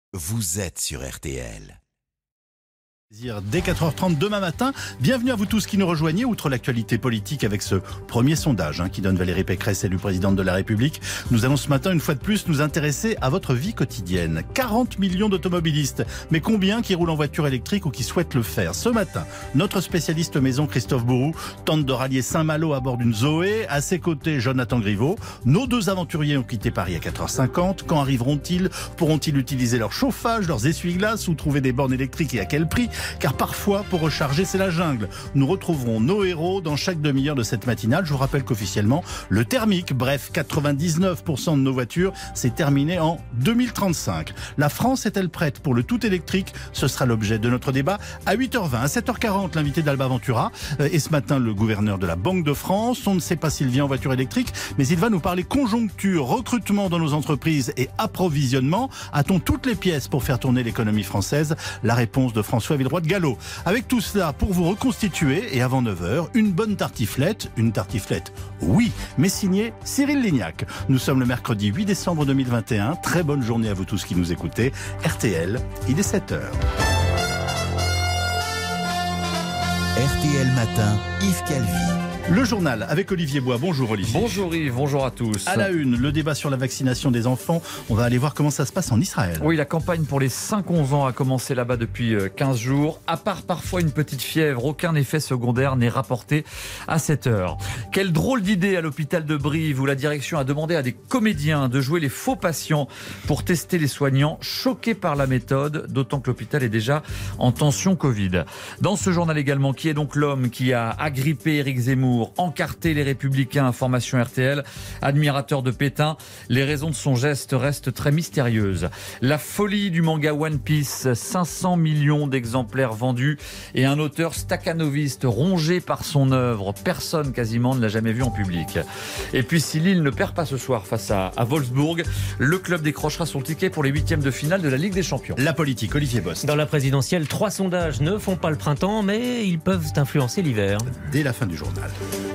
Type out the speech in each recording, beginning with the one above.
Vous êtes sur RTL. Dès 4h30 demain matin, bienvenue à vous tous qui nous rejoignez, outre l'actualité politique avec ce premier sondage qui donne Valérie Pécresse élue présidente de la République. Nous allons ce matin, une fois de plus, nous intéresser à votre vie quotidienne. 40 millions d'automobilistes, mais combien qui roulent en voiture électrique ou qui souhaitent le faire? Ce matin, notre spécialiste maison Christophe Bourou tente de rallier Saint-Malo à bord d'une Zoé. À ses côtés, Jonathan Griveaux. Nos deux aventuriers ont quitté Paris à 4h50. Quand arriveront-ils? Pourront-ils utiliser leur chauffage, leurs essuie-glaces ou trouver des bornes électriques et à quel prix? Car parfois, pour recharger, c'est la jungle. Nous retrouverons nos héros dans chaque demi-heure de cette matinale. Je vous rappelle qu'officiellement, le thermique, bref, 99% de nos voitures, c'est terminé en 2035. La France est-elle prête pour le tout électrique? Ce sera l'objet de notre débat à 8h20. À 7h40, l'invité d'Alba Ventura. Et ce matin, le gouverneur de la Banque de France. On ne sait pas s'il vient en voiture électrique, mais il va nous parler conjoncture, recrutement dans nos entreprises et approvisionnement. A-t-on toutes les pièces pour faire tourner l'économie française? La réponse de François Villeroy de Gallo. Avec tout cela, pour vous reconstituer, et avant 9h, une bonne tartiflette. Une tartiflette, oui, mais signée Cyril Lignac. Nous sommes le mercredi 8 décembre 2021. Très bonne journée à vous tous qui nous écoutez. RTL, il est 7h. RTL Matin, Yves Calvi. Le journal avec Olivier Bois. Bonjour Olivier. Bonjour Yves, bonjour à tous. À la une, le débat sur la vaccination des enfants. On va aller voir comment ça se passe en Israël. Oui, la campagne pour les 5-11 ans a commencé là-bas depuis 15 jours. À part parfois une petite fièvre, aucun effet secondaire n'est rapporté à cette heure. Quelle drôle d'idée à l'hôpital de Brive où la direction a demandé à des comédiens de jouer les faux patients pour tester les soignants, choqués par la méthode, d'autant que l'hôpital est déjà en tension Covid. Dans ce journal également, qui est donc l'homme qui a agrippé Éric Zemmour, encarté les Républicains? Information RTL, admirateur de Pétain, les raisons de son geste restent très mystérieuses. La folie du manga One Piece, 500 millions d'exemplaires vendus et un auteur stakhanoviste rongé par son œuvre. Personne quasiment ne l'a jamais vu en public. Et puis si Lille ne perd pas ce soir face à Wolfsburg, le club décrochera son ticket pour les huitièmes de finale de la Ligue des Champions. La politique, Olivier Bost. Dans la présidentielle, 3 sondages ne font pas le printemps, mais ils peuvent influencer l'hiver. Dès la fin du journal.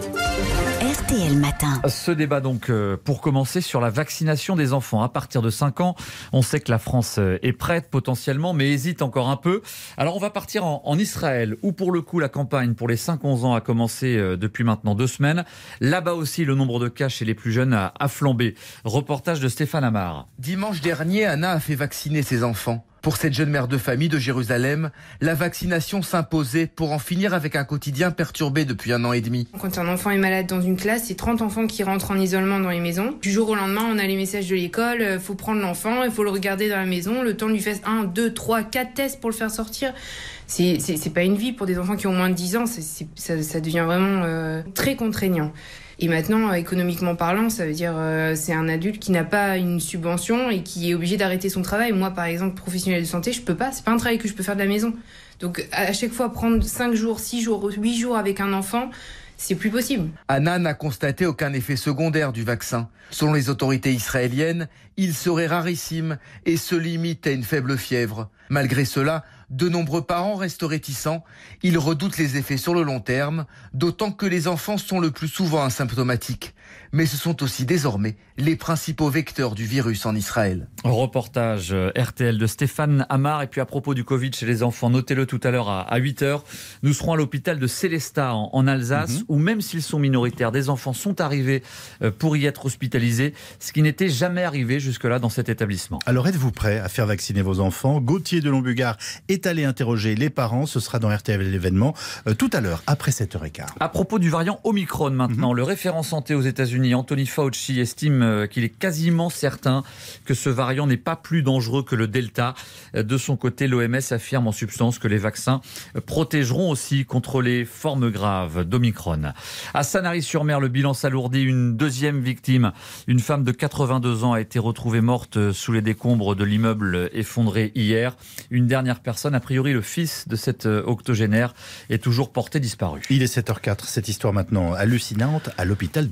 RTL Matin. Ce débat donc pour commencer sur la vaccination des enfants à partir de 5 ans. On sait que la France est prête potentiellement mais hésite encore un peu. Alors on va partir en Israël où pour le coup la campagne pour les 5-11 ans a commencé depuis maintenant 2 semaines. Là-bas aussi le nombre de cas chez les plus jeunes a flambé. Reportage de Stéphane Amar. Dimanche dernier, Anna a fait vacciner ses enfants. Pour cette jeune mère de famille de Jérusalem, la vaccination s'imposait pour en finir avec un quotidien perturbé depuis 1 an et demi. Quand un enfant est malade dans une classe, c'est 30 enfants qui rentrent en isolement dans les maisons. Du jour au lendemain, on a les messages de l'école, faut prendre l'enfant, il faut le regarder dans la maison, le temps de lui faire 1, 2, 3, 4 tests pour le faire sortir. C'est pas une vie pour des enfants qui ont moins de 10 ans, ça devient vraiment très contraignant. Et maintenant, économiquement parlant, ça veut dire c'est un adulte qui n'a pas une subvention et qui est obligé d'arrêter son travail. Moi, par exemple, professionnel de santé, je peux pas. C'est pas un travail que je peux faire de la maison. Donc, à chaque fois, prendre 5 jours, 6 jours, 8 jours avec un enfant, c'est plus possible. Anna n'a constaté aucun effet secondaire du vaccin. Selon les autorités israéliennes, il serait rarissime et se limite à une faible fièvre. Malgré cela, de nombreux parents restent réticents. Ils redoutent les effets sur le long terme, d'autant que les enfants sont le plus souvent asymptomatiques. Mais ce sont aussi désormais les principaux vecteurs du virus en Israël. Reportage RTL de Stéphane Amar. Et puis à propos du Covid chez les enfants, notez-le tout à l'heure à 8h, nous serons à l'hôpital de Célestat en Alsace, où même s'ils sont minoritaires, des enfants sont arrivés pour y être hospitalisés, ce qui n'était jamais arrivé jusque-là dans cet établissement. Alors êtes-vous prêts à faire vacciner vos enfants? Gauthier de Lombugard est allé interroger les parents. Ce sera dans RTL l'événement tout à l'heure, après 7h15. À propos du variant Omicron maintenant, le référent santé aux États-Unis, Anthony Fauci, estime qu'il est quasiment certain que ce variant n'est pas plus dangereux que le Delta. De son côté, l'OMS affirme en substance que les vaccins protégeront aussi contre les formes graves d'Omicron. À Sanary-sur-Mer, le bilan s'alourdit. Une deuxième victime, une femme de 82 ans, a été retrouvée morte sous les décombres de l'immeuble effondré hier. Une dernière personne, a priori le fils de cet octogénaire, est toujours porté disparu. Il est 7h04. Cette histoire maintenant hallucinante à l'hôpital de Brive.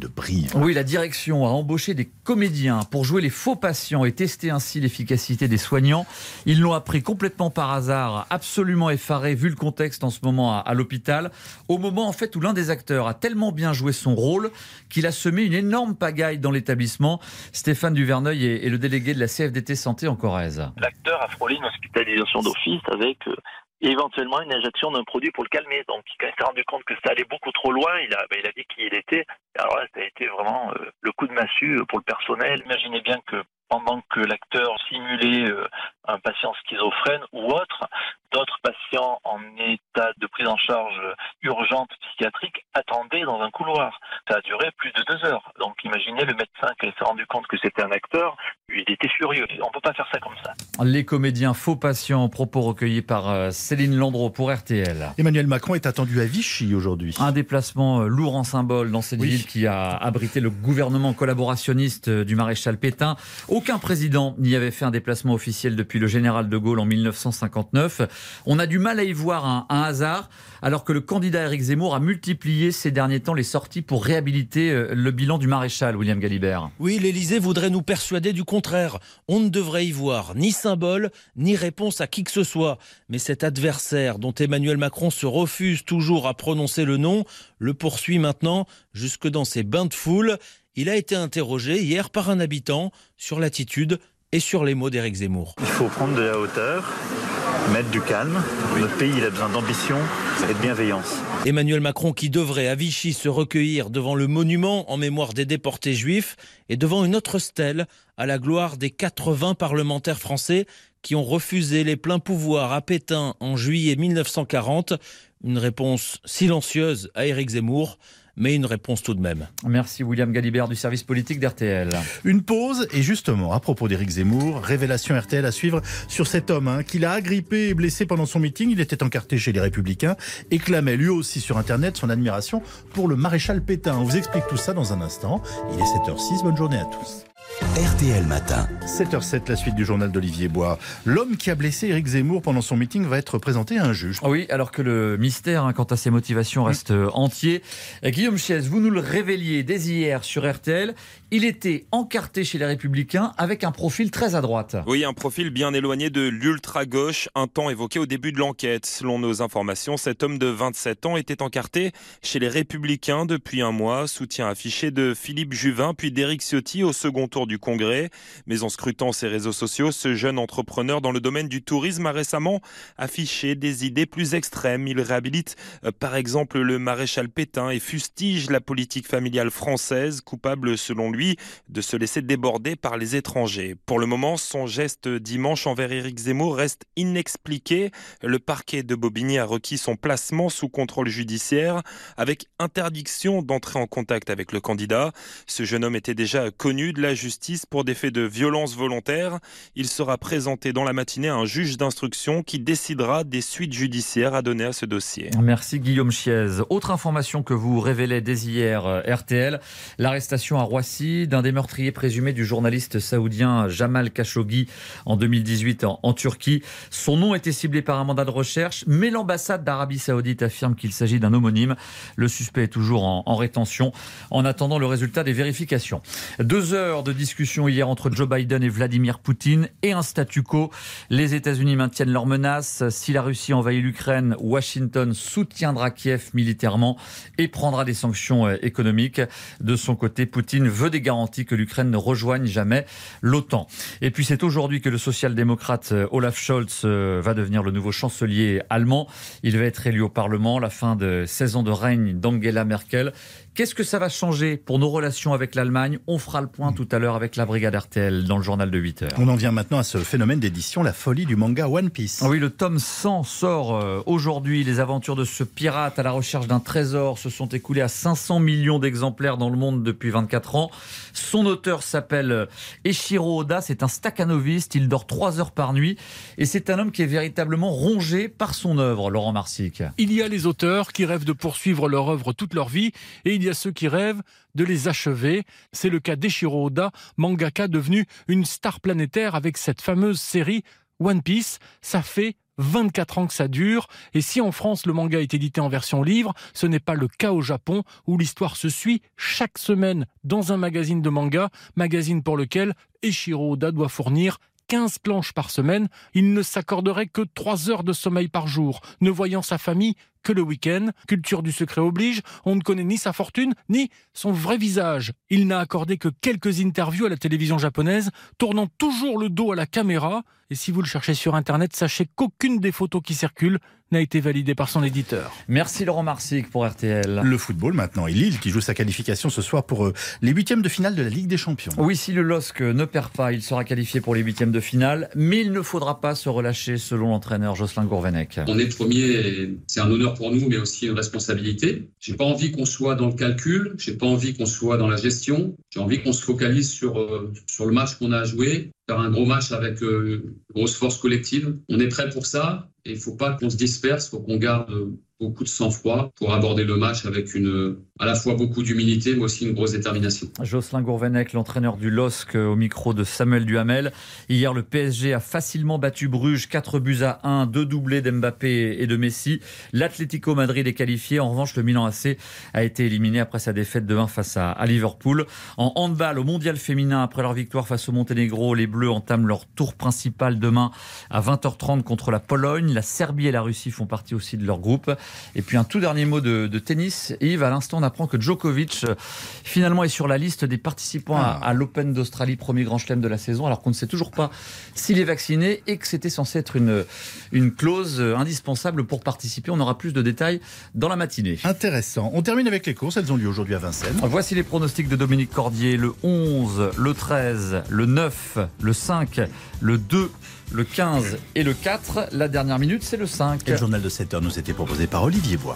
famille. Oui, la direction a embauché des comédiens pour jouer les faux patients et tester ainsi l'efficacité des soignants. Ils l'ont appris complètement par hasard, absolument effarés vu le contexte en ce moment à l'hôpital, au moment en fait où l'un des acteurs a tellement bien joué son rôle qu'il a semé une énorme pagaille dans l'établissement. Stéphane Duverneuil est le délégué de la CFDT Santé en Corrèze. L'acteur a frôlé une hospitalisation d'office avec éventuellement une injection d'un produit pour le calmer. Donc quand il s'est rendu compte que ça allait beaucoup trop loin, il a dit qui il était. Alors là, ça a été vraiment le coup de massue pour le personnel. Imaginez bien que pendant que l'acteur simulait un patient schizophrène ou autre, d'autres patients en état de prise en charge urgente psychiatrique attendaient dans un couloir. Ça a duré plus de 2 heures. Donc imaginez le médecin qui s'est rendu compte que c'était un acteur, il était furieux. On ne peut pas faire ça comme ça. Les comédiens faux patients, propos recueillis par Céline Landreau pour RTL. Emmanuel Macron est attendu à Vichy aujourd'hui. Un déplacement lourd en symbole dans cette ville qui a abrité le gouvernement collaborationniste du maréchal Pétain. Aucun président n'y avait fait un déplacement officiel depuis le général de Gaulle en 1959. On a du mal à y voir un hasard, alors que le candidat Éric Zemmour a multiplié ces derniers temps les sorties pour réhabiliter le bilan du maréchal, William Galibert. Oui, l'Élysée voudrait nous persuader du contraire. On ne devrait y voir ni symbole, ni réponse à qui que ce soit. Mais cet adversaire dont Emmanuel Macron se refuse toujours à prononcer le nom, le poursuit maintenant jusque dans ses bains de foule. Il a été interrogé hier par un habitant sur l'attitude et sur les mots d'Éric Zemmour. Il faut prendre de la hauteur, mettre du calme. Notre pays, il a besoin d'ambition et de bienveillance. Emmanuel Macron qui devrait à Vichy se recueillir devant le monument en mémoire des déportés juifs et devant une autre stèle à la gloire des 80 parlementaires français qui ont refusé les pleins pouvoirs à Pétain en juillet 1940. Une réponse silencieuse à Éric Zemmour, mais une réponse tout de même. Merci William Galibert du service politique d'RTL. Une pause et justement, à propos d'Éric Zemmour, révélation RTL à suivre sur cet homme qui l'a agrippé et blessé pendant son meeting. Il était encarté chez les Républicains et clamait lui aussi sur Internet son admiration pour le maréchal Pétain. On vous explique tout ça dans un instant. Il est 7h06, bonne journée à tous. RTL Matin. 7h07, la suite du journal d'Olivier Bois. L'homme qui a blessé Éric Zemmour pendant son meeting va être présenté à un juge. Oui, alors que le mystère quant à ses motivations reste entier. Guillaume Chiez, vous nous le révéliez dès hier sur RTL. Il était encarté chez les Républicains avec un profil très à droite. Oui, un profil bien éloigné de l'ultra-gauche, un temps évoqué au début de l'enquête. Selon nos informations, cet homme de 27 ans était encarté chez les Républicains depuis un mois. Soutien affiché de Philippe Juvin puis d'Éric Ciotti au second tour du Congrès. Mais en scrutant ses réseaux sociaux, ce jeune entrepreneur dans le domaine du tourisme a récemment affiché des idées plus extrêmes. Il réhabilite par exemple le maréchal Pétain et fustige la politique familiale française, coupable selon lui de se laisser déborder par les étrangers. Pour le moment, son geste dimanche envers Éric Zemmour reste inexpliqué. Le parquet de Bobigny a requis son placement sous contrôle judiciaire avec interdiction d'entrer en contact avec le candidat. Ce jeune homme était déjà connu de la justice pour des faits de violence volontaire. Il sera présenté dans la matinée à un juge d'instruction qui décidera des suites judiciaires à donner à ce dossier. Merci Guillaume Chiez. Autre information que vous révélez dès hier RTL, l'arrestation à Roissy d'un des meurtriers présumés du journaliste saoudien Jamal Khashoggi en 2018 en Turquie. Son nom était ciblé par un mandat de recherche, mais l'ambassade d'Arabie Saoudite affirme qu'il s'agit d'un homonyme. Le suspect est toujours en rétention en attendant le résultat des vérifications. 2 heures de discussion hier entre Joe Biden et Vladimir Poutine et un statu quo. Les États-Unis maintiennent leurs menaces. Si la Russie envahit l'Ukraine, Washington soutiendra Kiev militairement et prendra des sanctions économiques. De son côté, Poutine veut des garanties que l'Ukraine ne rejoigne jamais l'OTAN. Et puis c'est aujourd'hui que le social-démocrate Olaf Scholz va devenir le nouveau chancelier allemand. Il va être élu au Parlement, la fin de 16 ans de règne d'Angela Merkel. Qu'est-ce que ça va changer pour nos relations avec l'Allemagne? On fera le point tout à l'heure avec la brigade RTL dans le journal de 8h. On en vient maintenant à ce phénomène d'édition, la folie du manga One Piece. Oui, le tome 100 sort aujourd'hui. Les aventures de ce pirate à la recherche d'un trésor se sont écoulées à 500 millions d'exemplaires dans le monde depuis 24 ans. Son auteur s'appelle Eiichiro Oda, c'est un stakhanoviste, il dort 3 heures par nuit et c'est un homme qui est véritablement rongé par son œuvre, Laurent Marsic. Il y a les auteurs qui rêvent de poursuivre leur œuvre toute leur vie et il y a ceux qui rêvent de les achever. C'est le cas d'Eiichiro Oda, mangaka devenu une star planétaire avec cette fameuse série One Piece. Ça fait 24 ans que ça dure. Et si en France, le manga est édité en version livre, ce n'est pas le cas au Japon, où l'histoire se suit chaque semaine dans un magazine de manga, magazine pour lequel Eiichiro Oda doit fournir 15 planches par semaine. Il ne s'accorderait que 3 heures de sommeil par jour, ne voyant sa famille que le week-end. Culture du secret oblige, on ne connaît ni sa fortune, ni son vrai visage. Il n'a accordé que quelques interviews à la télévision japonaise, tournant toujours le dos à la caméra. Et si vous le cherchez sur Internet, sachez qu'aucune des photos qui circulent n'a été validée par son éditeur. Merci Laurent Marsic pour RTL. Le football maintenant, et Lille qui joue sa qualification ce soir pour les 8e de finale de la Ligue des Champions. Oui, si le LOSC ne perd pas, il sera qualifié pour les 8e de finale, mais il ne faudra pas se relâcher selon l'entraîneur Jocelyn Gourvenec. On est premier, c'est un honneur pour nous, mais aussi une responsabilité. J'ai pas envie qu'on soit dans le calcul, j'ai pas envie qu'on soit dans la gestion, j'ai envie qu'on se focalise sur le match qu'on a à jouer, faire un gros match avec grosse force collective. On est prêt pour ça. Et il ne faut pas qu'on se disperse, il faut qu'on garde beaucoup de sang-froid pour aborder le match avec à la fois beaucoup d'humilité, mais aussi une grosse détermination. Jocelyn Gourvenec, l'entraîneur du LOSC, au micro de Samuel Duhamel. Hier, le PSG a facilement battu Bruges, 4-1, 2 doublés d'Mbappé et de Messi. L'Atlético Madrid est qualifié. En revanche, le Milan AC a été éliminé après sa défaite de 1 face à Liverpool. En handball, au mondial féminin, après leur victoire face au Monténégro, les Bleus entament leur tour principal demain à 20h30 contre la Pologne. La Serbie et la Russie font partie aussi de leur groupe. Et puis un tout dernier mot de tennis. Yves, à l'instant, on apprend que Djokovic finalement est sur la liste des participants à l'Open d'Australie, premier grand chelem de la saison, alors qu'on ne sait toujours pas s'il est vacciné et que c'était censé être une clause indispensable pour participer. On aura plus de détails dans la matinée. Intéressant. On termine avec les courses. Elles ont lieu aujourd'hui à Vincennes. Voici les pronostics de Dominique Cordier. Le 11, le 13, le 9, le 5, le 2, le 15 et le 4. La dernière minute, c'est le 5. Et le journal de 7h nous était proposé par Olivier Bois.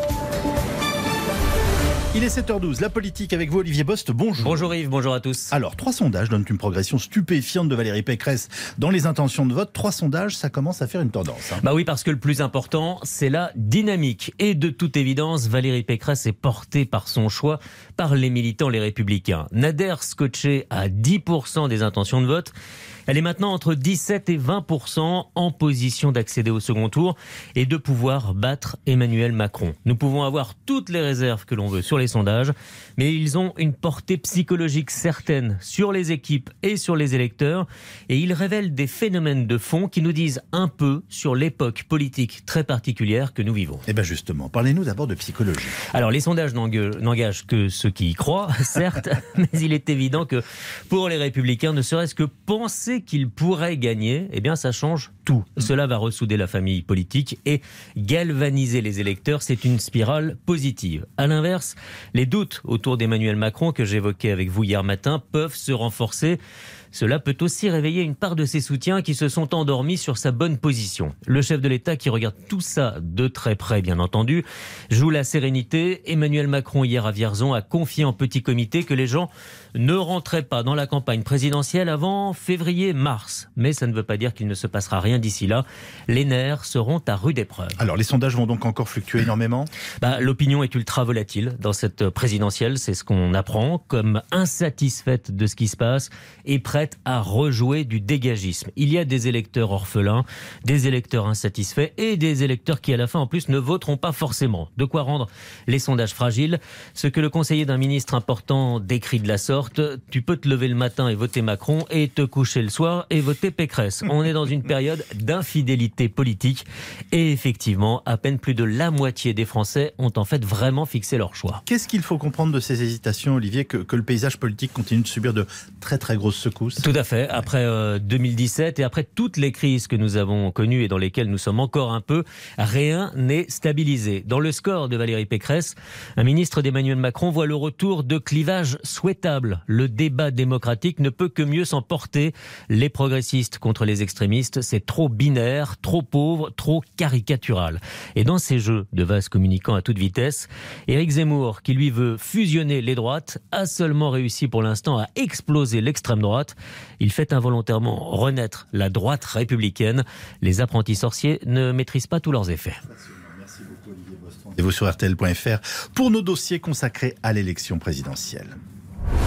Il est 7h12, la politique avec vous Olivier Bost, bonjour. Bonjour Yves, bonjour à tous. Alors, 3 sondages donnent une progression stupéfiante de Valérie Pécresse dans les intentions de vote. 3 sondages, ça commence à faire une tendance. Bah oui, parce que le plus important, c'est la dynamique. Et de toute évidence, Valérie Pécresse est portée par son choix par les militants les Républicains. Nader scotché à 10% des intentions de vote. Elle est maintenant entre 17 et 20% en position d'accéder au second tour et de pouvoir battre Emmanuel Macron. Nous pouvons avoir toutes les réserves que l'on veut sur les sondages, mais ils ont une portée psychologique certaine sur les équipes et sur les électeurs, et ils révèlent des phénomènes de fond qui nous disent un peu sur l'époque politique très particulière que nous vivons. Et bien justement, parlez-nous d'abord de psychologie. Alors les sondages n'engagent que ceux qui y croient, certes, mais il est évident que pour les Républicains, ne serait-ce que penser qu'ils pourraient gagner, eh bien ça change tout. Cela va ressouder la famille politique et galvaniser les électeurs. C'est une spirale positive. À l'inverse, les doutes autour d'Emmanuel Macron que j'évoquais avec vous hier matin peuvent se renforcer. Cela peut aussi réveiller une part de ses soutiens qui se sont endormis sur sa bonne position. Le chef de l'État, qui regarde tout ça de très près, bien entendu, joue la sérénité. Emmanuel Macron, hier à Vierzon, a confié en petit comité que les gens ne rentraient pas dans la campagne présidentielle avant février-mars. Mais ça ne veut pas dire qu'il ne se passera rien d'ici là. Les nerfs seront à rude épreuve. Alors, les sondages vont donc encore fluctuer énormément ? L'opinion est ultra volatile dans cette présidentielle. C'est ce qu'on apprend, comme insatisfaite de ce qui se passe et prête à rejouer du dégagisme. Il y a des électeurs orphelins, des électeurs insatisfaits et des électeurs qui, à la fin, en plus, ne voteront pas forcément. De quoi rendre les sondages fragiles. Ce que le conseiller d'un ministre important décrit de la sorte: tu peux te lever le matin et voter Macron et te coucher le soir et voter Pécresse. On est dans une période d'infidélité politique et effectivement, à peine plus de la moitié des Français ont en fait vraiment fixé leur choix. Qu'est-ce qu'il faut comprendre de ces hésitations, Olivier, que le paysage politique continue de subir de très très grosses secousses ? Tout à fait. Après 2017 et après toutes les crises que nous avons connues et dans lesquelles nous sommes encore un peu, rien n'est stabilisé. Dans le score de Valérie Pécresse, un ministre d'Emmanuel Macron voit le retour de clivages souhaitables. Le débat démocratique ne peut que mieux s'emporter. Les progressistes contre les extrémistes, c'est trop binaire, trop pauvre, trop caricatural. Et dans ces jeux de vases communicants à toute vitesse, Éric Zemmour, qui lui veut fusionner les droites, a seulement réussi pour l'instant à exploser l'extrême droite. Il fait involontairement renaître la droite républicaine. Les apprentis sorciers ne maîtrisent pas tous leurs effets. Merci beaucoup Olivier Boston. Et vous sur RTL.fr pour nos dossiers consacrés à l'élection présidentielle.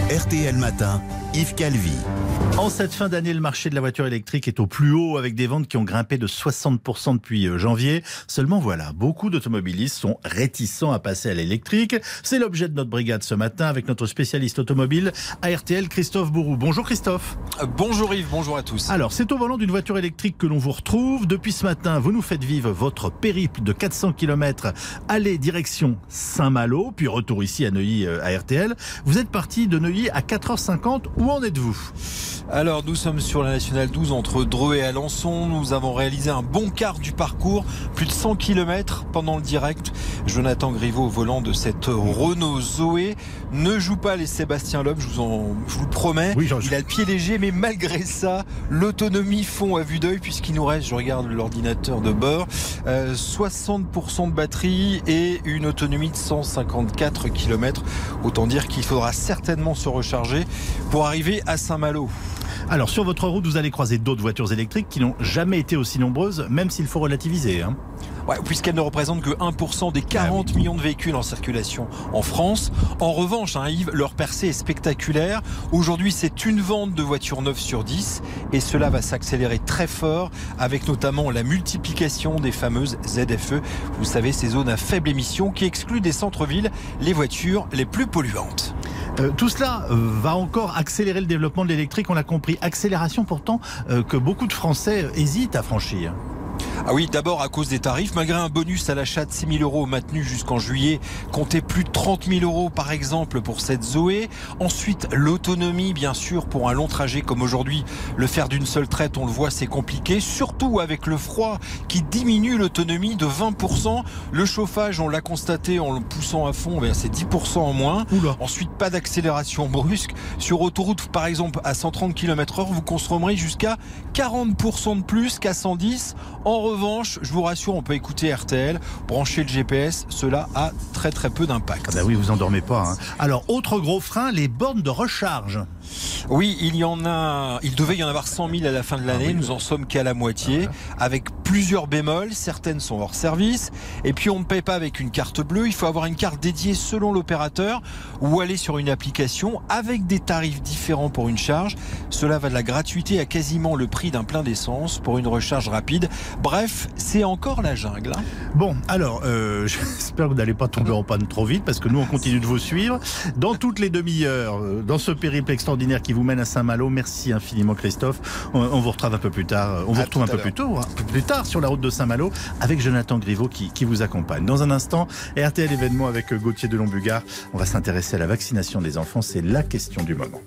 RTL Matin, Yves Calvi. En cette fin d'année, le marché de la voiture électrique est au plus haut avec des ventes qui ont grimpé de 60% depuis janvier. Seulement voilà, beaucoup d'automobilistes sont réticents à passer à l'électrique. C'est l'objet de notre brigade ce matin avec notre spécialiste automobile à RTL, Christophe Bourou. Bonjour Christophe. Bonjour Yves, bonjour à tous. Alors, c'est au volant d'une voiture électrique que l'on vous retrouve. Depuis ce matin, vous nous faites vivre votre périple de 400 km aller direction Saint-Malo, puis retour ici à Neuilly à RTL. Vous êtes parti de Neuilly à 4h50. Où en êtes-vous ? Alors nous sommes sur la Nationale 12 entre Dreux et Alençon. Nous avons réalisé un bon quart du parcours, plus de 100 km pendant le direct. Jonathan Griveaux au volant de cette Renault Zoé ne joue pas les Sébastien Loeb, je vous promets. Oui, il a le pied léger, mais malgré ça, l'autonomie fond à vue d'œil puisqu'il nous reste, je regarde l'ordinateur de bord, 60% de batterie et une autonomie de 154 km. Autant dire qu'il faudra certainement se recharger pour arriver à Saint-Malo. Alors sur votre route, vous allez croiser d'autres voitures électriques qui n'ont jamais été aussi nombreuses, même s'il faut relativiser. Ouais, puisqu'elles ne représentent que 1% des 40 millions de véhicules en circulation en France. En revanche, Yves, leur percée est spectaculaire. Aujourd'hui, c'est une vente de voitures neuves sur 10 et cela va s'accélérer très fort avec notamment la multiplication des fameuses ZFE. Vous savez, ces zones à faible émission qui excluent des centres-villes les voitures les plus polluantes. Tout cela va encore accélérer le développement de l'électrique, on l'a compris. Accélération pourtant que beaucoup de Français hésitent à franchir. Ah oui, d'abord à cause des tarifs. Malgré un bonus à l'achat de 6 000 € maintenu jusqu'en juillet, comptez plus de 30 000 € par exemple pour cette Zoé. Ensuite, l'autonomie, bien sûr, pour un long trajet comme aujourd'hui. Le faire d'une seule traite, on le voit, c'est compliqué. Surtout avec le froid qui diminue l'autonomie de 20%. Le chauffage, on l'a constaté en le poussant à fond, c'est 10% en moins. Oula. Ensuite, pas d'accélération brusque. Sur autoroute, par exemple, à 130 km/h, vous consommerez jusqu'à 40% de plus qu'à 110. En revanche, je vous rassure, on peut écouter RTL, brancher le GPS, cela a très très peu d'impact. Ah bah oui, vous endormez pas. Alors, autre gros frein, les bornes de recharge. Oui, il devait y en avoir 100 000 à la fin de l'année, nous en sommes qu'à la moitié, avec plusieurs bémols, certaines sont hors service, et puis on ne paye pas avec une carte bleue, il faut avoir une carte dédiée selon l'opérateur, ou aller sur une application avec des tarifs différents pour une charge. Cela va de la gratuité à quasiment le prix d'un plein d'essence pour une recharge rapide. Bref, c'est encore la jungle. Bon, alors, j'espère que vous n'allez pas tomber en panne trop vite, parce que nous, on continue de vous suivre. Dans toutes les demi-heures, dans ce périple extraordinaire qui vous mène à Saint-Malo, merci infiniment Christophe. On vous retrouve un peu plus tard. On vous retrouve un peu plus tard sur la route de Saint-Malo, avec Jonathan Griveaux qui vous accompagne. Dans un instant, RTL événement avec Gauthier de Lombugard. On va s'intéresser à la vaccination des enfants. C'est la question du moment.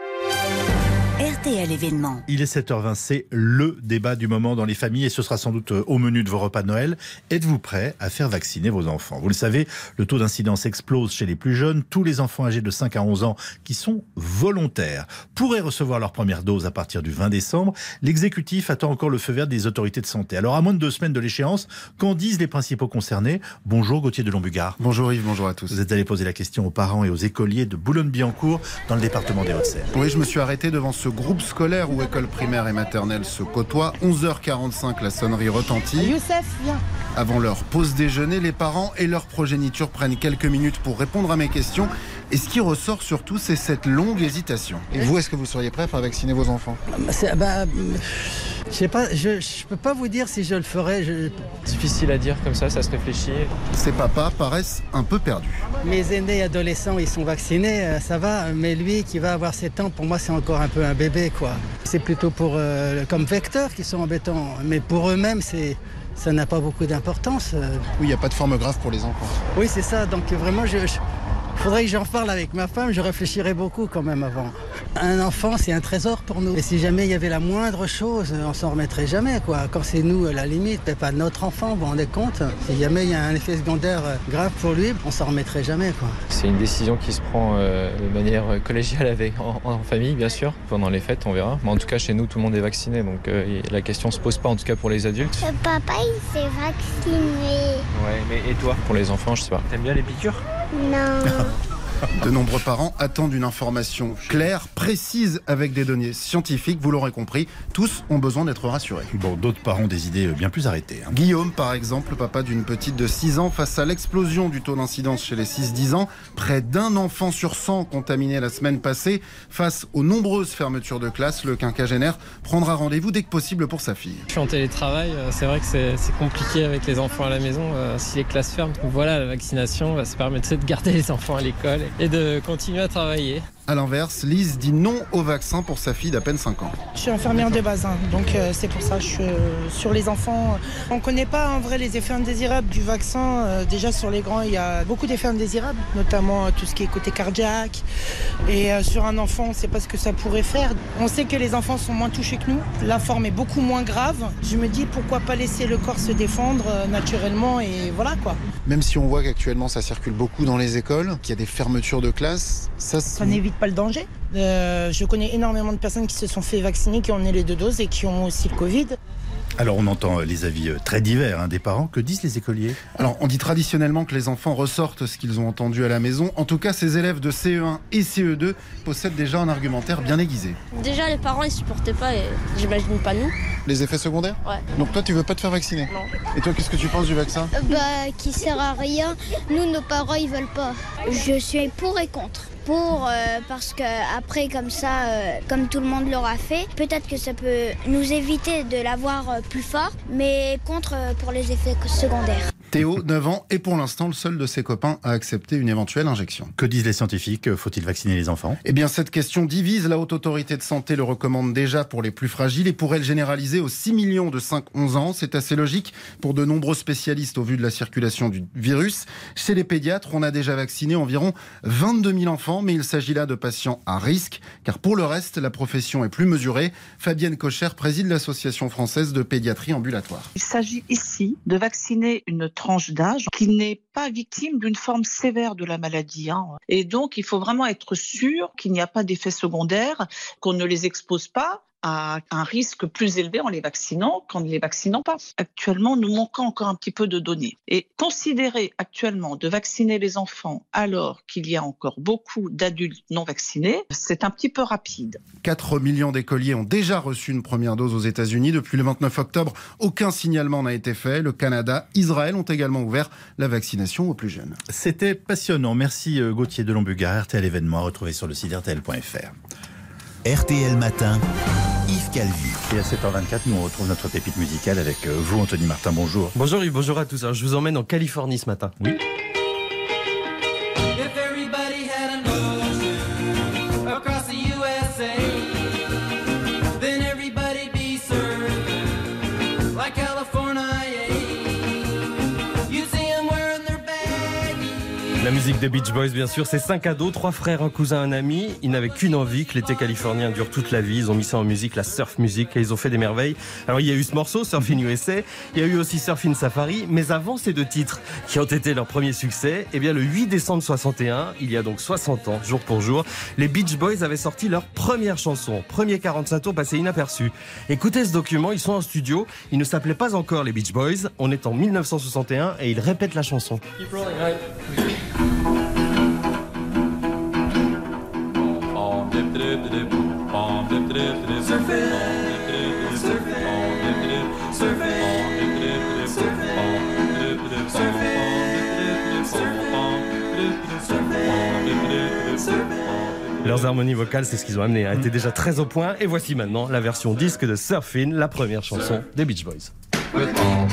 RTL événement. Il est 7h20, c'est le débat du moment dans les familles et ce sera sans doute au menu de vos repas de Noël. Êtes-vous prêt à faire vacciner vos enfants ? Vous le savez, le taux d'incidence explose chez les plus jeunes. Tous les enfants âgés de 5 à 11 ans qui sont volontaires pourraient recevoir leur première dose à partir du 20 décembre. L'exécutif attend encore le feu vert des autorités de santé. Alors à moins de 2 semaines de l'échéance, qu'en disent les principaux concernés ? Bonjour Gauthier de Lombugard. Bonjour Yves, bonjour à tous. Vous êtes allé poser la question aux parents et aux écoliers de Boulogne-Billancourt dans le département des Hauts-de-Seine. Oui, je me suis arrêté devant ce groupe scolaire où école primaire et maternelle se côtoient. 11h45, la sonnerie retentit. Youssef, viens. Avant leur pause déjeuner, les parents et leur progéniture prennent quelques minutes pour répondre à mes questions. Et ce qui ressort surtout, c'est cette longue hésitation. Et vous, est-ce que vous seriez prêt à faire vacciner vos enfants ? Je sais pas, je peux pas vous dire si je le ferais. Difficile à dire comme ça se réfléchit. Ces papas paraissent un peu perdus. Mes aînés adolescents, ils sont vaccinés, ça va. Mais lui, qui va avoir 7 ans, pour moi, c'est encore un peu un bébé, quoi. C'est plutôt comme vecteurs qui sont embêtants. Mais pour eux-mêmes, ça n'a pas beaucoup d'importance. Oui, il n'y a pas de forme grave pour les enfants. Oui, c'est ça. Donc vraiment, faudrait que j'en parle avec ma femme, je réfléchirais beaucoup quand même avant. Un enfant, c'est un trésor pour nous. Et si jamais il y avait la moindre chose, on s'en remettrait jamais, quoi. Quand c'est nous, à la limite, mais pas notre enfant, vous vous rendez compte ? Si jamais il y a un effet secondaire grave pour lui, on s'en remettrait jamais, quoi. C'est une décision qui se prend de manière collégiale en famille, bien sûr. Pendant les fêtes, on verra. Mais en tout cas, chez nous, tout le monde est vacciné, donc la question se pose pas, en tout cas pour les adultes. Papa, il s'est vacciné. Ouais, mais et toi ? Pour les enfants, je sais pas. T'aimes bien les piqûres ? Non. De nombreux parents attendent une information claire, précise, avec des données scientifiques. Vous l'aurez compris, tous ont besoin d'être rassurés. Bon, d'autres parents ont des idées bien plus arrêtées. Guillaume, par exemple, papa d'une petite de 6 ans, face à l'explosion du taux d'incidence chez les 6-10 ans, près d'un enfant sur 100 contaminé la semaine passée. Face aux nombreuses fermetures de classes, le quinquagénaire prendra rendez-vous dès que possible pour sa fille. Je suis en télétravail, c'est vrai que c'est compliqué avec les enfants à la maison si les classes ferment. Donc voilà, la vaccination, ça permettrait de garder les enfants à l'école et de continuer à travailler. A l'inverse, Lise dit non au vaccin pour sa fille d'à peine 5 ans. Je suis infirmière de base, donc c'est pour ça que je suis sur les enfants. On ne connaît pas en vrai les effets indésirables du vaccin. Déjà sur les grands, il y a beaucoup d'effets indésirables, notamment tout ce qui est côté cardiaque. Et sur un enfant, on ne sait pas ce que ça pourrait faire. On sait que les enfants sont moins touchés que nous. La forme est beaucoup moins grave. Je me dis pourquoi pas laisser le corps se défendre naturellement et voilà quoi. Même si on voit qu'actuellement ça circule beaucoup dans les écoles, qu'il y a des fermetures de classes, ça n'évite pas le danger. Je connais énormément de personnes qui se sont fait vacciner, qui ont eu les 2 doses et qui ont aussi le Covid. Alors on entend les avis très divers des parents. Que disent les écoliers ? Alors on dit traditionnellement que les enfants ressortent ce qu'ils ont entendu à la maison. En tout cas, ces élèves de CE1 et CE2 possèdent déjà un argumentaire bien aiguisé. Déjà les parents ils supportaient pas et j'imagine pas nous. Les effets secondaires ? Ouais. Donc toi tu veux pas te faire vacciner ? Non. Et toi qu'est-ce que tu penses du vaccin ? Qui sert à rien. Nous nos parents ils veulent pas. Je suis pour et contre. Parce que après comme ça, comme tout le monde l'aura fait, peut-être que ça peut nous éviter de l'avoir plus fort, mais contre pour les effets secondaires. Théo, 9 ans, est pour l'instant le seul de ses copains à accepter une éventuelle injection. Que disent les scientifiques ? Faut-il vacciner les enfants ? Eh bien, cette question divise. La Haute Autorité de Santé le recommande déjà pour les plus fragiles et pourrait le généraliser aux 6 millions de 5-11 ans. C'est assez logique pour de nombreux spécialistes au vu de la circulation du virus. Chez les pédiatres, on a déjà vacciné environ 22 000 enfants, mais il s'agit là de patients à risque, car pour le reste, la profession est plus mesurée. Fabienne Kocher préside l'Association française de pédiatrie ambulatoire. Il s'agit ici de vacciner une tranche d'âge qui n'est pas victime d'une forme sévère de la maladie. Et donc, il faut vraiment être sûr qu'il n'y a pas d'effets secondaires, qu'on ne les expose pas à un risque plus élevé en les vaccinant qu'en ne les vaccinant pas. Actuellement, nous manquons encore un petit peu de données. Et considérer actuellement de vacciner les enfants alors qu'il y a encore beaucoup d'adultes non vaccinés, c'est un petit peu rapide. 4 millions d'écoliers ont déjà reçu une première dose aux États-Unis. Depuis le 29 octobre, aucun signalement n'a été fait. Le Canada, Israël ont également ouvert la vaccination aux plus jeunes. C'était passionnant. Merci Gauthier Delon-Bugard. RTL événement à retrouver sur le site rtl.fr. RTL Matin, Yves Calvi. Et à 7h24, nous on retrouve notre pépite musicale avec vous, Anthony Martin. Bonjour. Bonjour Yves, bonjour à tous. Alors, je vous emmène en Californie ce matin. Oui. La musique des Beach Boys, bien sûr, c'est 5 ados, 3 frères, un cousin, un ami. Ils n'avaient qu'une envie, que l'été californien dure toute la vie. Ils ont mis ça en musique, la surf music, et ils ont fait des merveilles. Alors il y a eu ce morceau, Surfin' USA, il y a eu aussi Surfin' Safari, mais avant ces 2 titres qui ont été leur premier succès, eh bien le 8 décembre 61, il y a donc 60 ans, jour pour jour, les Beach Boys avaient sorti leur première chanson. Premier 45 tours passé inaperçu. Écoutez ce document, ils sont en studio, ils ne s'appelaient pas encore les Beach Boys, on est en 1961 et ils répètent la chanson. Keep rolling, right? Leurs harmonies vocales, c'est ce qu'ils ont amené, étaient déjà très au point. Et voici maintenant la version disque de Surfin', la première chanson des Beach Boys. I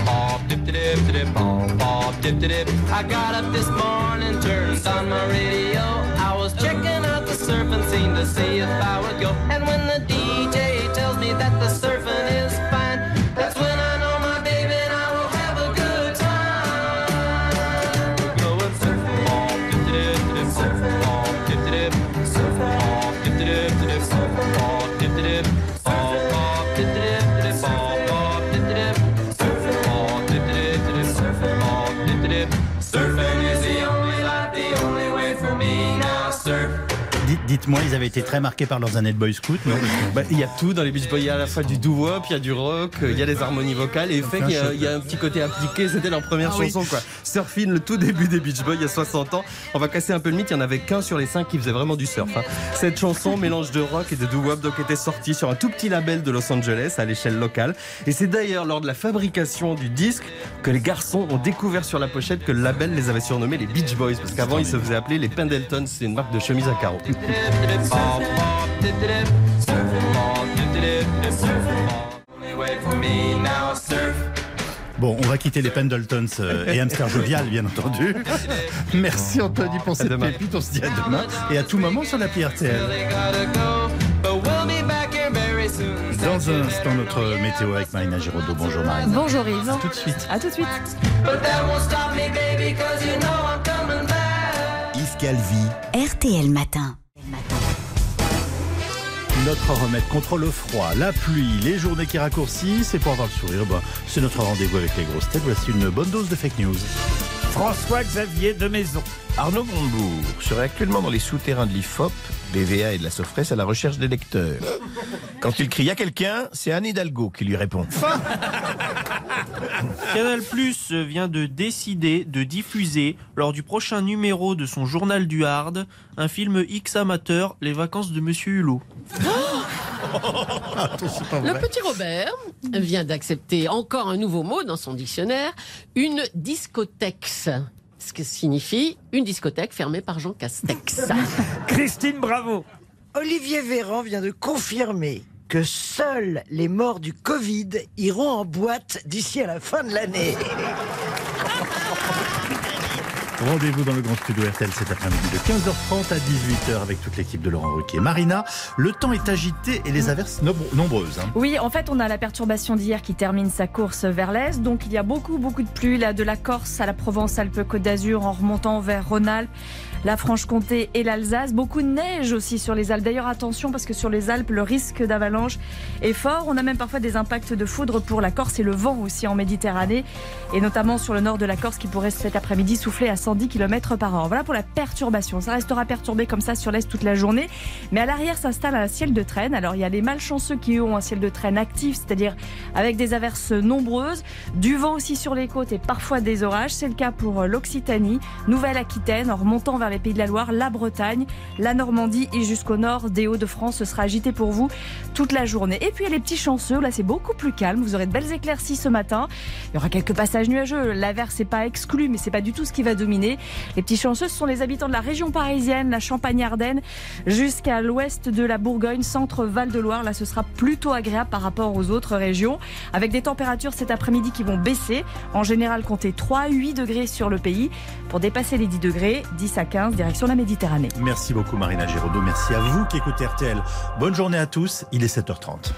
got up this morning, turned on my radio. I was checking out the surfing scene to see if I would go. And when the DJ tells me that the surfing is fine, that's when I know my baby and I will have a good time. We're going surfing, surfing, surfing, surfing, surfing, Dites-moi, ils avaient été très marqués par leurs années de boy scout, non? Il y a tout dans les Beach Boys. Il y a à la fois du doo-wop, il y a du rock, il y a des harmonies vocales. Et il fait qu'il y a un petit côté appliqué. C'était leur première chanson, quoi. Surfing, le tout début des Beach Boys, il y a 60 ans. On va casser un peu le mythe. Il n'y en avait qu'un sur les 5 qui faisait vraiment du surf. Cette chanson, mélange de rock et de doo-wop, donc était sortie sur un tout petit label de Los Angeles à l'échelle locale. Et c'est d'ailleurs lors de la fabrication du disque que les garçons ont découvert sur la pochette que le label les avait surnommés les Beach Boys, parce qu'avant ils se faisaient appeler les Pendleton. C'est une marque de chemise à carreaux. Bon, on va quitter les Pendletons et Hamster Jovial, bien entendu. Merci Anthony pour cette pépite. On se dit à demain et à tout moment sur l'appli RTL. Dans un instant, notre météo avec Marina Giraudot. Bonjour Marina. Bonjour Yves. À tout de suite. À tout de suite. Yves Calvi. RTL Matin. Notre remède contre le froid, la pluie, les journées qui raccourcissent, et pour avoir le sourire, c'est notre rendez-vous avec les grosses têtes. Voici une bonne dose de fake news. François-Xavier de Maison. Arnaud Montebourg serait actuellement dans les souterrains de l'IFOP, BVA et de la Sofresse à la recherche des lecteurs. Quand il crie à quelqu'un, c'est Anne Hidalgo qui lui répond. Canal+ vient de décider de diffuser, lors du prochain numéro de son journal du Hard, un film X amateur, Les vacances de Monsieur Hulot. Le petit Robert vient d'accepter encore un nouveau mot dans son dictionnaire, une discothèque. Ce qui signifie une discothèque fermée par Jean Castex. Christine Bravo. Olivier Véran vient de confirmer que seuls les morts du Covid iront en boîte d'ici à la fin de l'année. Rendez-vous dans le grand studio RTL cet après-midi de 15h30 à 18h avec toute l'équipe de Laurent Ruquier. Marina, le temps est agité et les averses nombreuses. Oui, en fait, on a la perturbation d'hier qui termine sa course vers l'est. Donc, il y a beaucoup de pluie là, de la Corse à la Provence-Alpes-Côte d'Azur en remontant vers Rhône-Alpes, la Franche-Comté et l'Alsace. Beaucoup de neige aussi sur les Alpes. D'ailleurs, attention parce que sur les Alpes, le risque d'avalanche est fort. On a même parfois des impacts de foudre pour la Corse et le vent aussi en Méditerranée. Et notamment sur le nord de la Corse qui pourrait cet après-midi souffler à 110 km/h. Voilà pour la perturbation. Ça restera perturbé comme ça sur l'est toute la journée. Mais à l'arrière s'installe un ciel de traîne. Alors il y a les malchanceux qui ont un ciel de traîne actif, c'est-à-dire avec des averses nombreuses, du vent aussi sur les côtes et parfois des orages. C'est le cas pour l'Occitanie, Nouvelle-Aquitaine, en remontant vers les Pays de la Loire, la Bretagne, la Normandie et jusqu'au nord des Hauts-de-France. Ce sera agité pour vous toute la journée. Et puis il y a les petits chanceux. Là c'est beaucoup plus calme. Vous aurez de belles éclaircies ce matin. Il y aura quelques passages nuageux. L'averse n'est pas exclue, mais c'est pas du tout ce qui va dominer. Les petits chanceux, ce sont les habitants de la région parisienne, la Champagne-Ardenne, jusqu'à l'ouest de la Bourgogne, centre Val-de-Loire. Là, ce sera plutôt agréable par rapport aux autres régions, avec des températures cet après-midi qui vont baisser. En général, comptez 3-8 degrés sur le pays. Pour dépasser les 10 degrés, 10 à 15, direction la Méditerranée. Merci beaucoup Marina Giraudot. Merci à vous qui écoutez RTL. Bonne journée à tous. Il est 7h30.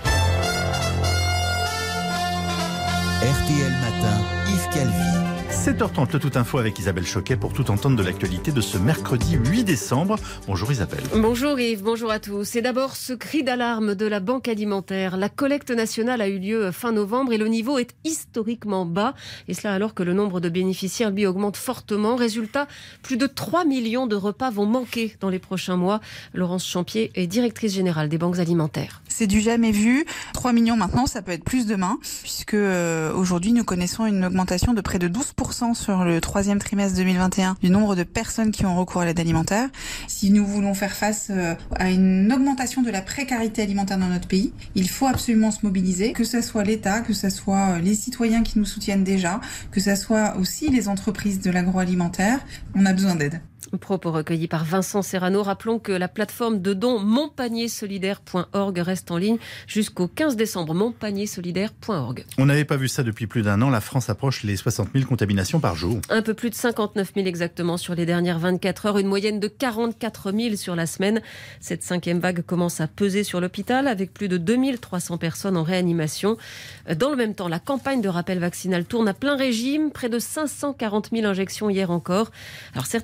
RTL Matin, Yves Calvi. 7h30, le Tout Info avec Isabelle Choquet pour tout entendre de l'actualité de ce mercredi 8 décembre. Bonjour Isabelle. Bonjour Yves, bonjour à tous. Et d'abord, ce cri d'alarme de la Banque alimentaire. La collecte nationale a eu lieu fin novembre et le niveau est historiquement bas. Et cela alors que le nombre de bénéficiaires, lui, augmente fortement. Résultat, plus de 3 millions de repas vont manquer dans les prochains mois. Laurence Champier est directrice générale des banques alimentaires. C'est du jamais vu. 3 millions maintenant, ça peut être plus demain, puisque aujourd'hui nous connaissons une augmentation de près de 12% sur le troisième trimestre 2021 du nombre de personnes qui ont recours à l'aide alimentaire. Si nous voulons faire face à une augmentation de la précarité alimentaire dans notre pays, il faut absolument se mobiliser, que ce soit l'État, que ce soit les citoyens qui nous soutiennent déjà, que ce soit aussi les entreprises de l'agroalimentaire. On a besoin d'aide. Propos recueillis par Vincent Serrano. Rappelons que la plateforme de dons montpagniersolidaire.org reste en ligne jusqu'au 15 décembre. montpagniersolidaire.org. On n'avait pas vu ça depuis plus d'un an. La France approche les 60 000 contaminations par jour. Un peu plus de 59 000 exactement sur les dernières 24 heures. Une moyenne de 44 000 sur la semaine. Cette 5e vague commence à peser sur l'hôpital avec plus de 2300 personnes en réanimation. Dans le même temps, la campagne de rappel vaccinal tourne à plein régime. Près de 540 000 injections hier encore. Alors certaines personnes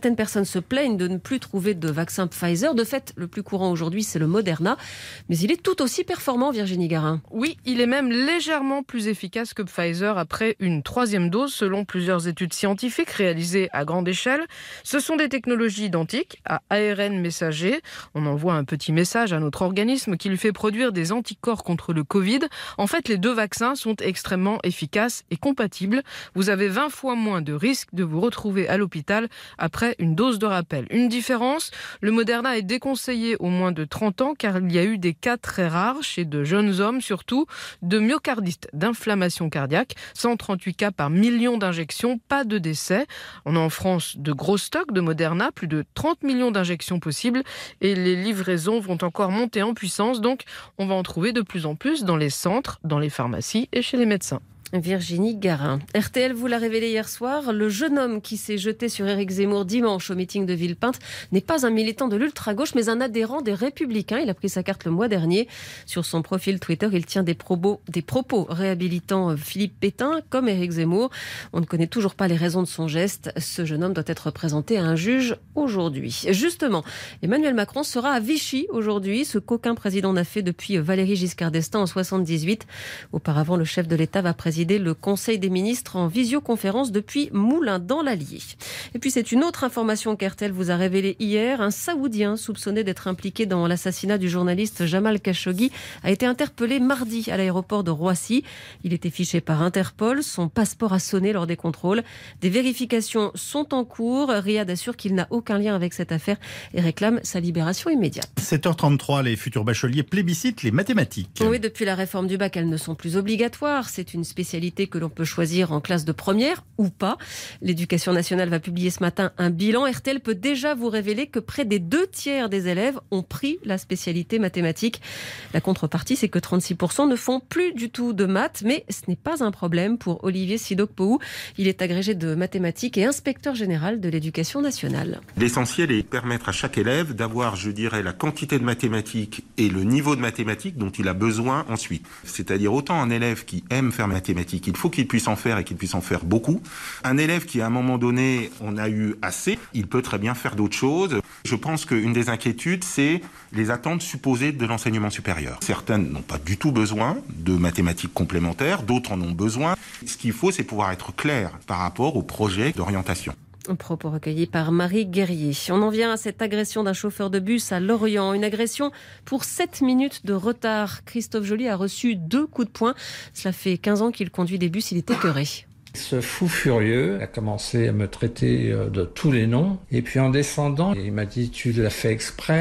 se plaignent de ne plus trouver de vaccin Pfizer. De fait, le plus courant aujourd'hui, c'est le Moderna. Mais il est tout aussi performant, Virginie Garin. Oui, il est même légèrement plus efficace que Pfizer après une 3e dose, selon plusieurs études scientifiques réalisées à grande échelle. Ce sont des technologies identiques à ARN messager. On envoie un petit message à notre organisme qui lui fait produire des anticorps contre le Covid. En fait, les deux vaccins sont extrêmement efficaces et compatibles. Vous avez 20 fois moins de risque de vous retrouver à l'hôpital après une dose de rappel. Une différence, le Moderna est déconseillé aux moins de 30 ans car il y a eu des cas très rares chez de jeunes hommes surtout de myocardite, d'inflammation cardiaque. 138 cas par million d'injections, pas de décès. On a en France de gros stocks de Moderna, plus de 30 millions d'injections possibles et les livraisons vont encore monter en puissance, donc on va en trouver de plus en plus dans les centres, dans les pharmacies et chez les médecins. Virginie Garin. RTL vous l'a révélé hier soir, le jeune homme qui s'est jeté sur Éric Zemmour dimanche au meeting de Villepinte n'est pas un militant de l'ultra-gauche, mais un adhérent des Républicains. Il a pris sa carte le mois dernier. Sur son profil Twitter, il tient des propos réhabilitant Philippe Pétain comme Éric Zemmour. On ne connaît toujours pas les raisons de son geste. Ce jeune homme doit être présenté à un juge aujourd'hui. Justement, Emmanuel Macron sera à Vichy aujourd'hui, ce qu'aucun président n'a fait depuis Valéry Giscard d'Estaing en 1978. Auparavant, le chef de l'État va présider le Conseil des ministres en visioconférence depuis Moulins dans l'Allier. Et puis c'est une autre information qu'RTL vous a révélée hier. Un Saoudien soupçonné d'être impliqué dans l'assassinat du journaliste Jamal Khashoggi a été interpellé mardi à l'aéroport de Roissy. Il était fiché par Interpol. Son passeport a sonné lors des contrôles. Des vérifications sont en cours. Riyad assure qu'il n'a aucun lien avec cette affaire et réclame sa libération immédiate. 7h33, les futurs bacheliers plébiscitent les mathématiques. Oui, depuis la réforme du bac, elles ne sont plus obligatoires. C'est une spécialité que l'on peut choisir en classe de première ou pas. L'éducation nationale va publier ce matin un bilan. RTL peut déjà vous révéler que près des 2/3 des élèves ont pris la spécialité mathématiques. La contrepartie, c'est que 36% ne font plus du tout de maths, mais ce n'est pas un problème pour Olivier Sidokpoou. Il est agrégé de mathématiques et inspecteur général de l'éducation nationale. L'essentiel est de permettre à chaque élève d'avoir, je dirais, la quantité de mathématiques et le niveau de mathématiques dont il a besoin ensuite. C'est-à-dire autant un élève qui aime faire mathématiques, il faut qu'il puisse en faire et qu'il puisse en faire beaucoup. Un élève qui, à un moment donné, on a eu assez, il peut très bien faire d'autres choses. Je pense qu'une des inquiétudes, c'est les attentes supposées de l'enseignement supérieur. Certaines n'ont pas du tout besoin de mathématiques complémentaires, d'autres en ont besoin. Ce qu'il faut, c'est pouvoir être clair par rapport au projet d'orientation. Propos recueillis par Marie Guerrier. On en vient à cette agression d'un chauffeur de bus à Lorient. Une agression pour 7 minutes de retard. Christophe Joly a reçu 2 coups de poing. Cela fait 15 ans qu'il conduit des bus. Il est écœuré. Ce fou furieux a commencé à me traiter de tous les noms. Et puis en descendant, il m'a dit « tu l'as fait exprès ».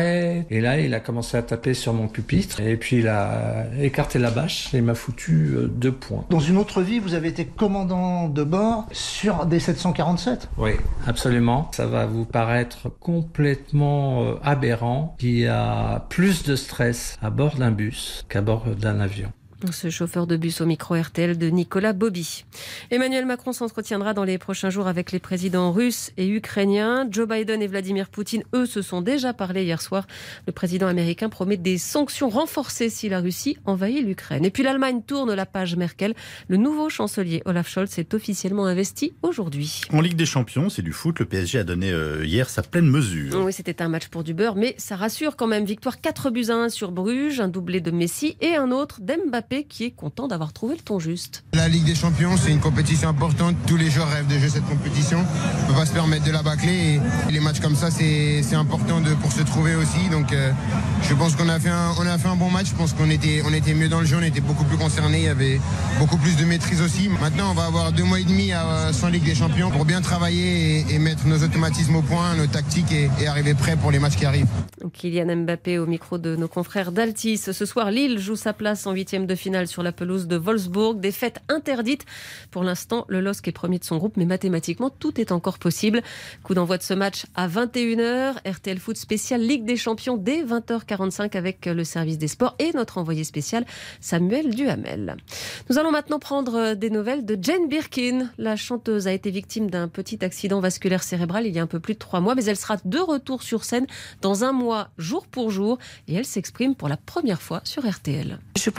Et là, il a commencé à taper sur mon pupitre. Et puis il a écarté la bâche et m'a foutu 2 points. Dans une autre vie, vous avez été commandant de bord sur des 747 ? Oui, absolument. Ça va vous paraître complètement aberrant. Il y a plus de stress à bord d'un bus qu'à bord d'un avion. Ce chauffeur de bus au micro RTL de Nicolas Bobby. Emmanuel Macron s'entretiendra dans les prochains jours avec les présidents russes et ukrainiens. Joe Biden et Vladimir Poutine, eux, se sont déjà parlé hier soir. Le président américain promet des sanctions renforcées si la Russie envahit l'Ukraine. Et puis l'Allemagne tourne la page Merkel. Le nouveau chancelier Olaf Scholz est officiellement investi aujourd'hui. En Ligue des Champions, c'est du foot. Le PSG a donné hier sa pleine mesure. Oui, c'était un match pour du beurre, mais ça rassure quand même. Victoire 4-1 sur Bruges, un doublé de Messi et un autre d'Mbappé qui est content d'avoir trouvé le ton juste. La Ligue des Champions, c'est une compétition importante. Tous les joueurs rêvent de jouer cette compétition. On ne peut pas se permettre de la bâcler. Et les matchs comme ça, c'est important pour se trouver aussi. Donc je pense qu'on a fait un bon match. Je pense qu'on était mieux dans le jeu. On était beaucoup plus concernés. Il y avait beaucoup plus de maîtrise aussi. Maintenant, on va avoir 2 mois et demi sans Ligue des Champions pour bien travailler et mettre nos automatismes au point, nos tactiques et arriver prêt pour les matchs qui arrivent. Kylian Mbappé au micro de nos confrères d'Altis. Ce soir, Lille joue sa place en 8e de finale sur la pelouse de Wolfsburg. Défaite interdite. Pour l'instant, le LOSC est premier de son groupe, mais mathématiquement, tout est encore possible. Coup d'envoi de ce match à 21h. RTL Foot spécial Ligue des Champions dès 20h45 avec le service des sports et notre envoyé spécial Samuel Duhamel. Nous allons maintenant prendre des nouvelles de Jane Birkin. La chanteuse a été victime d'un petit accident vasculaire cérébral il y a un peu plus de 3 mois, mais elle sera de retour sur scène dans un mois, jour pour jour, et elle s'exprime pour la première fois sur RTL. Je pense qu'il n'y a pas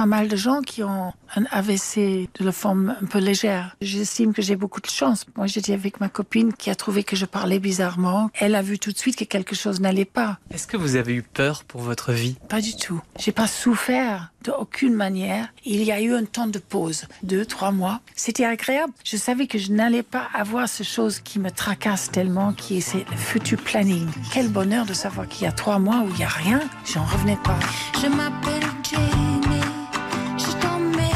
pas mal de gens qui ont un AVC de la forme un peu légère. J'estime que j'ai beaucoup de chance. Moi, j'étais avec ma copine qui a trouvé que je parlais bizarrement. Elle a vu tout de suite que quelque chose n'allait pas. Est-ce que vous avez eu peur pour votre vie? Pas du tout. J'ai pas souffert d'aucune manière. Il y a eu un temps de pause, 2-3 mois. C'était agréable. Je savais que je n'allais pas avoir ces choses qui me tracassent tellement, qui est le futur planning. Quel bonheur de savoir qu'il y a 3 mois où il n'y a rien. J'en revenais pas. Je m'appelle Jamie, je t'emmerde.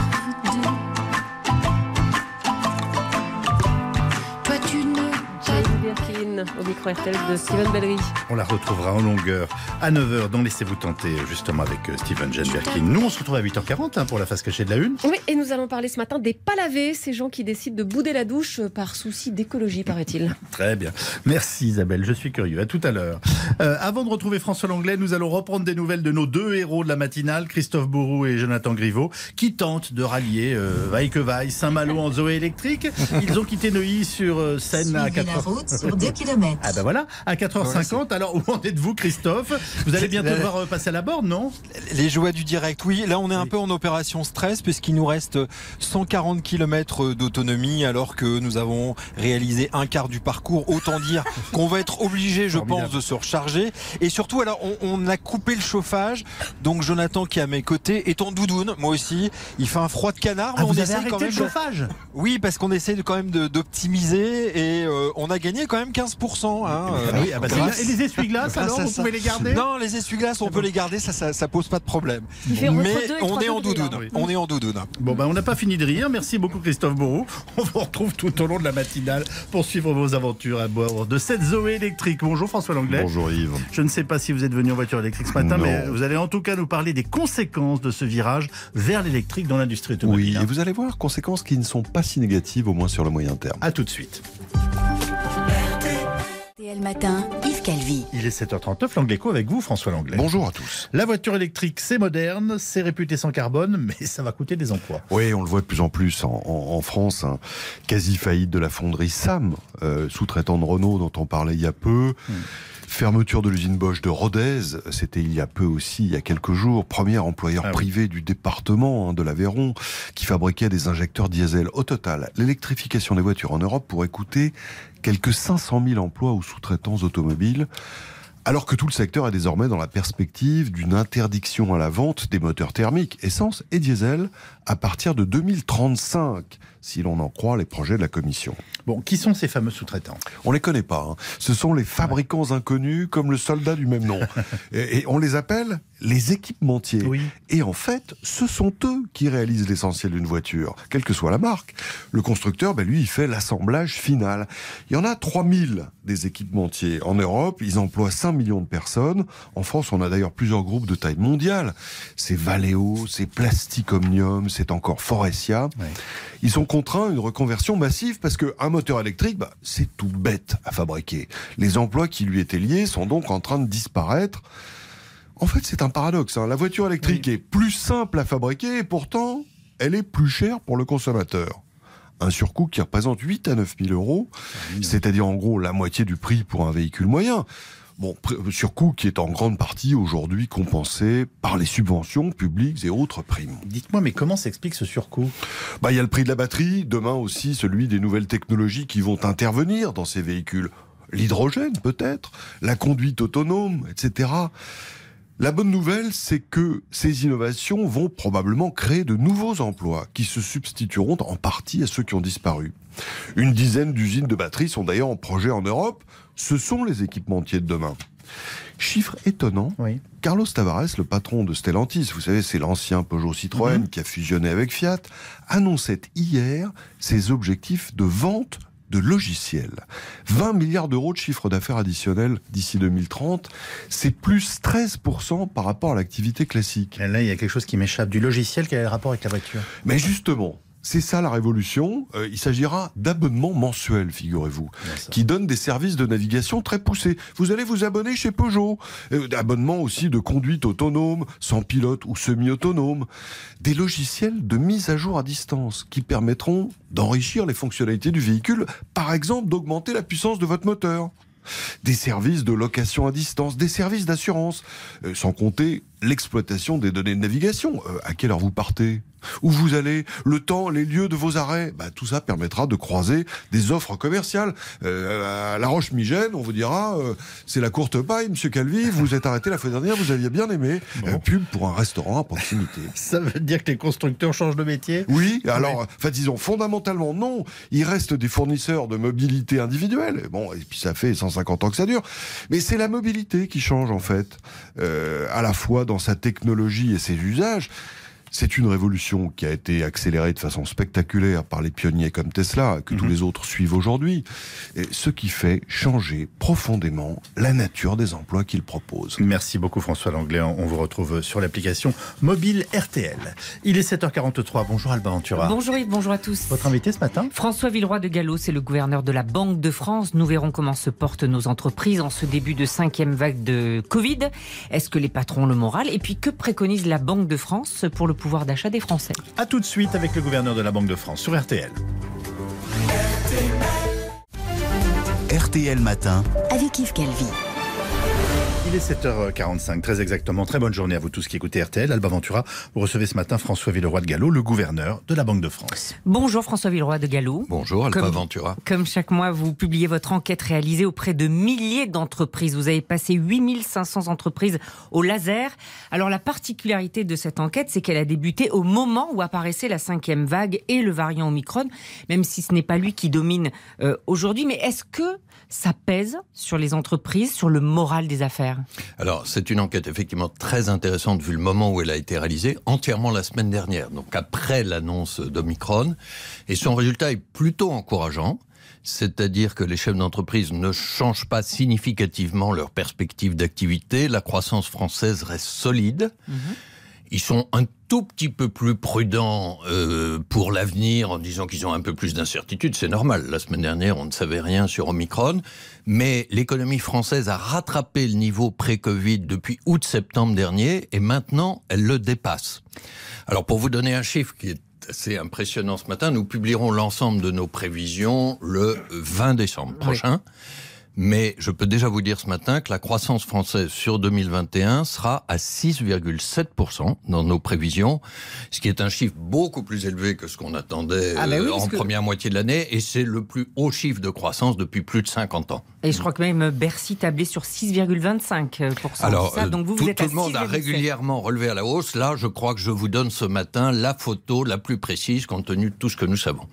Toi tu ne Birkin au micro RTL de Steven Bellery. On la retrouvera en longueur à 9h dans Laissez-vous tenter, justement avec Steven Jane Birkin. Nous, on se retrouve à 8h40 pour la face cachée de la une. Oui, et nous allons parler ce matin des pas lavés, ces gens qui décident de bouder la douche par souci d'écologie, paraît-il. Très bien. Merci Isabelle, je suis curieux. À tout à l'heure. Avant de retrouver François Langlais, nous allons reprendre des nouvelles de nos 2 héros de la matinale, Christophe Bourou et Jonathan Griveau, qui tentent de rallier vaille que vaille, Saint-Malo en Zoé électrique. Ils ont quitté Neuilly sur Seine à 4h. La route sur 2 km. Ah ben voilà, à 4h50. Alors où en êtes-vous, Christophe? Vous allez bientôt devoir passer à la borne, non? Les joies du direct, oui. Là, on est un peu en opération stress puisqu'il nous reste 140 km d'autonomie alors que nous avons réalisé un quart du parcours. Autant dire qu'on va être obligé, je pense, de se recharger. Et surtout, alors, on a coupé le chauffage. Donc, Jonathan, qui est à mes côtés, est en doudoune. Moi aussi. Il fait un froid de canard. Ah, mais vous on avez arrêté quand même le chauffage? Oui, parce qu'on essaie quand même d'optimiser et on a gagné quand même 15%. Oui, ah bah c'est bien. Et les essuie-glaces, alors, vous pouvez les garder? Non, les essuie-glaces, on peut les garder, ça pose pas de problème. Mais on est en doudoune. On est en doudoune. Bon, ben on n'a pas fini de rire. Merci beaucoup, Christophe Bourou. On vous retrouve tout au long de la matinale pour suivre vos aventures à bord de cette Zoé électrique. Bonjour François Langlais. Bonjour Yves. Je ne sais pas si vous êtes venu en voiture électrique ce matin, Non. mais vous allez en tout cas nous parler des conséquences de ce virage vers l'électrique dans l'industrie automobile. Oui, et vous allez voir, conséquences qui ne sont pas si négatives, au moins sur le moyen terme. À tout de suite. RTL Matin, Yves Calvi. Il est 7h39, l'Angléco avec vous, François Langlais. Bonjour à tous. La voiture électrique, c'est moderne, c'est réputé sans carbone, mais ça va coûter des emplois. Oui, on le voit de plus en plus en France. Quasi faillite de la fonderie SAM, sous-traitant de Renault dont on parlait il y a peu. Fermeture de l'usine Bosch de Rodez, c'était il y a peu aussi, il y a quelques jours. Premier employeur privé du département de l'Aveyron qui fabriquait des injecteurs diesel. Au total, l'électrification des voitures en Europe pourrait coûter quelques 500 000 emplois aux sous-traitants automobiles. Alors que tout le secteur est désormais dans la perspective d'une interdiction à la vente des moteurs thermiques, essence et diesel, à partir de 2035, si l'on en croit les projets de la Commission. Bon, qui sont ces fameux sous-traitants? On les connaît pas. Ce sont les fabricants inconnus, comme le soldat du même nom. Et on les appelle les équipementiers. Oui. Et en fait, ce sont eux qui réalisent l'essentiel d'une voiture, quelle que soit la marque. Le constructeur, lui, il fait l'assemblage final. Il y en a 3000 des équipementiers. En Europe, ils emploient 5 millions de personnes. En France, on a d'ailleurs plusieurs groupes de taille mondiale. C'est Valeo, c'est Plastic Omnium, c'est encore Forestia. Ouais. Ils sont contraints à une reconversion massive parce qu'un moteur électrique, c'est tout bête à fabriquer. Les emplois qui lui étaient liés sont donc en train de disparaître. En fait, c'est un paradoxe. La voiture électrique est plus simple à fabriquer et pourtant, elle est plus chère pour le consommateur. Un surcoût qui représente 8 à 9 000 euros, c'est-à-dire en gros la moitié du prix pour un véhicule moyen. Bon, surcoût qui est en grande partie aujourd'hui compensé par les subventions publiques et autres primes. Dites-moi, mais comment s'explique ce surcoût? Il y a le prix de la batterie, demain aussi celui des nouvelles technologies qui vont intervenir dans ces véhicules. L'hydrogène peut-être, la conduite autonome, etc. La bonne nouvelle, c'est que ces innovations vont probablement créer de nouveaux emplois qui se substitueront en partie à ceux qui ont disparu. Une dizaine d'usines de batteries sont d'ailleurs en projet en Europe. Ce sont les équipementiers de demain. Chiffre étonnant, Carlos Tavares, le patron de Stellantis, vous savez, c'est l'ancien Peugeot Citroën qui a fusionné avec Fiat, annonçait hier ses objectifs de vente de logiciels. 20 milliards d'euros de chiffre d'affaires additionnel d'ici 2030, c'est plus 13% par rapport à l'activité classique. Et là, il y a quelque chose qui m'échappe, du logiciel qui a le rapport avec la voiture. Mais justement, c'est ça la révolution. Il s'agira d'abonnements mensuels, figurez-vous, qui donnent des services de navigation très poussés. Vous allez vous abonner chez Peugeot. Abonnements aussi de conduite autonome, sans pilote ou semi-autonome. Des logiciels de mise à jour à distance qui permettront d'enrichir les fonctionnalités du véhicule, par exemple d'augmenter la puissance de votre moteur. des services de location à distance, des services d'assurance, sans compter l'exploitation des données de navigation. À quelle heure vous partez ? Où vous allez, le temps, les lieux de vos arrêts, tout ça permettra de croiser des offres commerciales. À La Roche-Migène, on vous dira, c'est la courte paille, monsieur Calvi, vous êtes arrêté la fois dernière, vous aviez bien aimé. Pub pour un restaurant à proximité. Ça veut dire que les constructeurs changent de métier ? Oui, alors, disons, fondamentalement, non. Il reste des fournisseurs de mobilité individuelle. Et puis ça fait 150 ans que ça dure. Mais c'est la mobilité qui change, en fait. À la fois dans sa technologie et ses usages. C'est une révolution qui a été accélérée de façon spectaculaire par les pionniers comme Tesla, que tous les autres suivent aujourd'hui, et ce qui fait changer profondément la nature des emplois qu'il propose. Merci beaucoup François Langlais, on vous retrouve sur l'application mobile RTL. Il est 7h43, bonjour Alba Ventura. Bonjour Yves, bonjour à tous. Votre invité ce matin ? François Villeroy de Galhau, c'est le gouverneur de la Banque de France. Nous verrons comment se portent nos entreprises en ce début de 5e vague de Covid. Est-ce que les patrons ont le moral ? Et puis que préconise la Banque de France pour le pouvoir d'achat des Français? A tout de suite avec le gouverneur de la Banque de France sur RTL. RTL Matin. Avec Yves Calvi. Il est 7h45, très exactement. Très bonne journée à vous tous qui écoutez RTL. Alba Ventura, vous recevez ce matin François Villeroy de Galhau, le gouverneur de la Banque de France. Bonjour François Villeroy de Galhau. Bonjour Alba Ventura. Comme chaque mois, vous publiez votre enquête réalisée auprès de milliers d'entreprises. Vous avez passé 8500 entreprises au laser. Alors la particularité de cette enquête, c'est qu'elle a débuté au moment où apparaissait la 5e vague et le variant Omicron, même si ce n'est pas lui qui domine aujourd'hui. Mais est-ce que ça pèse sur les entreprises, sur le moral des affaires? Alors, c'est une enquête effectivement très intéressante vu le moment où elle a été réalisée, entièrement la semaine dernière, donc après l'annonce d'Omicron. Et son résultat est plutôt encourageant. C'est-à-dire que les chefs d'entreprise ne changent pas significativement leur perspective d'activité. La croissance française reste solide. Ils sont un tout petit peu plus prudents pour l'avenir en disant qu'ils ont un peu plus d'incertitude. C'est normal. La semaine dernière, on ne savait rien sur Omicron. Mais l'économie française a rattrapé le niveau pré-Covid depuis août-septembre dernier et maintenant, elle le dépasse. Alors, pour vous donner un chiffre qui est assez impressionnant ce matin, nous publierons l'ensemble de nos prévisions le 20 décembre prochain. Oui. Mais je peux déjà vous dire ce matin que la croissance française sur 2021 sera à 6,7% dans nos prévisions, ce qui est un chiffre beaucoup plus élevé que ce qu'on attendait en première moitié de l'année, et c'est le plus haut chiffre de croissance depuis plus de 50 ans. Et je crois que même Bercy tablait sur 6,25%. Alors, ça, donc vous êtes tout le monde a régulièrement relevé à la hausse. Là, je crois que je vous donne ce matin la photo la plus précise compte tenu de tout ce que nous savons.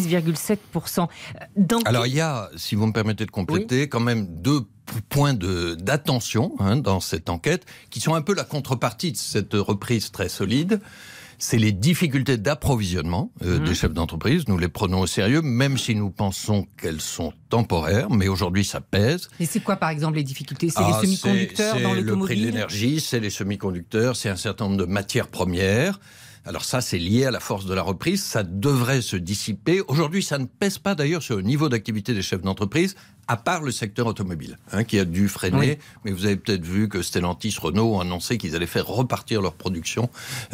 6,7%. Alors, il y a, si vous me permettez de compléter, quand même deux points d'attention dans cette enquête, qui sont un peu la contrepartie de cette reprise très solide. C'est les difficultés d'approvisionnement des chefs d'entreprise. Nous les prenons au sérieux, même si nous pensons qu'elles sont temporaires. Mais aujourd'hui, ça pèse. Et c'est quoi, par exemple, les difficultés? C'est les semi-conducteurs dans l'automobile? C'est le prix de l'énergie, c'est les semi-conducteurs, c'est un certain nombre de matières premières. Alors ça, c'est lié à la force de la reprise. Ça devrait se dissiper. Aujourd'hui, ça ne pèse pas d'ailleurs sur le niveau d'activité des chefs d'entreprise, à part le secteur automobile, qui a dû freiner. Oui. Mais vous avez peut-être vu que Stellantis, Renault ont annoncé qu'ils allaient faire repartir leur production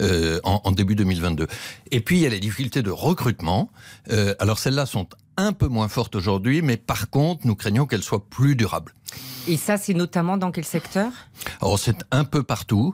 en début 2022. Et puis, il y a les difficultés de recrutement. Alors celles-là sont un peu moins fortes aujourd'hui, mais par contre, nous craignons qu'elles soient plus durables. Et ça, c'est notamment dans quel secteur? Alors, c'est un peu partout.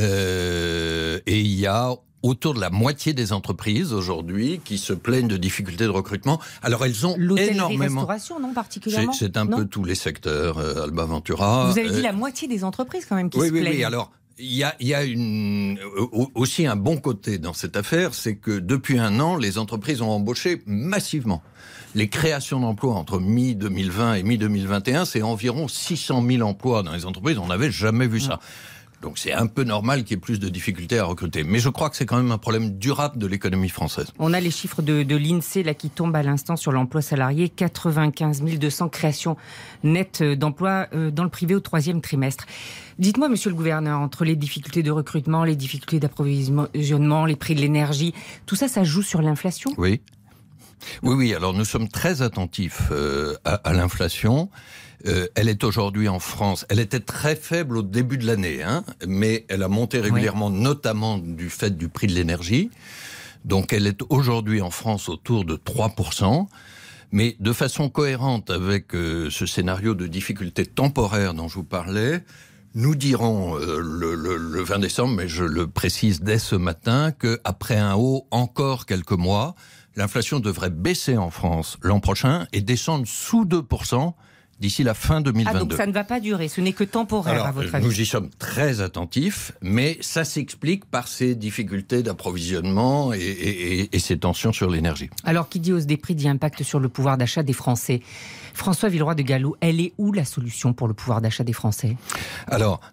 Et il y a autour de la moitié des entreprises aujourd'hui qui se plaignent de difficultés de recrutement. Alors elles ont énormément. Restauration, non, particulièrement. C'est un peu tous les secteurs, Alba Ventura. Vous avez dit la moitié des entreprises quand même qui se plaignent. Oui. Alors il y a aussi un bon côté dans cette affaire, c'est que depuis un an, les entreprises ont embauché massivement. Les créations d'emplois entre mi-2020 et mi-2021, c'est environ 600 000 emplois dans les entreprises. On n'avait jamais vu ça. Donc c'est un peu normal qu'il y ait plus de difficultés à recruter. Mais je crois que c'est quand même un problème durable de l'économie française. On a les chiffres de l'INSEE là, qui tombent à l'instant sur l'emploi salarié. 95 200 créations nettes d'emplois dans le privé au 3e trimestre. Dites-moi, monsieur le gouverneur, entre les difficultés de recrutement, les difficultés d'approvisionnement, les prix de l'énergie, tout ça, ça joue sur l'inflation ? Oui. Alors nous sommes très attentifs à l'inflation. Elle est aujourd'hui en France, elle était très faible au début de l'année, mais elle a monté régulièrement, notamment du fait du prix de l'énergie. Donc elle est aujourd'hui en France autour de 3%. Mais de façon cohérente avec ce scénario de difficulté temporaire dont je vous parlais, nous dirons le 20 décembre, mais je le précise dès ce matin, qu'après un haut encore quelques mois, l'inflation devrait baisser en France l'an prochain et descendre sous 2% d'ici la fin 2022. Ah, donc ça ne va pas durer, ce n'est que temporaire à votre avis. Nous y sommes très attentifs, mais ça s'explique par ces difficultés d'approvisionnement et ces tensions sur l'énergie. Alors, qui dit hausse des prix dit impact sur le pouvoir d'achat des Français. François Villeroy de Galhau, elle est où la solution pour le pouvoir d'achat des Français ? Alors,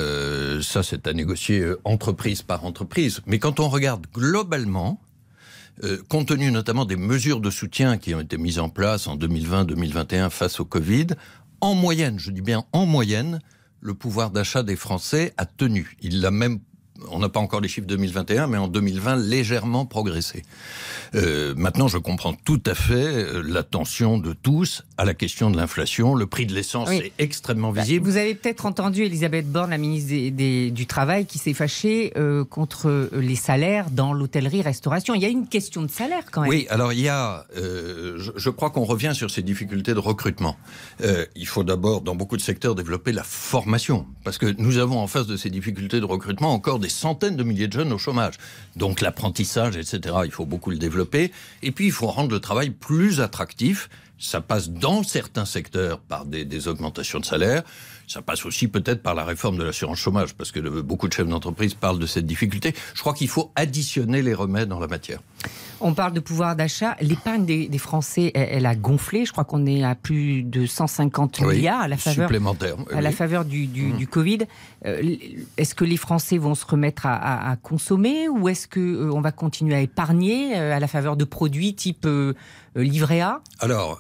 ça c'est à négocier entreprise par entreprise, mais quand on regarde globalement, compte tenu notamment des mesures de soutien qui ont été mises en place en 2020-2021 face au Covid, en moyenne, je dis bien en moyenne, le pouvoir d'achat des Français a tenu. Il l'a même, on n'a pas encore les chiffres 2021, mais en 2020, légèrement progressé. Maintenant, je comprends tout à fait l'attention de tous à la question de l'inflation. Le prix de l'essence est extrêmement visible. Vous avez peut-être entendu Elisabeth Borne, la ministre du Travail, qui s'est fâchée contre les salaires dans l'hôtellerie-restauration. Il y a une question de salaire quand même. Oui, alors il y a... je crois qu'on revient sur ces difficultés de recrutement. Il faut d'abord, dans beaucoup de secteurs, développer la formation. Parce que nous avons en face de ces difficultés de recrutement encore des centaines de milliers de jeunes au chômage. Donc l'apprentissage, etc., il faut beaucoup le développer. Et puis, il faut rendre le travail plus attractif. Ça passe dans certains secteurs par des augmentations de salaire. Ça passe aussi peut-être par la réforme de l'assurance chômage, parce que beaucoup de chefs d'entreprise parlent de cette difficulté. Je crois qu'il faut additionner les remèdes en la matière. On parle de pouvoir d'achat. L'épargne des Français, elle a gonflé. Je crois qu'on est à plus de 150 milliards à la faveur, la faveur du Covid. Est-ce que les Français vont se remettre à consommer, ou est-ce qu'on va continuer à épargner à la faveur de produits type livret A ? Alors,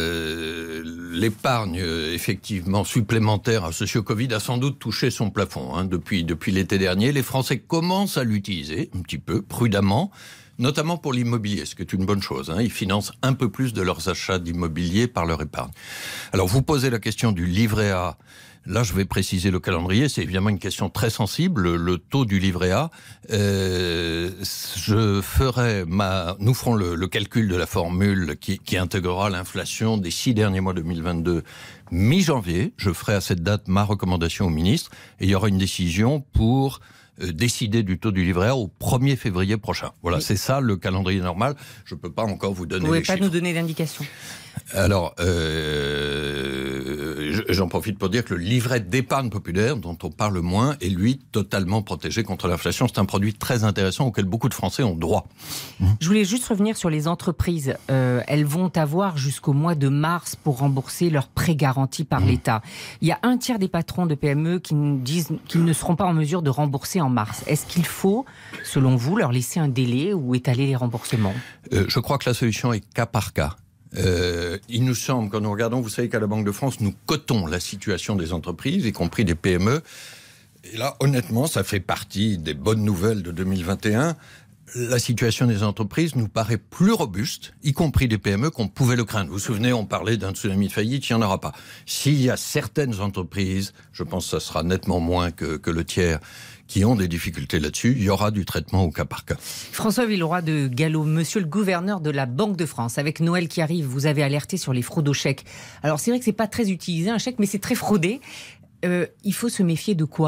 l'épargne effectivement supplémentaire associée au Covid a sans doute touché son plafond depuis l'été dernier. Les Français commencent à l'utiliser un petit peu prudemment, notamment pour l'immobilier, ce qui est une bonne chose. Ils financent un peu plus de leurs achats d'immobilier par leur épargne. Alors, vous posez la question du livret A. Là, je vais préciser le calendrier. C'est évidemment une question très sensible, le taux du livret A. Nous ferons le calcul de la formule qui intégrera l'inflation des 6 derniers mois 2022. Mi-janvier, je ferai à cette date ma recommandation au ministre, et il y aura une décision pour décider du taux du livret A au 1er février prochain. Voilà, c'est ça le calendrier normal. Je ne peux pas encore vous donner les chiffres. Vous ne pouvez pas nous donner d'indications. Alors, j'en profite pour dire que le livret d'épargne populaire, dont on parle moins, est lui totalement protégé contre l'inflation. C'est un produit très intéressant auquel beaucoup de Français ont droit. Je voulais juste revenir sur les entreprises. Elles vont avoir jusqu'au mois de mars pour rembourser leurs prêts garantis par l'État. Il y a un tiers des patrons de PME qui nous disent qu'ils ne seront pas en mesure de rembourser en mars. Est-ce qu'il faut, selon vous, leur laisser un délai ou étaler les remboursements ? Je crois que la solution est cas par cas. Il nous semble, quand nous regardons, vous savez qu'à la Banque de France, nous cotons la situation des entreprises, y compris des PME. Et là, honnêtement, ça fait partie des bonnes nouvelles de 2021. La situation des entreprises nous paraît plus robuste, y compris des PME, qu'on pouvait le craindre. Vous vous souvenez, on parlait d'un tsunami de faillite, il n'y en aura pas. S'il y a certaines entreprises, je pense que ça sera nettement moins que le tiers, qui ont des difficultés là-dessus, il y aura du traitement au cas par cas. François Villeroy de Galhau, monsieur le gouverneur de la Banque de France, avec Noël qui arrive, vous avez alerté sur les fraudes aux chèques. Alors c'est vrai que c'est pas très utilisé un chèque, mais c'est très fraudé. Il faut se méfier de quoi ?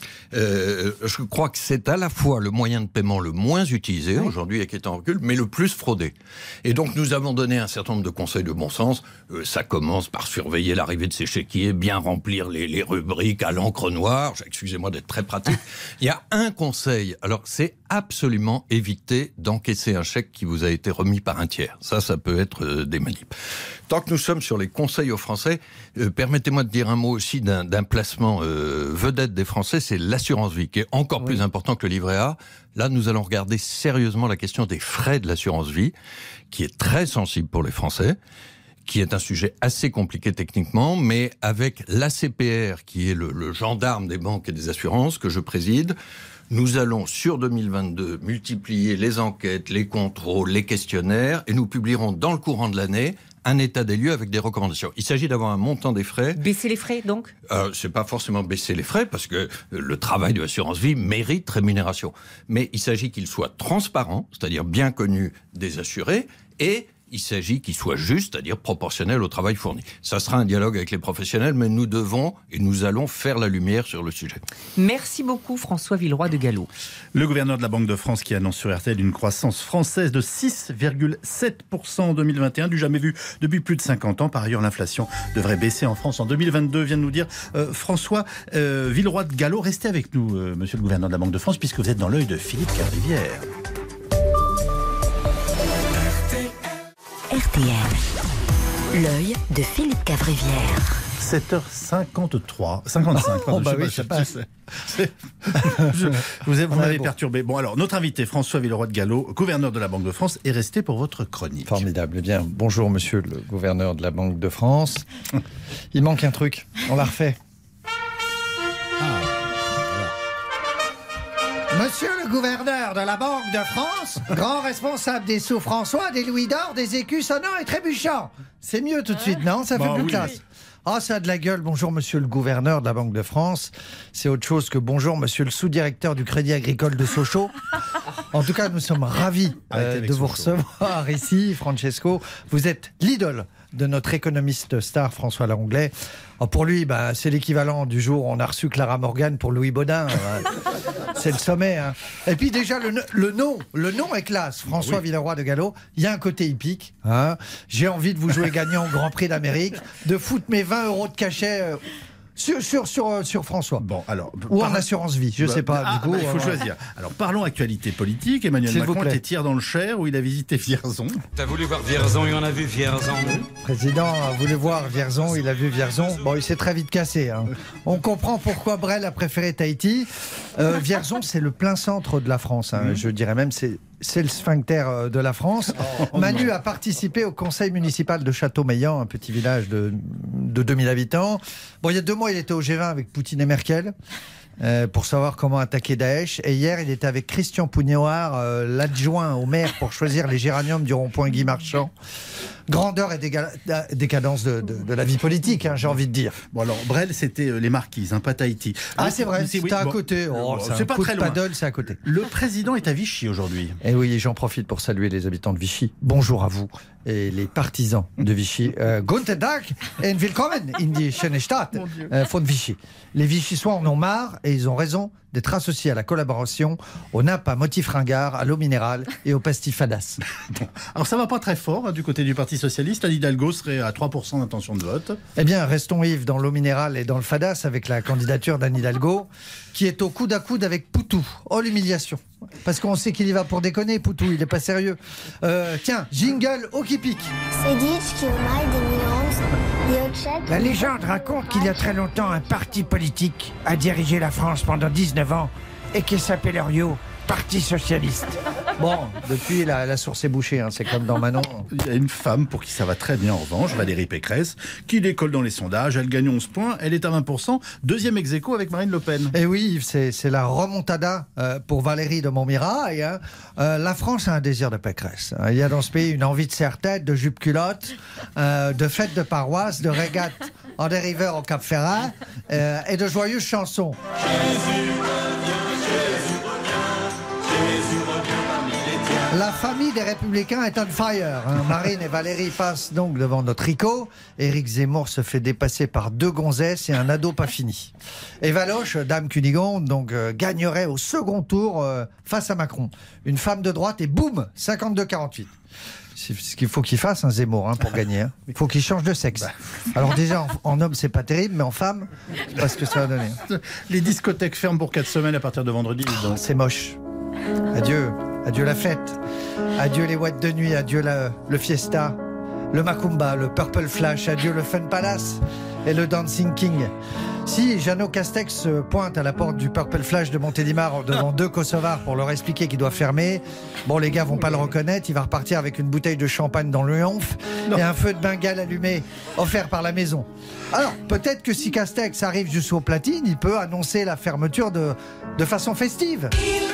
Je crois que c'est à la fois le moyen de paiement le moins utilisé aujourd'hui et qui est en recul, mais le plus fraudé. Et donc nous avons donné un certain nombre de conseils de bon sens. Ça commence par surveiller l'arrivée de ces chéquiers, bien remplir les rubriques à l'encre noire. Excusez-moi d'être très pratique. Il y a un conseil. Alors c'est absolument éviter d'encaisser un chèque qui vous a été remis par un tiers. Ça peut être des manips. Tant que nous sommes sur les conseils aux Français, permettez-moi de dire un mot aussi d'un placement vedette des Français, c'est l'assurance vie, qui est encore plus important que le livret A. Là, nous allons regarder sérieusement la question des frais de l'assurance vie, qui est très sensible pour les Français, qui est un sujet assez compliqué techniquement, mais avec l'ACPR, qui est le gendarme des banques et des assurances que je préside, nous allons, sur 2022, multiplier les enquêtes, les contrôles, les questionnaires, et nous publierons dans le courant de l'année un état des lieux avec des recommandations. Il s'agit d'avoir un montant des frais. Baisser les frais, donc ? C'est pas forcément baisser les frais, parce que le travail de l'assurance vie mérite rémunération. Mais il s'agit qu'il soit transparent, c'est-à-dire bien connu des assurés, et il s'agit qu'il soit juste, c'est-à-dire proportionnel au travail fourni. Ça sera un dialogue avec les professionnels, mais nous devons et nous allons faire la lumière sur le sujet. Merci beaucoup François Villeroy de Galhau. Le gouverneur de la Banque de France qui annonce sur RTL une croissance française de 6,7% en 2021, du jamais vu depuis plus de 50 ans. Par ailleurs, l'inflation devrait baisser en France en 2022, vient de nous dire François Villeroy de Galhau. Restez avec nous, monsieur le gouverneur de la Banque de France, puisque vous êtes dans l'œil de Philippe Cavrivière. RTL, l'œil de Philippe Cavrivière. 7h55. Pardon, bah oui, ça passe. Vous m'avez perturbé. Bon, alors, notre invité, François Villeroy de Galhau, gouverneur de la Banque de France, est resté pour votre chronique. Formidable. Eh bien, bonjour, monsieur le gouverneur de la Banque de France. Il manque un truc. On l'a refait. Monsieur le gouverneur de la Banque de France, grand responsable des sous François, des louis d'or, des écus sonnants et trébuchants. C'est mieux tout de suite, non? Ça fait plus classe. Ah, ça a de la gueule. Bonjour, monsieur le gouverneur de la Banque de France. C'est autre chose que bonjour, monsieur le sous-directeur du Crédit Agricole de Sochaux. En tout cas, nous sommes ravis de vous recevoir ici, Francesco. Vous êtes l'idole de notre économiste star François Lenglet. Alors pour lui, c'est l'équivalent du jour où on a reçu Clara Morgan pour Louis Baudin. C'est le sommet. Hein. Et puis déjà, le nom est classe. François Villeroy de Galhau. Il y a un côté hippique. Hein. J'ai envie de vous jouer gagnant au Grand Prix d'Amérique, de foutre mes 20 € de cachet... Sur François. Bon, alors, ou en assurance vie, je sais pas. Du coup, il faut choisir. Alors parlons actualité politique. Emmanuel Macron était hier dans le Cher où il a visité Vierzon. T'as voulu voir Vierzon et on a vu Vierzon. Le président a voulu voir Vierzon, il a vu Vierzon. Bon, il s'est très vite cassé. Hein. On comprend pourquoi Brel a préféré Tahiti. Vierzon, c'est le plein centre de la France. Hein. Je dirais même c'est le sphincter de la France. Manu a participé au conseil municipal de Châteaumeillan, un petit village de 2000 habitants. Bon, il y a 2 mois, il était au G20 avec Poutine et Merkel pour savoir comment attaquer Daesh. Et hier, il était avec Christian Pougnoir, l'adjoint au maire pour choisir les géraniums du rond-point Guy Marchand. Grandeur et décadence de la vie politique, hein, j'ai envie de dire. Bon alors, Brel, c'était les Marquises, pas Tahiti. Ah, c'est vrai, c'était à côté. C'est pas très loin. Paddle, c'est à côté. Le président est à Vichy aujourd'hui. Et oui, j'en profite pour saluer les habitants de Vichy. Bonjour à vous et les partisans de Vichy. Guten Tag und willkommen in die schöne Stadt von Vichy. Les Vichysois en ont marre et ils ont raison d'être associés à la collaboration, aux nappes à motifs ringards, à l'eau minérale et aux pastilles fadas. Bon. Alors ça va pas très fort du côté du Parti Socialiste. Anne Hidalgo serait à 3% d'intention de vote. Eh bien, restons Yves dans l'eau minérale et dans le fadas avec la candidature d'Anne Hidalgo, qui est au coude à coude avec Poutou. Oh, l'humiliation. Parce qu'on sait qu'il y va pour déconner, Poutou, il n'est pas sérieux. Tiens, jingle au qui pique. La légende raconte qu'il y a très longtemps, un parti politique a dirigé la France pendant 19 ans et qui s'appelait Rio, Parti Socialiste. Bon, depuis, la source est bouchée, hein, c'est comme dans Manon. Il y a une femme pour qui ça va très bien en revanche, Valérie Pécresse, qui décolle dans les sondages, elle gagne 11 points, elle est à 20%, deuxième ex-aequo avec Marine Le Pen. Et oui, c'est la remontada pour Valérie de Montmirail. Hein. La France a un désir de Pécresse. Il y a dans ce pays une envie de serre-tête, de jupe-culotte, de fêtes de paroisse, de régates en dériveur au Cap Ferrat et de joyeuses chansons. La famille des Républicains est on fire. Hein. Marine et Valérie passent donc devant notre Rico. Éric Zemmour se fait dépasser par 2 gonzesses et un ado pas fini. Et Valoche, dame Cunégonde, donc gagnerait au second tour face à Macron. Une femme de droite et boum, 52-48. C'est ce qu'il faut qu'il fasse, un Zemmour, pour gagner. Il faut qu'il change de sexe. Alors déjà, en homme, c'est pas terrible, mais en femme, je sais pas ce que ça va donner. Les discothèques ferment pour 4 semaines à partir de vendredi. C'est moche. Adieu. Adieu la fête. Adieu les boîtes de nuit. Adieu le fiesta. Le Macumba, le Purple Flash. Adieu le Fun Palace et le Dancing King. Si Jeannot Castex se pointe à la porte du Purple Flash de Montélimar devant 2 Kosovars pour leur expliquer qu'il doit fermer, bon, les gars vont pas le reconnaître. Il va repartir avec une bouteille de champagne dans le yonf et un feu de Bengale allumé offert par la maison. Alors, peut-être que si Castex arrive jusqu'aux platines, il peut annoncer la fermeture de façon festive.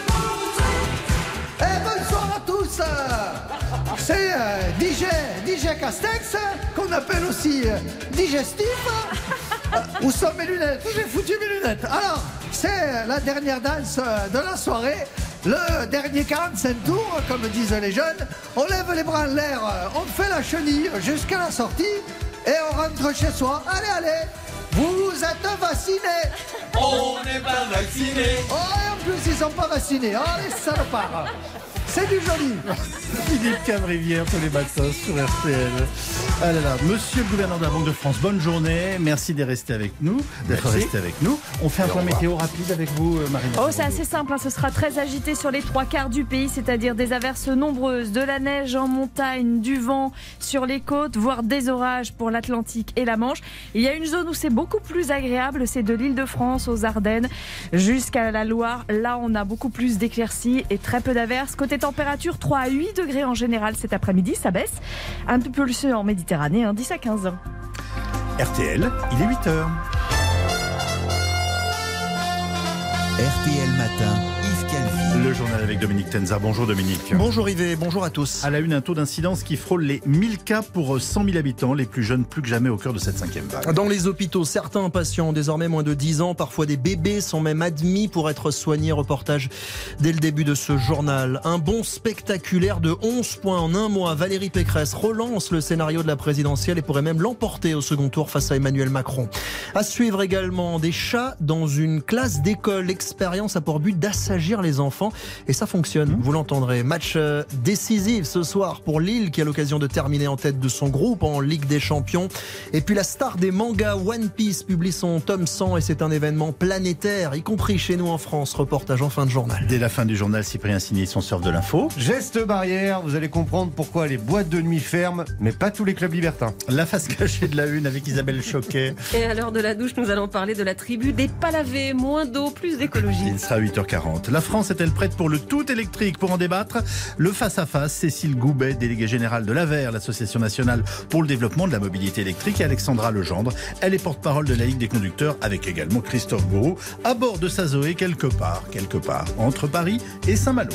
Bonsoir à tous. C'est DJ Castex, qu'on appelle aussi Digestif. Où sont mes lunettes? J'ai foutu mes lunettes. Alors, c'est la dernière danse de la soirée. Le dernier 45 tours, comme disent les jeunes, on lève les bras en l'air, on fait la chenille jusqu'à la sortie et on rentre chez soi. Allez, allez, vous êtes vaccinés. On n'est pas vaccinés. Oh, et en plus, ils sont pas vaccinés. Oh, les salopards. C'est du joli. Philippe Cavrivière tous les matins sur RTL. Ah là là, monsieur le gouverneur de la Banque de France, bonne journée. Merci d'être resté avec nous. On fait un point météo rapide avec vous, Marina. Oh, c'est assez simple, ce sera très agité sur les 3/4 du pays, c'est-à-dire des averses nombreuses, de la neige en montagne, du vent sur les côtes, voire des orages pour l'Atlantique et la Manche. Il y a une zone où c'est beaucoup plus agréable, c'est de l'Île-de-France aux Ardennes jusqu'à la Loire. Là, on a beaucoup plus d'éclaircies et très peu d'averses. Côté température, 3 à 8 degrés en général cet après-midi, ça baisse. Un peu plus en Méditerranée, 10 à 15. RTL, il est 8h. RTL Matin, Yves Calvi. Le journal avec Dominique Tenza. Bonjour Dominique. Bonjour Yves, bonjour à tous. À la une, un taux d'incidence qui frôle les 1000 cas pour 100 000 habitants, les plus jeunes plus que jamais au cœur de cette 5e vague. Dans les hôpitaux, certains patients ont désormais moins de 10 ans, parfois des bébés sont même admis pour être soignés. Reportage dès le début de ce journal. Un bond spectaculaire de 11 points en un mois. Valérie Pécresse relance le scénario de la présidentielle et pourrait même l'emporter au second tour face à Emmanuel Macron. À suivre également des chats dans une classe d'école. L'expérience a pour but d'assagir les enfants et ça fonctionne, vous l'entendrez. Match décisif ce soir pour Lille qui a l'occasion de terminer en tête de son groupe en Ligue des Champions. Et puis la star des mangas One Piece publie son tome 100 et c'est un événement planétaire, y compris chez nous en France. Reportage en fin de journal. Dès la fin du journal, Cyprien Signy, son surf de l'info. Geste barrière, vous allez comprendre pourquoi les boîtes de nuit ferment, mais pas tous les clubs libertins. La face cachée de la une avec Isabelle Choquet. Et à l'heure de la douche, nous allons parler de la tribu des pas lavés, moins d'eau, plus d'écologie. Il sera 8h40. La France est-elle prête pour le tout électrique? Pour en débattre, le face-à-face, Cécile Goubet, déléguée générale de l'AVER, l'Association nationale pour le développement de la mobilité électrique, et Alexandra Legendre. Elle est porte-parole de la Ligue des conducteurs, avec également Christophe Gouraud, à bord de sa Zoé quelque part, entre Paris et Saint-Malo.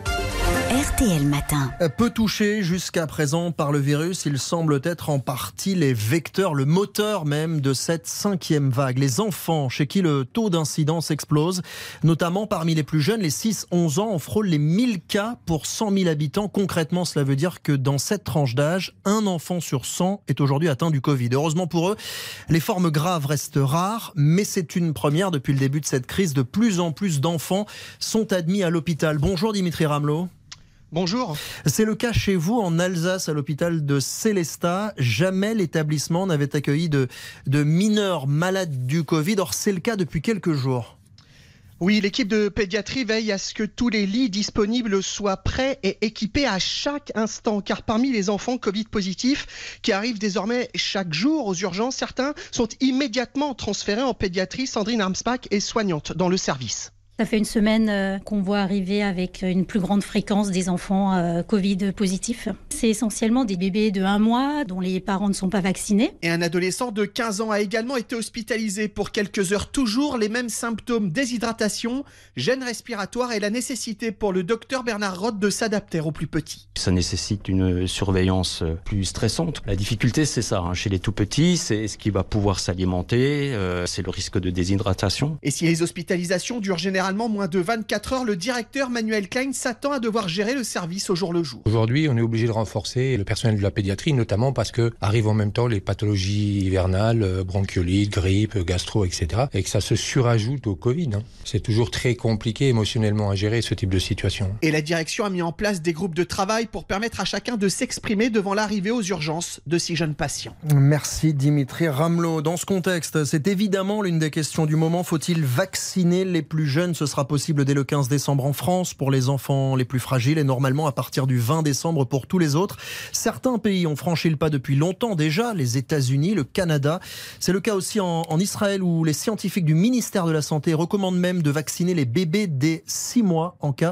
RTL Matin. Peu touché jusqu'à présent par le virus, il semble être en partie les vecteurs, le moteur même de cette 5e vague. Les enfants chez qui le taux d'incidence explose, notamment parmi les plus jeunes, les 6-11 ans, on frôle les 1000 cas pour 100 000 habitants. Concrètement, cela veut dire que dans cette tranche d'âge, un enfant sur 100 est aujourd'hui atteint du Covid. Heureusement pour eux, les formes graves restent rares, mais c'est une première depuis le début de cette crise. De plus en plus d'enfants sont admis à l'hôpital. Bonjour Dimitri Ramelot. Bonjour. C'est le cas chez vous en Alsace à l'hôpital de Sélestat. Jamais l'établissement n'avait accueilli de mineurs malades du Covid. Or, c'est le cas depuis quelques jours. Oui, l'équipe de pédiatrie veille à ce que tous les lits disponibles soient prêts et équipés à chaque instant. Car parmi les enfants Covid positifs qui arrivent désormais chaque jour aux urgences, certains sont immédiatement transférés en pédiatrie. Sandrine Armsbach est soignante dans le service. Ça fait une semaine qu'on voit arriver avec une plus grande fréquence des enfants Covid positifs. C'est essentiellement des bébés de 1 mois dont les parents ne sont pas vaccinés. Et un adolescent de 15 ans a également été hospitalisé pour quelques heures. Toujours les mêmes symptômes: déshydratation, gêne respiratoire et la nécessité pour le docteur Bernard Roth de s'adapter aux plus petits. Ça nécessite une surveillance plus stressante. La difficulté, c'est ça. Chez les tout petits, c'est est-ce qu'il va pouvoir s'alimenter, c'est le risque de déshydratation. Et si les hospitalisations durent généralement moins de 24 heures, le directeur Manuel Klein s'attend à devoir gérer le service au jour le jour. Aujourd'hui, on est obligé de renforcer le personnel de la pédiatrie, notamment parce que arrivent en même temps les pathologies hivernales, bronchiolite, grippe, gastro, etc. Et que ça se surajoute au Covid. C'est toujours très compliqué émotionnellement à gérer ce type de situation. Et la direction a mis en place des groupes de travail pour permettre à chacun de s'exprimer devant l'arrivée aux urgences de si jeunes patients. Merci Dimitri Ramelot. Dans ce contexte, c'est évidemment l'une des questions du moment. Faut-il vacciner les plus jeunes? Ce sera possible dès le 15 décembre en France pour les enfants les plus fragiles et normalement à partir du 20 décembre pour tous les autres. Certains pays ont franchi le pas depuis longtemps déjà, les États-Unis, le Canada. C'est le cas aussi en Israël où les scientifiques du ministère de la Santé recommandent même de vacciner les bébés dès 6 mois en cas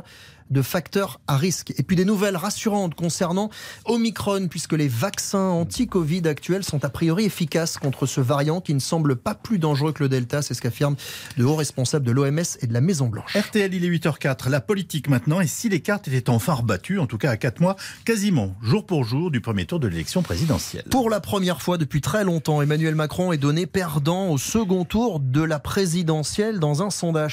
de facteurs à risque. Et puis des nouvelles rassurantes concernant Omicron, puisque les vaccins anti-Covid actuels sont a priori efficaces contre ce variant qui ne semble pas plus dangereux que le Delta. C'est ce qu'affirment de hauts responsables de l'OMS et de la Maison-Blanche. RTL, il est 8h04. La politique maintenant. Et si les cartes étaient enfin rebattues, en tout cas à 4 mois, quasiment jour pour jour du premier tour de l'élection présidentielle. Pour la première fois depuis très longtemps, Emmanuel Macron est donné perdant au second tour de la présidentielle dans un sondage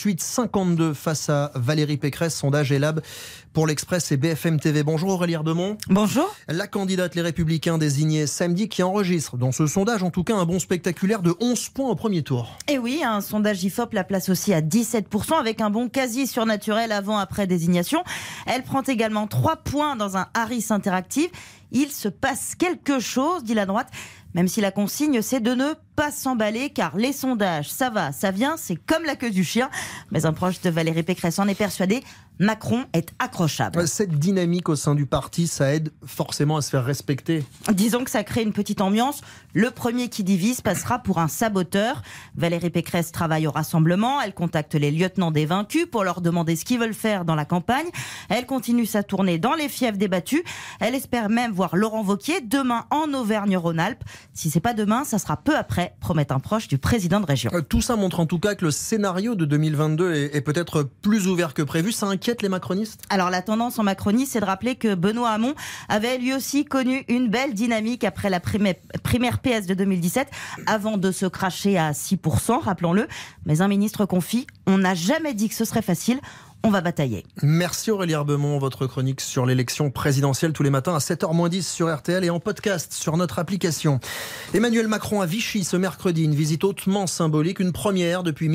48-52 face à Valérie Pécresse, sondage Elab pour l'Express et BFM TV. Bonjour Aurélie Ardemont. Bonjour. La candidate Les Républicains désignée samedi qui enregistre dans ce sondage en tout cas un bond spectaculaire de 11 points au premier tour. Et oui, un sondage IFOP la place aussi à 17% avec un bond quasi surnaturel avant-après désignation. Elle prend également 3 points dans un Harris Interactive. Il se passe quelque chose, dit la droite, même si la consigne c'est de ne pas s'emballer car les sondages, ça va, ça vient, c'est comme la queue du chien. Mais un proche de Valérie Pécresse en est persuadé, Macron est accrochable. Cette dynamique au sein du parti, ça aide forcément à se faire respecter. Disons que ça crée une petite ambiance. Le premier qui divise passera pour un saboteur. Valérie Pécresse travaille au rassemblement. Elle contacte les lieutenants des vaincus pour leur demander ce qu'ils veulent faire dans la campagne. Elle continue sa tournée dans les fiefs débattus. Elle espère même voir Laurent Wauquiez demain en Auvergne-Rhône-Alpes. Si c'est pas demain, ça sera peu après, promet un proche du président de région. Tout ça montre en tout cas que le scénario de 2022 est peut-être plus ouvert que prévu. Ça inquiète les macronistes ? Alors la tendance en Macronie, c'est de rappeler que Benoît Hamon avait lui aussi connu une belle dynamique après la primaire PS de 2017, avant de se cracher à 6%, rappelons-le. Mais un ministre confie, on n'a jamais dit que ce serait facile. On va batailler. Merci Aurélie Ardemont, votre chronique sur l'élection présidentielle tous les matins à 7h-10 sur RTL et en podcast sur notre application. Emmanuel Macron à Vichy ce mercredi, une visite hautement symbolique, une première depuis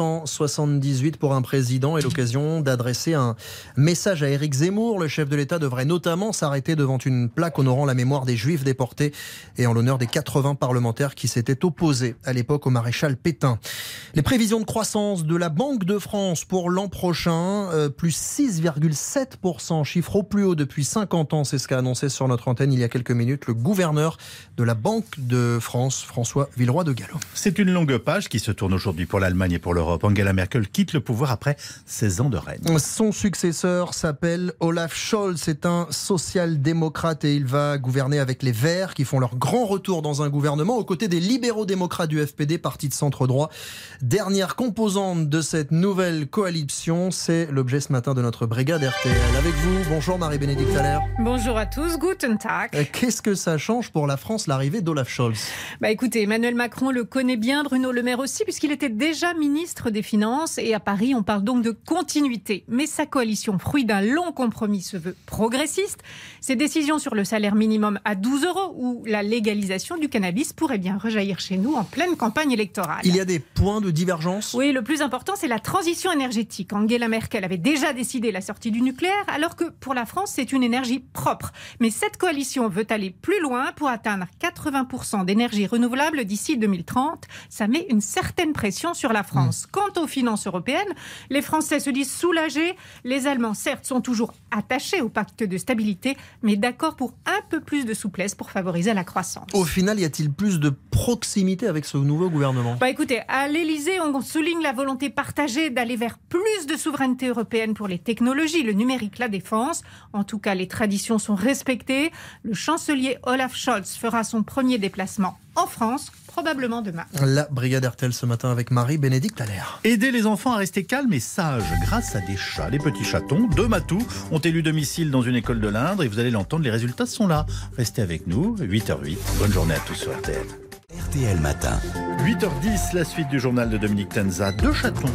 1978 pour un président et l'occasion d'adresser un message à Éric Zemmour. Le chef de l'État devrait notamment s'arrêter devant une plaque honorant la mémoire des Juifs déportés et en l'honneur des 80 parlementaires qui s'étaient opposés à l'époque au maréchal Pétain. Les prévisions de croissance de la Banque de France pour l'an prochain, plus 6,7%, chiffre au plus haut depuis 50 ans. C'est ce qu'a annoncé sur notre antenne il y a quelques minutes le gouverneur de la Banque de France, François Villeroy de Galhau. C'est une longue page qui se tourne aujourd'hui pour l'Allemagne et pour l'Europe. Angela Merkel quitte le pouvoir après 16 ans de règne. Son successeur s'appelle Olaf Scholz. C'est un social-démocrate et il va gouverner avec les Verts qui font leur grand retour dans un gouvernement aux côtés des libéraux-démocrates du FPD, parti de centre-droit. Dernière composante de cette nouvelle coalition, c'est l'objet ce matin de notre brigade RTL. Avec vous, bonjour Marie-Bénédicte Allaire. Bonjour à tous, guten Tag. Qu'est-ce que ça change pour la France, l'arrivée d'Olaf Scholz ? Écoutez, Emmanuel Macron le connaît bien, Bruno Le Maire aussi, puisqu'il était déjà ministre des Finances. Et à Paris, on parle donc de continuité. Mais sa coalition, fruit d'un long compromis, se veut progressiste. Ses décisions sur le salaire minimum à 12 € ou la légalisation du cannabis pourraient bien rejaillir chez nous en pleine campagne électorale. Il y a des points de divergence ? Oui, le plus important, c'est la transition énergétique. Angela Merkel avait déjà décidé la sortie du nucléaire, alors que pour la France, c'est une énergie propre. Mais cette coalition veut aller plus loin pour atteindre 80% d'énergie renouvelable d'ici 2030. Ça met une certaine pression sur la France. Quant aux finances européennes, les Français se disent soulagés. Les Allemands, certes, sont toujours attachés au pacte de stabilité, mais d'accord pour un peu plus de souplesse pour favoriser la croissance. Au final, y a-t-il plus de proximité avec ce nouveau gouvernement ? Écoutez, à l'Élysée, on souligne la volonté partagée d'aller vers plus de souveraineté européenne pour les technologies, le numérique, la défense. En tout cas, les traditions sont respectées. Le chancelier Olaf Scholz fera son premier déplacement en France, probablement demain. La brigade RTL ce matin avec Marie-Bénédicte Allaire. Aider les enfants à rester calmes et sages grâce à des chats. Les petits chatons de Matou ont élu domicile dans une école de l'Indre et vous allez l'entendre, les résultats sont là. Restez avec nous, 8h08. Bonne journée à tous sur RTL. RTL Matin. 8h10, la suite du journal de Dominique Tenza. Deux chatons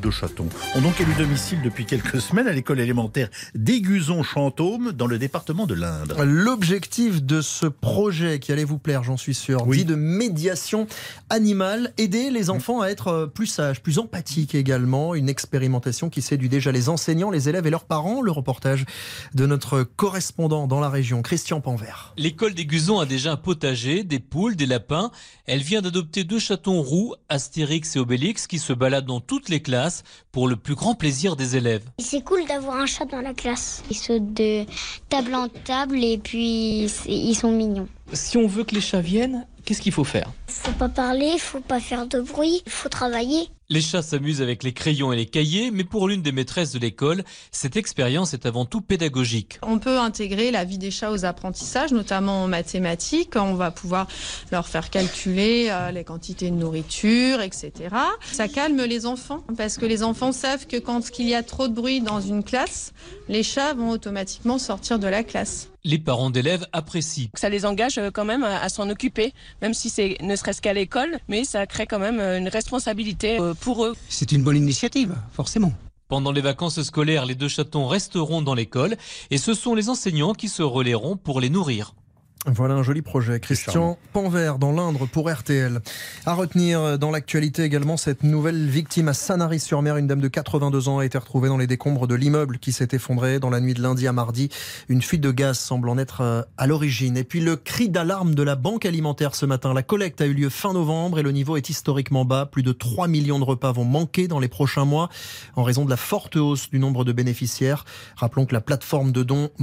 ont donc élu domicile depuis quelques semaines à l'école élémentaire d'Aiguzon-Chantôme dans le département de l'Indre. L'objectif de ce projet qui allait vous plaire, j'en suis sûr, dit de médiation animale, aider les enfants à être plus sages, plus empathiques également. Une expérimentation qui séduit déjà les enseignants, les élèves et leurs parents. Le reportage de notre correspondant dans la région, Christian Panvert. L'école d'Aiguzon a déjà un potager, des poules, des lapins. Elle vient d'adopter 2 chatons roux, Astérix et Obélix, qui se baladent dans toutes les classes pour le plus grand plaisir des élèves. C'est cool d'avoir un chat dans la classe. Ils sautent de table en table et puis ils sont mignons. Si on veut que les chats viennent, qu'est-ce qu'il faut faire ? Faut pas parler, faut pas faire de bruit, faut travailler. Les chats s'amusent avec les crayons et les cahiers, mais pour l'une des maîtresses de l'école, cette expérience est avant tout pédagogique. On peut intégrer la vie des chats aux apprentissages, notamment en mathématiques. On va pouvoir leur faire calculer les quantités de nourriture, etc. Ça calme les enfants, parce que les enfants savent que quand il y a trop de bruit dans une classe, les chats vont automatiquement sortir de la classe. Les parents d'élèves apprécient. Ça les engage quand même à s'en occuper, même si c'est ne serait-ce qu'à l'école, mais ça crée quand même une responsabilité pour eux. C'est une bonne initiative, forcément. Pendant les vacances scolaires, les 2 chatons resteront dans l'école et ce sont les enseignants qui se relaieront pour les nourrir. Voilà un joli projet. Christian Panvert dans l'Indre pour RTL. À retenir dans l'actualité également cette nouvelle victime à Sanary-sur-Mer. Une dame de 82 ans a été retrouvée dans les décombres de l'immeuble qui s'est effondré dans la nuit de lundi à mardi. Une fuite de gaz semble en être à l'origine. Et puis le cri d'alarme de la Banque alimentaire ce matin. La collecte a eu lieu fin novembre et le niveau est historiquement bas. Plus de 3 millions de repas vont manquer dans les prochains mois en raison de la forte hausse du nombre de bénéficiaires. Rappelons que la plateforme de dons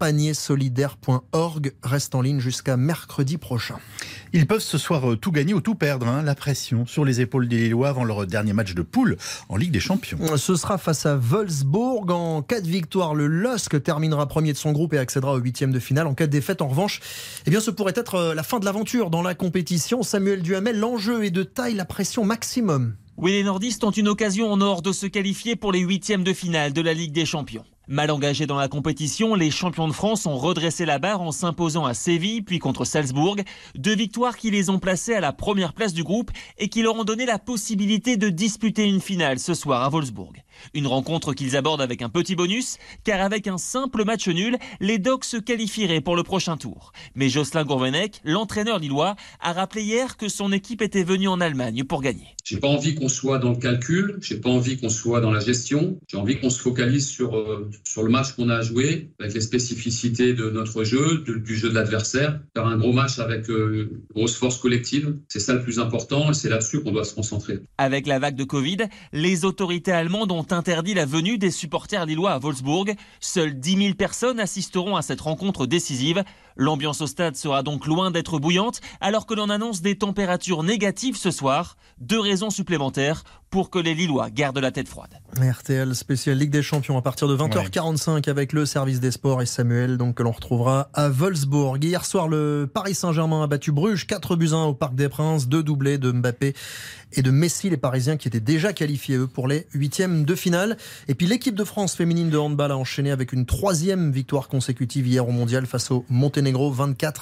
monpaniersolidaire.org reste en ligne jusqu'à mercredi prochain. Ils peuvent ce soir tout gagner ou tout perdre. La pression sur les épaules des Lillois avant leur dernier match de poule en Ligue des Champions. Ce sera face à Wolfsburg. En cas de victoire, le LOSC terminera premier de son groupe et accédera au 8e de finale. En cas de défaite, en revanche, ce pourrait être la fin de l'aventure dans la compétition. Samuel Duhamel, l'enjeu est de taille, la pression maximum. Oui, les nordistes ont une occasion en or de se qualifier pour les 8e de finale de la Ligue des Champions. Mal engagés dans la compétition, les champions de France ont redressé la barre en s'imposant à Séville puis contre Salzbourg. 2 victoires qui les ont placés à la première place du groupe et qui leur ont donné la possibilité de disputer une finale ce soir à Wolfsburg. Une rencontre qu'ils abordent avec un petit bonus, car avec un simple match nul, les Dogs se qualifieraient pour le prochain tour. Mais Jocelyn Gourvenec, l'entraîneur lillois, a rappelé hier que son équipe était venue en Allemagne pour gagner. J'ai pas envie qu'on soit dans le calcul, j'ai pas envie qu'on soit dans la gestion, j'ai envie qu'on se focalise sur le match qu'on a à jouer, avec les spécificités de notre jeu, du jeu de l'adversaire, faire un gros match avec grosse force collective, c'est ça le plus important et c'est là-dessus qu'on doit se concentrer. Avec la vague de Covid, les autorités allemandes ont interdit la venue des supporters lillois à Wolfsburg. Seules 10 000 personnes assisteront à cette rencontre décisive. L'ambiance au stade sera donc loin d'être bouillante, alors que l'on annonce des températures négatives ce soir. 2 raisons supplémentaires pour que les Lillois gardent la tête froide. RTL spécial Ligue des Champions à partir de 20h45 avec le service des sports et Samuel, donc que l'on retrouvera à Wolfsburg. Hier soir, le Paris Saint-Germain a battu Bruges 4-1 au Parc des Princes, 2 doublés de Mbappé et de Messi, les Parisiens qui étaient déjà qualifiés eux pour les 8e de finale. Et puis l'équipe de France féminine de handball a enchaîné avec une 3e victoire consécutive hier au Mondial face au Monténégro,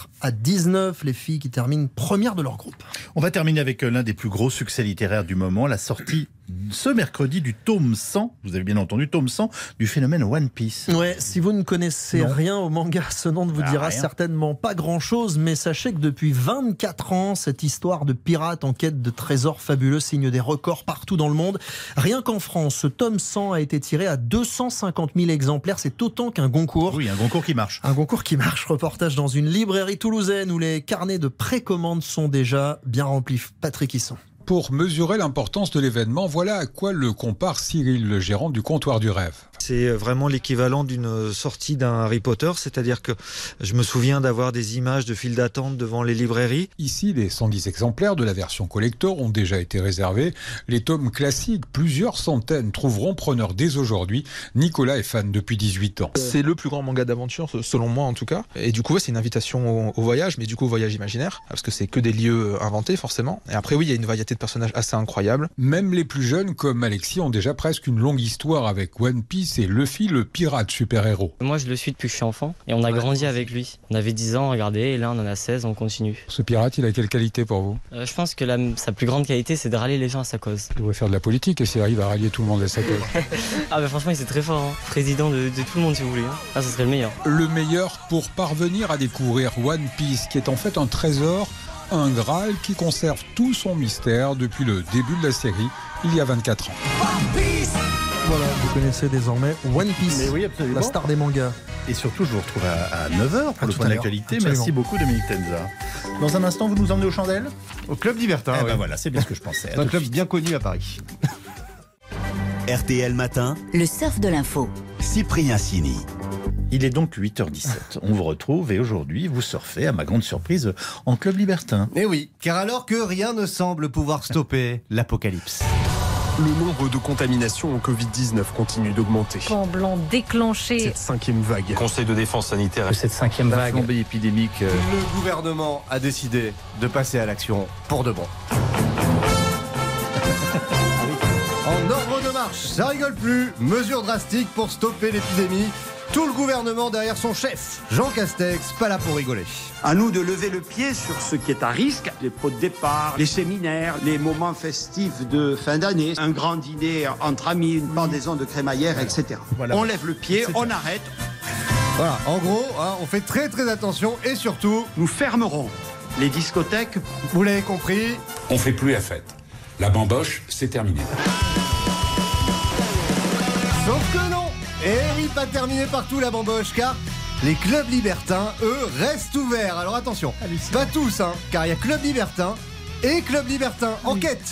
24-19. Les filles qui terminent premières de leur groupe. On va terminer avec l'un des plus gros succès littéraires du moment, la sortie ce mercredi du tome 100, vous avez bien entendu, tome 100 du phénomène One Piece. Ouais, si vous ne connaissez rien au manga, ce nom ne vous dira certainement pas grand-chose, mais sachez que depuis 24 ans, cette histoire de pirates en quête de trésors fabuleux signe des records partout dans le monde. Rien qu'en France, ce tome 100 a été tiré à 250 000 exemplaires, c'est autant qu'un Goncourt. Oui, un Goncourt qui marche. Un Goncourt qui marche, reportage dans une librairie toulousaine où les carnets de précommande sont déjà bien remplis. Patrick Hisson. Pour mesurer l'importance de l'événement, voilà à quoi le compare Cyril, le gérant du comptoir du rêve. C'est vraiment l'équivalent d'une sortie d'un Harry Potter, c'est-à-dire que je me souviens d'avoir des images de files d'attente devant les librairies. Ici, les 110 exemplaires de la version collector ont déjà été réservés. Les tomes classiques, plusieurs centaines, trouveront preneur dès aujourd'hui. Nicolas est fan depuis 18 ans. C'est le plus grand manga d'aventure, selon moi en tout cas. Et du coup, c'est une invitation au voyage, mais du coup au voyage imaginaire, parce que c'est que des lieux inventés forcément. Et après, oui, il y a une variété de personnages assez incroyables. Même les plus jeunes, comme Alexis, ont déjà presque une longue histoire avec One Piece et Luffy, le pirate super-héros. Moi, je le suis depuis que je suis enfant et on a grandi avec lui. On avait 10 ans, regardez, et là on en a 16, on continue. Ce pirate, il a quelle qualité pour vous ? Je pense que sa plus grande qualité, c'est de rallier les gens à sa cause. Il devrait faire de la politique et s'il arrive à rallier tout le monde à sa cause. Ah bah franchement, c'est très fort, hein. Président de tout le monde si vous voulez. Ah, ce serait le meilleur. Le meilleur pour parvenir à découvrir One Piece, qui est en fait un trésor, un Graal qui conserve tout son mystère depuis le début de la série, il y a 24 ans. Voilà, vous connaissez désormais One Piece, mais oui, absolument. La star des mangas. Et surtout, je vous retrouve à 9h pour le point de l'actualité. Absolument. Merci beaucoup, Dominique Tenza. Dans un instant, vous nous emmenez aux chandelles ? Au Club Libertin. Eh ben voilà, c'est bien ce que je pensais. C'est un club bien connu à Paris. RTL Matin, le surf de l'info. Cyprien Sini. Il est donc 8h17. On vous retrouve et aujourd'hui, vous surfez, à ma grande surprise, en Club Libertin. Eh oui, car alors que rien ne semble pouvoir stopper l'apocalypse. Le nombre de contaminations en Covid-19 continue d'augmenter. Plan blanc déclenché. Cette 5e vague. Conseil de défense sanitaire. De cette 5e La vague. flambée épidémique. Le gouvernement a décidé de passer à l'action pour de bon. En ordre de marche, ça rigole plus. Mesures drastiques pour stopper l'épidémie. Tout le gouvernement derrière son chef, Jean Castex, pas là pour rigoler. À nous de lever le pied sur ce qui est à risque. Les pots de départ, les séminaires, les moments festifs de fin d'année, un grand dîner entre amis, une pendaison de crémaillère, etc. Voilà. On lève le pied, on arrête. Voilà, en gros, on fait très très attention et surtout, nous fermerons les discothèques. Vous l'avez compris, on fait plus la fête. La bamboche, c'est terminé. Sauf que non. Et oui, pas terminé partout la bamboche, car les clubs libertins, eux, restent ouverts. Alors attention, pas tous, car il y a Club Libertin et Club Libertin. Enquête.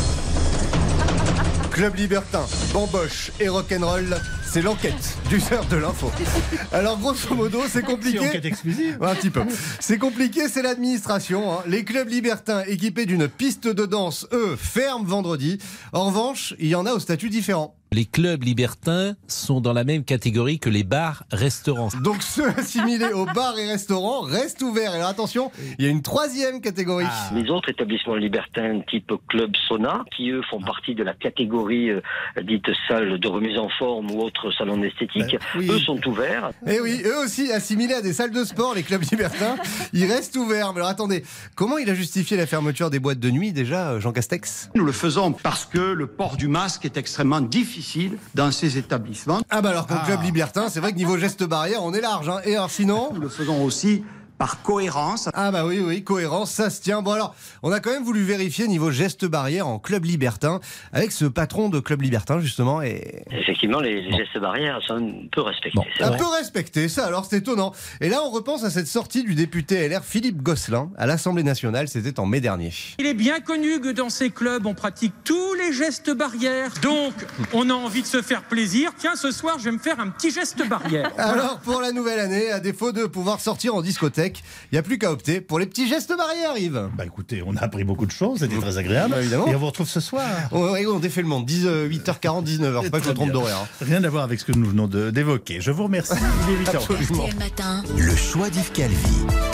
Club Libertin, bamboche et rock'n'roll, c'est l'enquête du heure de l'info. Alors grosso modo, c'est compliqué. C'est enquête exclusive. Un petit peu. C'est compliqué, c'est l'administration. Les clubs libertins équipés d'une piste de danse, eux, ferment vendredi. En revanche, il y en a au statut différent. Les clubs libertins sont dans la même catégorie que les bars-restaurants. Donc ceux assimilés aux bars et restaurants restent ouverts. Alors attention, il y a une 3e catégorie. Les autres établissements libertins type club sauna, qui eux font partie de la catégorie dite salle de remise en forme ou autre salon d'esthétique, eux sont ouverts. Et oui, eux aussi assimilés à des salles de sport, les clubs libertins, ils restent ouverts. Mais alors attendez, comment il a justifié la fermeture des boîtes de nuit déjà, Jean Castex ? Nous le faisons parce que le port du masque est extrêmement difficile dans ces établissements. Ah bah alors pour le club libertin, c'est vrai que niveau geste barrière, on est large. Et alors sinon, nous le faisons aussi par cohérence. Ah bah oui, cohérence, ça se tient. Bon alors, on a quand même voulu vérifier niveau geste barrière en club libertin avec ce patron de club libertin justement. Et effectivement, les gestes barrières sont un peu respectés. Bon, un peu respectés, ça alors c'est étonnant. Et là, on repense à cette sortie du député LR Philippe Gosselin à l'Assemblée nationale, c'était en mai dernier. Il est bien connu que dans ces clubs, on pratique tous les gestes barrières. Donc, on a envie de se faire plaisir. Tiens, ce soir, je vais me faire un petit geste barrière. Alors, pour la nouvelle année, à défaut de pouvoir sortir en discothèque, il n'y a plus qu'à opter pour les petits gestes barrières, Yves. Bah écoutez, on a appris beaucoup de choses, c'était très agréable. Bah, évidemment. Et on vous retrouve ce soir. On défait le monde, 8h40, 19h, pas que je me trompe d'horaire. Rien à voir avec ce que nous venons d'évoquer. Je vous remercie, il est 8h. Matin, le choix d'Yves Calvi.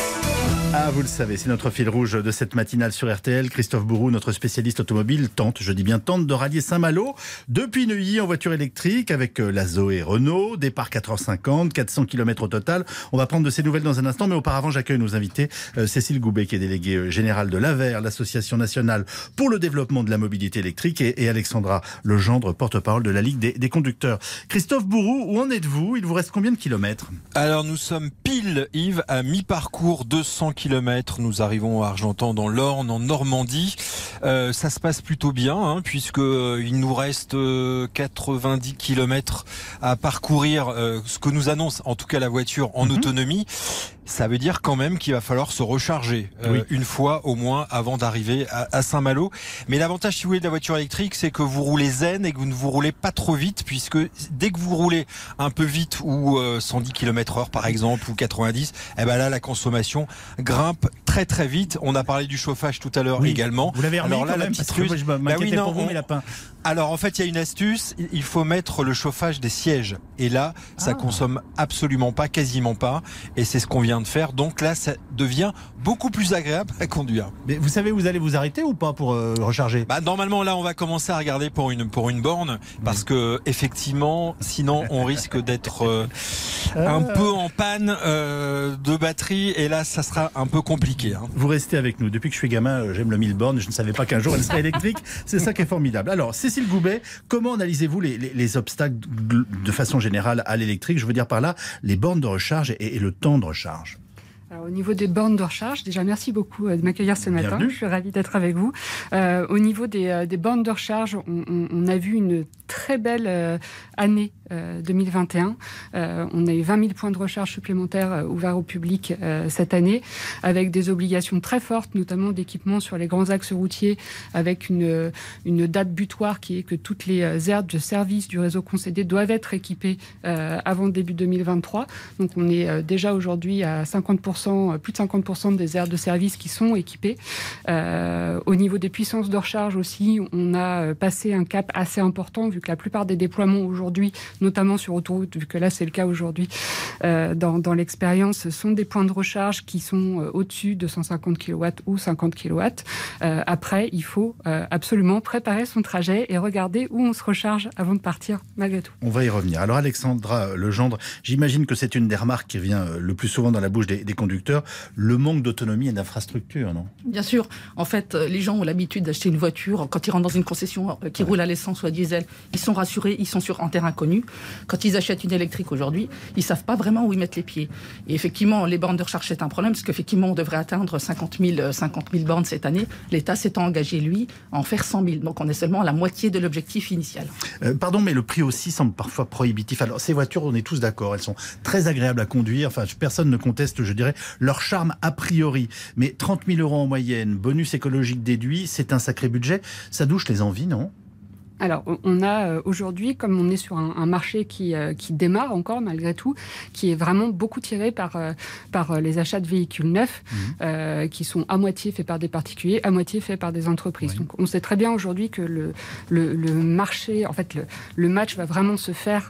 Ah, vous le savez, c'est notre fil rouge de cette matinale sur RTL. Christophe Bourou, notre spécialiste automobile, tente de rallier Saint-Malo depuis Neuilly en voiture électrique avec la Zoé Renault. Départ 4h50, 400 km au total. On va prendre de ces nouvelles dans un instant, mais auparavant, j'accueille nos invités. Cécile Goubet, qui est déléguée générale de l'AVER, l'Association nationale pour le développement de la mobilité électrique, et Alexandra Legendre, porte-parole de la Ligue des conducteurs. Christophe Bourou, où en êtes-vous ? Il vous reste combien de kilomètres ? Alors, nous sommes pile, Yves, à mi-parcours, 200 km. Nous arrivons à Argentan dans l'Orne, en Normandie. Ça se passe plutôt bien, puisque il nous reste 90 km à parcourir, ce que nous annonce en tout cas la voiture en autonomie. Ça veut dire quand même qu'il va falloir se recharger une fois au moins avant d'arriver à Saint-Malo. Mais l'avantage, si vous voulez, de la voiture électrique, c'est que vous roulez zen et que vous ne vous roulez pas trop vite, puisque dès que vous roulez un peu vite, ou 110 km/h par exemple, ou 90, eh ben là la consommation grimpe très très vite. On a parlé du chauffage tout à l'heure également. Vous l'avez remis Alors là, quand même, parce que moi, je m'inquiétais pour vous, mes lapins. Alors en fait, il y a une astuce, il faut mettre le chauffage des sièges. Et là, ça consomme absolument pas, quasiment pas. Et c'est ce qu'on vient de faire. Donc là, ça devient beaucoup plus agréable à conduire. Mais vous savez où vous allez vous arrêter ou pas pour recharger ? Normalement, là, on va commencer à regarder pour une borne. Parce que effectivement, sinon, on risque d'être un peu en panne de batterie. Et là, ça sera un peu compliqué. Vous restez avec nous. Depuis que je suis gamin, j'aime le 1000 bornes. Je ne savais pas qu'un jour elle serait électrique. C'est ça qui est formidable. Alors, Cécile Goubet, comment analysez-vous les obstacles de façon générale à l'électrique ? Je veux dire par là, les bornes de recharge et le temps de recharge. Alors, au niveau des bornes de recharge, déjà merci beaucoup de m'accueillir ce matin. Bienvenue. Je suis ravie d'être avec vous. Au niveau des bornes de recharge, on a vu une très belle année 2021. On a eu 20 000 points de recharge supplémentaires ouverts au public cette année, avec des obligations très fortes, notamment d'équipement sur les grands axes routiers, avec une date butoir qui est que toutes les aires de service du réseau concédé doivent être équipées avant le début 2023. Donc on est déjà aujourd'hui à 50% 50%, plus de 50% des aires de service qui sont équipées. Au niveau des puissances de recharge aussi, on a passé un cap assez important, vu que la plupart des déploiements aujourd'hui, notamment sur autoroute, vu que là c'est le cas aujourd'hui, dans l'expérience, sont des points de recharge qui sont au-dessus de 150 kW ou 50 kW. Après, il faut absolument préparer son trajet et regarder où on se recharge avant de partir, malgré tout. On va y revenir. Alors Alexandra Legendre, j'imagine que c'est une des remarques qui revient le plus souvent dans la bouche des conducteurs, le manque d'autonomie et d'infrastructure, non ? Bien sûr. En fait, les gens ont l'habitude d'acheter une voiture. Quand ils rentrent dans une concession qui roule à l'essence ou à diesel, ils sont rassurés, ils sont en terrain connu. Quand ils achètent une électrique aujourd'hui, ils ne savent pas vraiment où ils mettent les pieds. Et effectivement, les bornes de recharge, c'est un problème, parce qu'effectivement, on devrait atteindre 50 000 bornes cette année. L'État s'est engagé, lui, à en faire 100 000. Donc on est seulement à la moitié de l'objectif initial. Pardon, mais le prix aussi semble parfois prohibitif. Alors ces voitures, on est tous d'accord, elles sont très agréables à conduire. Enfin, personne ne conteste, je dirais, leur charme a priori. Mais 30 000 € en moyenne, bonus écologique déduit, c'est un sacré budget. Ça douche les envies, non ? Alors, on a aujourd'hui, comme on est sur un marché qui démarre encore malgré tout, qui est vraiment beaucoup tiré par les achats de véhicules neufs, qui sont à moitié faits par des particuliers, à moitié faits par des entreprises. Oui. Donc, on sait très bien aujourd'hui que le marché, en fait, le match va vraiment se faire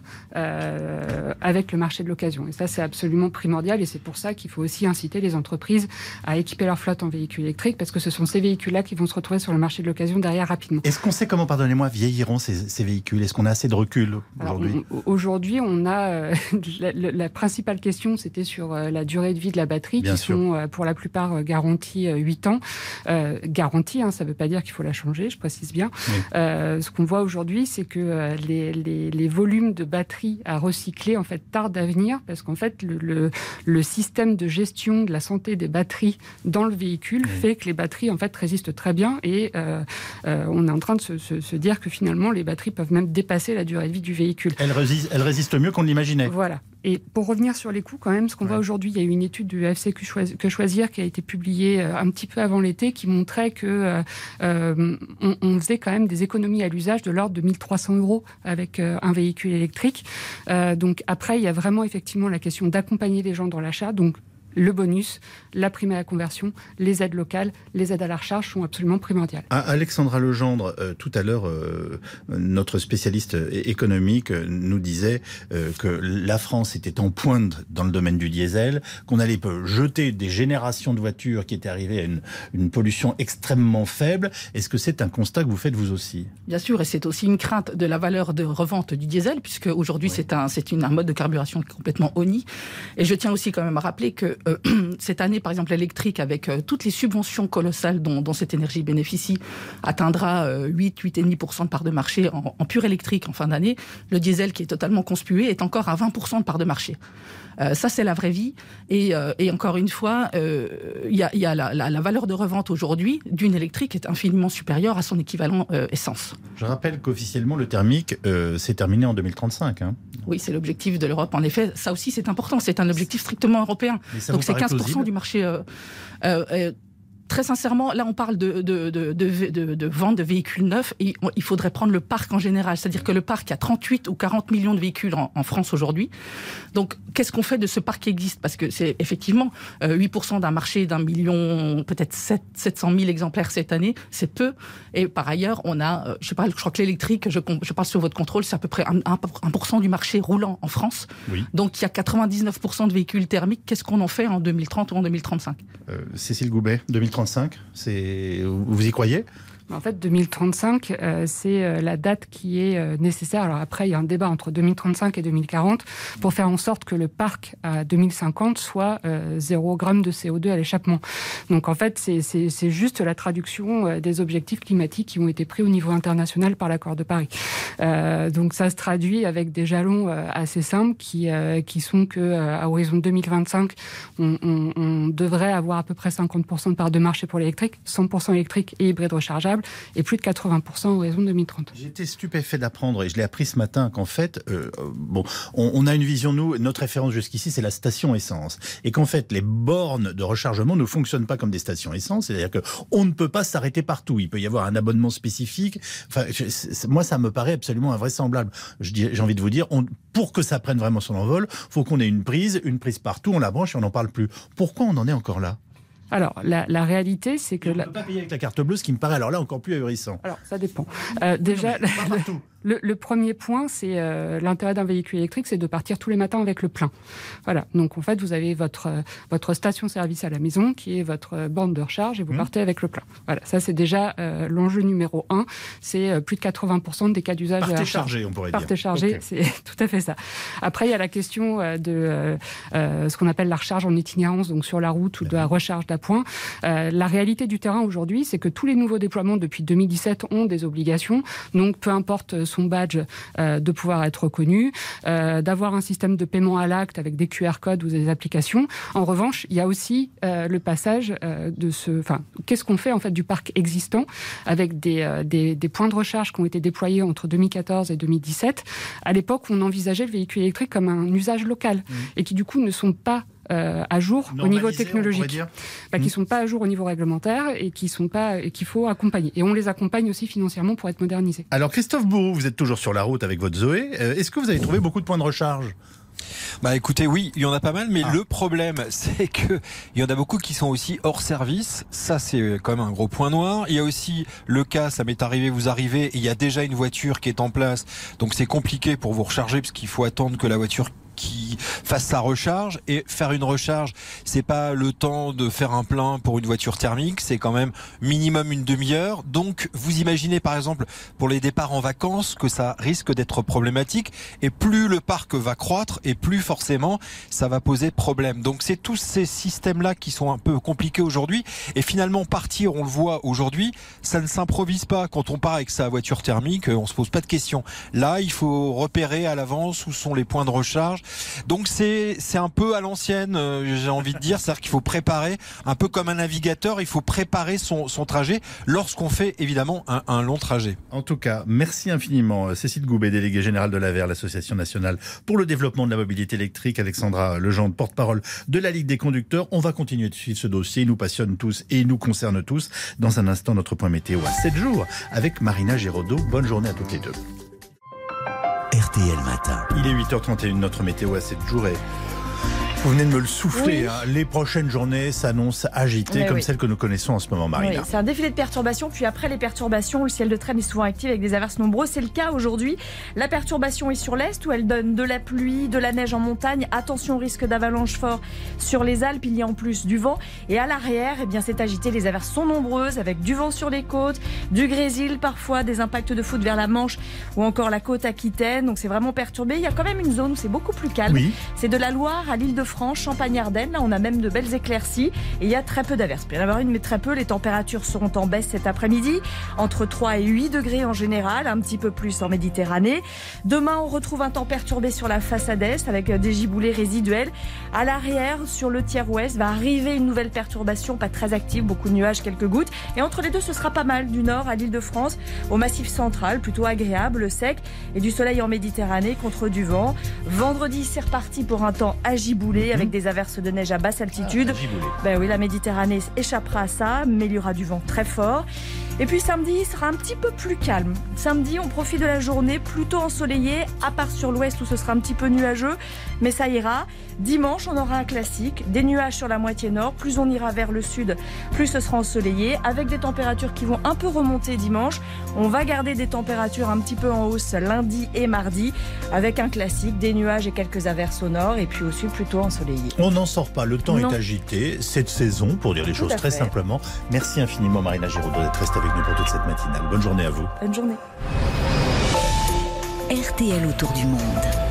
avec le marché de l'occasion. Et ça, c'est absolument primordial, et c'est pour ça qu'il faut aussi inciter les entreprises à équiper leur flotte en véhicules électriques, parce que ce sont ces véhicules-là qui vont se retrouver sur le marché de l'occasion derrière rapidement. Est-ce qu'on sait comment, pardonnez-moi, vieillir ces véhicules ? Est-ce qu'on a assez de recul aujourd'hui ? Aujourd'hui, on a la principale question, c'était sur la durée de vie de la batterie, Bien qui sûr. sont pour la plupart garanties 8 ans. Garantie, ça ne veut pas dire qu'il faut la changer, je précise bien. Oui. Ce qu'on voit aujourd'hui, c'est que les volumes de batterie à recycler en fait tardent à venir, parce qu'en fait le système de gestion de la santé des batteries dans le véhicule fait que les batteries en fait résistent très bien, et on est en train de se dire que finalement les batteries peuvent même dépasser la durée de vie du véhicule. Elles résistent mieux qu'on ne l'imaginait. Voilà. Et pour revenir sur les coûts, quand même, ce qu'on voit aujourd'hui, il y a eu une étude du FC Que Choisir qui a été publiée un petit peu avant l'été, qui montrait que on faisait quand même des économies à l'usage de l'ordre de 1 300 € avec un véhicule électrique. Donc après, il y a vraiment effectivement la question d'accompagner les gens dans l'achat. Donc le bonus, la prime à la conversion, les aides locales, les aides à la recharge sont absolument primordiales. Alexandra Legendre, tout à l'heure, notre spécialiste économique nous disait que la France était en pointe dans le domaine du diesel, qu'on allait jeter des générations de voitures qui étaient arrivées à une pollution extrêmement faible. Est-ce que c'est un constat que vous faites vous aussi ? Bien sûr, et c'est aussi une crainte de la valeur de revente du diesel, puisque aujourd'hui c'est un mode de carburation complètement honni. Et je tiens aussi quand même à rappeler que cette année, par exemple, l'électrique, avec toutes les subventions colossales dont cette énergie bénéficie, atteindra 8,5% de part de marché en pur électrique en fin d'année. Le diesel, qui est totalement conspué, est encore à 20% de part de marché. Ça, c'est la vraie vie. Et encore une fois, il y a la valeur de revente aujourd'hui d'une électrique est infiniment supérieure à son équivalent essence. Je rappelle qu'officiellement, le thermique, c'est terminé en 2035. Oui, c'est l'objectif de l'Europe. En effet, ça aussi, c'est important. C'est un objectif strictement européen. Donc, c'est 15% plausible du marché. Très sincèrement, là, on parle de vente de véhicules neufs, et il faudrait prendre le parc en général. C'est-à-dire que le parc a 38 ou 40 millions de véhicules en France aujourd'hui. Donc, qu'est-ce qu'on fait de ce parc qui existe ? Parce que c'est effectivement 8% d'un marché d'1 million, peut-être 700 000 exemplaires cette année, c'est peu. Et par ailleurs, on a, je crois que l'électrique, je parle sur votre contrôle, c'est à peu près 1% du marché roulant en France. Oui. Donc, il y a 99% de véhicules thermiques. Qu'est-ce qu'on en fait en 2030 ou en 2035 ? Cécile Goubet, 2035, vous y croyez ? En fait, 2035, c'est la date qui est nécessaire. Alors après, il y a un débat entre 2035 et 2040 pour faire en sorte que le parc à 2050 soit 0 g de CO2 à l'échappement. Donc en fait, c'est juste la traduction des objectifs climatiques qui ont été pris au niveau international par l'accord de Paris. Donc ça se traduit avec des jalons assez simples qui sont que à horizon 2025, on devrait avoir à peu près 50% de part de marché pour l'électrique, 100% électrique et hybride rechargeable. renouvelables et plus de 80% à horizon 2030. J'étais stupéfait d'apprendre, et je l'ai appris ce matin, qu'en fait, on a une vision, nous, notre référence jusqu'ici, c'est la station essence. Et qu'en fait, les bornes de rechargement ne fonctionnent pas comme des stations essence, c'est-à-dire qu'on ne peut pas s'arrêter partout. Il peut y avoir un abonnement spécifique. Enfin, moi, ça me paraît absolument invraisemblable. J'ai envie de vous dire, pour que ça prenne vraiment son envol, il faut qu'on ait une prise partout, on la branche et on n'en parle plus. Pourquoi on en est encore là ? Alors, la réalité, c'est que... On ne peut pas payer avec la carte bleue, ce qui me paraît alors là encore plus ahurissant. Alors, ça dépend. Déjà, le premier point, c'est l'intérêt d'un véhicule électrique, c'est de partir tous les matins avec le plein. Voilà. Donc, en fait, vous avez votre station-service à la maison, qui est votre borne de recharge, et vous partez avec le plein. Voilà. Ça, c'est déjà l'enjeu numéro 1. C'est plus de 80% des cas d'usage. Partez chargé, on pourrait dire. Partez chargé, okay. C'est tout à fait ça. Après, il y a la question de ce qu'on appelle la recharge en itinérance, donc sur la route, ou de la recharge d'appoint. La réalité du terrain aujourd'hui, c'est que tous les nouveaux déploiements depuis 2017 ont des obligations. Donc, peu importe son badge, de pouvoir être reconnu, d'avoir un système de paiement à l'acte avec des QR codes ou des applications. En revanche, il y a aussi le passage qu'est-ce qu'on fait en fait du parc existant avec des points de recharge qui ont été déployés entre 2014 et 2017. À l'époque, on envisageait le véhicule électrique comme un usage local et qui du coup ne sont pas à jour au niveau technologique, qui ne sont pas à jour au niveau réglementaire et qu'il faut accompagner. Et on les accompagne aussi financièrement pour être modernisés. Alors Christophe Bourreau, vous êtes toujours sur la route avec votre Zoé. Est-ce que vous avez trouvé beaucoup de points de recharge ? Écoutez, oui, il y en a pas mal, mais le problème, c'est que il y en a beaucoup qui sont aussi hors service. Ça, c'est quand même un gros point noir. Il y a aussi le cas, ça m'est arrivé, vous arrivez, et il y a déjà une voiture qui est en place, donc c'est compliqué pour vous recharger parce qu'il faut attendre que la voiture qui fasse sa recharge, et faire une recharge, c'est pas le temps de faire un plein pour une voiture thermique, c'est quand même minimum une demi-heure. Donc vous imaginez par exemple pour les départs en vacances que ça risque d'être problématique, et plus le parc va croître et plus forcément ça va poser problème. Donc c'est tous ces systèmes là qui sont un peu compliqués aujourd'hui, et finalement partir, on le voit aujourd'hui, ça ne s'improvise pas. Quand on part avec sa voiture thermique, on se pose pas de questions. Là il faut repérer à l'avance où sont les points de recharge. Donc c'est un peu à l'ancienne, j'ai envie de dire, c'est-à-dire qu'il faut préparer, un peu comme un navigateur, il faut préparer son trajet lorsqu'on fait évidemment un long trajet. En tout cas, merci infiniment Cécile Goubet, déléguée générale de l'AVER, l'Association nationale pour le développement de la mobilité électrique, Alexandra Legendre, porte-parole de la Ligue des conducteurs. On va continuer de suivre ce dossier, il nous passionne tous et il nous concerne tous. Dans un instant, notre point météo à 7 jours avec Marina Giraudot. Bonne journée à toutes les deux. RTL Matin. Il est 8h31, notre météo à 7 jours et vous venez de me le souffler. Oui. Hein. Les prochaines journées s'annoncent agitées comme celles que nous connaissons en ce moment, Marina. Oui, c'est un défilé de perturbations, puis après les perturbations, le ciel de traîne est souvent actif avec des averses nombreuses. C'est le cas aujourd'hui. La perturbation est sur l'est où elle donne de la pluie, de la neige en montagne. Attention au risque d'avalanche fort sur les Alpes. Il y a en plus du vent. Et à l'arrière, c'est agité. Les averses sont nombreuses avec du vent sur les côtes, du grésil parfois, des impacts de foudre vers la Manche ou encore la côte aquitaine. Donc c'est vraiment perturbé. Il y a quand même une zone où c'est beaucoup plus calme. Oui. C'est de la Loire à l'Île-de-France, Champagne-Ardenne. Là, on a même de belles éclaircies et il y a très peu d'averses. Il peut y en avoir une, mais très peu. Les températures seront en baisse cet après-midi, entre 3 et 8 degrés en général, un petit peu plus en Méditerranée. Demain, on retrouve un temps perturbé sur la façade est avec des giboulées résiduelles. À l'arrière, sur le tiers ouest, va arriver une nouvelle perturbation, pas très active, beaucoup de nuages, quelques gouttes. Et entre les deux, ce sera pas mal, du nord à l'Île-de-France, au Massif central, plutôt agréable, sec, et du soleil en Méditerranée contre du vent. Vendredi, c'est reparti pour un temps à gibouler avec des averses de neige à basse altitude. Oui, la Méditerranée échappera à ça, mais il y aura du vent très fort. Et puis samedi, il sera un petit peu plus calme. Samedi, on profite de la journée plutôt ensoleillée, à part sur l'ouest où ce sera un petit peu nuageux, mais ça ira. Dimanche, on aura un classique, des nuages sur la moitié nord. Plus on ira vers le sud, plus ce sera ensoleillé, avec des températures qui vont un peu remonter dimanche. On va garder des températures un petit peu en hausse lundi et mardi, avec un classique, des nuages et quelques averses au nord, et puis au sud plutôt ensoleillé. On n'en sort pas, le temps est agité, cette saison, pour dire les choses très simplement. Merci infiniment Marina Giraudot d'être restée avec nous pour toute cette matinale. Bonne journée à vous. Bonne journée. RTL autour du monde.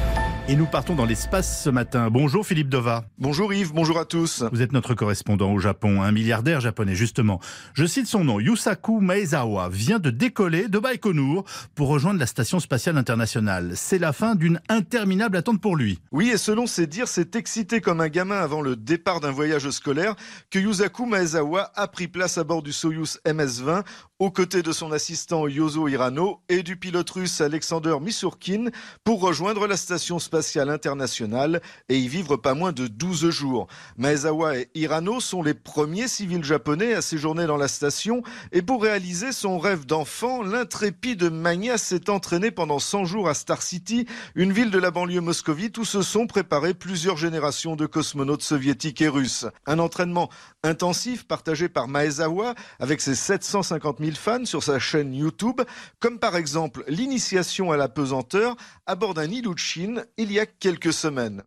Et nous partons dans l'espace ce matin. Bonjour Philippe Dova. Bonjour Yves, bonjour à tous. Vous êtes notre correspondant au Japon, un milliardaire japonais justement. Je cite son nom, Yusaku Maezawa vient de décoller de Baïkonour pour rejoindre la station spatiale internationale. C'est la fin d'une interminable attente pour lui. Oui, et selon ses dires, c'est excité comme un gamin avant le départ d'un voyage scolaire que Yusaku Maezawa a pris place à bord du Soyuz MS-20 aux côtés de son assistant Yozo Hirano et du pilote russe Alexander Misurkin pour rejoindre la station spatiale internationale et y vivre pas moins de 12 jours. Maezawa et Hirano sont les premiers civils japonais à séjourner dans la station et pour réaliser son rêve d'enfant, l'intrépide Magna s'est entraîné pendant 100 jours à Star City, une ville de la banlieue moscovite où se sont préparées plusieurs générations de cosmonautes soviétiques et russes. Un entraînement intensif partagé par Maezawa avec ses 750 000 fans sur sa chaîne YouTube, comme par exemple l'initiation à la pesanteur à bord d'un Ilyushin il y a quelques semaines.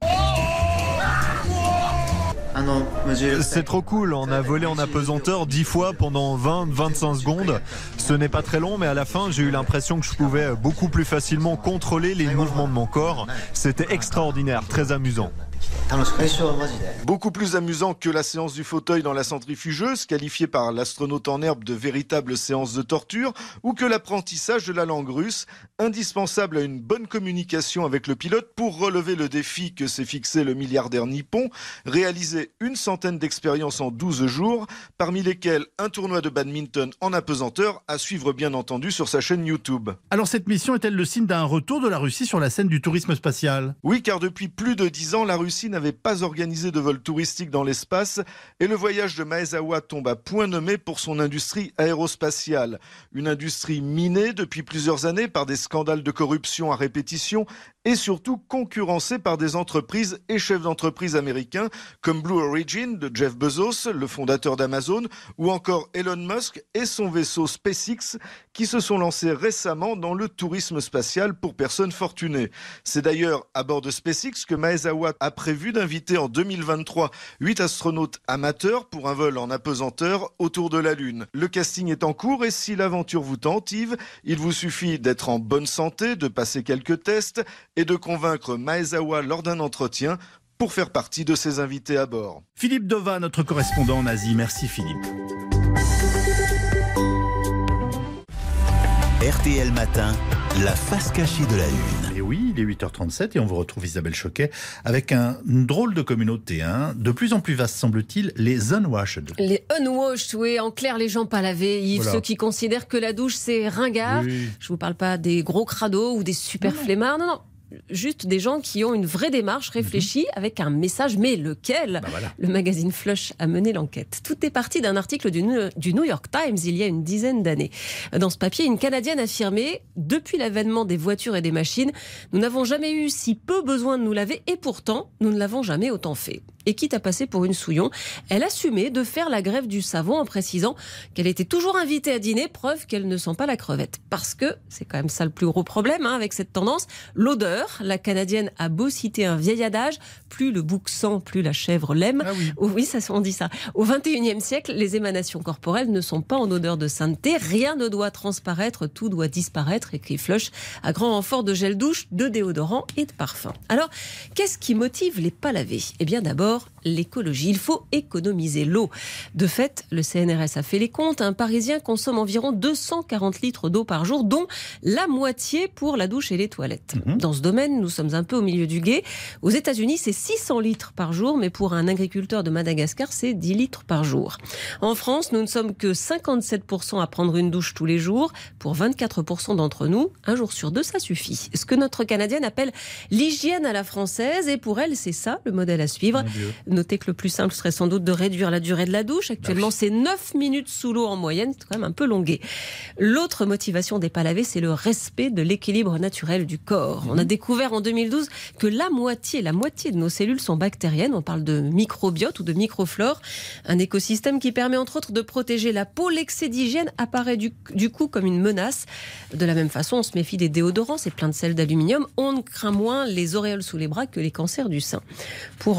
C'est trop cool, on a volé en apesanteur 10 fois pendant 20-25 secondes. Ce n'est pas très long, mais à la fin, j'ai eu l'impression que je pouvais beaucoup plus facilement contrôler les mouvements de mon corps. C'était extraordinaire, très amusant. Beaucoup plus amusant que la séance du fauteuil dans la centrifugeuse, qualifiée par l'astronaute en herbe de véritable séance de torture, ou que l'apprentissage de la langue russe, indispensable à une bonne communication avec le pilote pour relever le défi que s'est fixé le milliardaire nippon, réaliser une centaine d'expériences en 12 jours, parmi lesquelles un tournoi de badminton en apesanteur, à suivre bien entendu sur sa chaîne YouTube. Alors cette mission est-elle le signe d'un retour de la Russie sur la scène du tourisme spatial ? Oui, car depuis plus de 10 ans, la Russie n'avait pas organisé de vol touristique dans l'espace et le voyage de Maezawa tombe à point nommé pour son industrie aérospatiale. Une industrie minée depuis plusieurs années par des scandales de corruption à répétition et surtout concurrencée par des entreprises et chefs d'entreprise américains comme Blue Origin de Jeff Bezos, le fondateur d'Amazon, ou encore Elon Musk et son vaisseau SpaceX qui se sont lancés récemment dans le tourisme spatial pour personnes fortunées. C'est d'ailleurs à bord de SpaceX que Maezawa a prévu d'inviter en 2023 8 astronautes amateurs pour un vol en apesanteur autour de la Lune. Le casting est en cours et si l'aventure vous tente, Yves, il vous suffit d'être en bonne santé, de passer quelques tests et de convaincre Maezawa lors d'un entretien pour faire partie de ses invités à bord. Philippe Dova, notre correspondant en Asie. Merci Philippe. RTL Matin, la face cachée de la Lune. Et oui, il est 8h37 et on vous retrouve Isabelle Choquet avec une drôle de communauté, de plus en plus vaste semble-t-il, les unwashed. Les unwashed, oui, en clair les gens pas lavés, Yves, voilà. Ceux qui considèrent que la douche c'est ringard. Oui. Je vous parle pas des gros crados ou des super flemmards, non. Juste des gens qui ont une vraie démarche réfléchie avec un message, mais lequel ? Voilà. Le magazine Flush a mené l'enquête. Tout est parti d'un article du New York Times il y a une dizaine d'années. Dans ce papier, une Canadienne affirmait « Depuis l'avènement des voitures et des machines, nous n'avons jamais eu si peu besoin de nous laver et pourtant, nous ne l'avons jamais autant fait. » Et quitte à passer pour une souillon, elle assumait de faire la grève du savon en précisant qu'elle était toujours invitée à dîner, preuve qu'elle ne sent pas la crevette. Parce que, c'est quand même ça le plus gros problème avec cette tendance, l'odeur. La Canadienne a beau citer un vieil adage, plus le bouc sent, plus la chèvre l'aime. Ah oui. Oui, ça, on dit ça. Au XXIe siècle, les émanations corporelles ne sont pas en odeur de sainteté. Rien ne doit transparaître, tout doit disparaître, écrit Flush, à grand renfort de gel douche, de déodorant et de parfum. Alors, qu'est-ce qui motive les pas lavés ? Eh bien d'abord, l'écologie. Il faut économiser l'eau. De fait, le CNRS a fait les comptes. Un Parisien consomme environ 240 litres d'eau par jour, dont la moitié pour la douche et les toilettes. Dans ce domaine, nous sommes un peu au milieu du gué. Aux États-Unis, c'est 600 litres par jour, mais pour un agriculteur de Madagascar, c'est 10 litres par jour. En France, nous ne sommes que 57% à prendre une douche tous les jours. Pour 24% d'entre nous, un jour sur deux, ça suffit. Ce que notre Canadienne appelle l'hygiène à la française, et pour elle, c'est ça le modèle à suivre. Notez que le plus simple serait sans doute de réduire la durée de la douche. Actuellement, c'est 9 minutes sous l'eau en moyenne. C'est quand même un peu longué. L'autre motivation des pas lavés, c'est le respect de l'équilibre naturel du corps. On a découvert en 2012 que la moitié de nos cellules sont bactériennes. On parle de microbiote ou de microflore. Un écosystème qui permet entre autres de protéger la peau. L'excès d'hygiène apparaît du coup comme une menace. De la même façon, on se méfie des déodorants. C'est plein de sel d'aluminium. On craint moins les auréoles sous les bras que les cancers du sein. Pour remplacer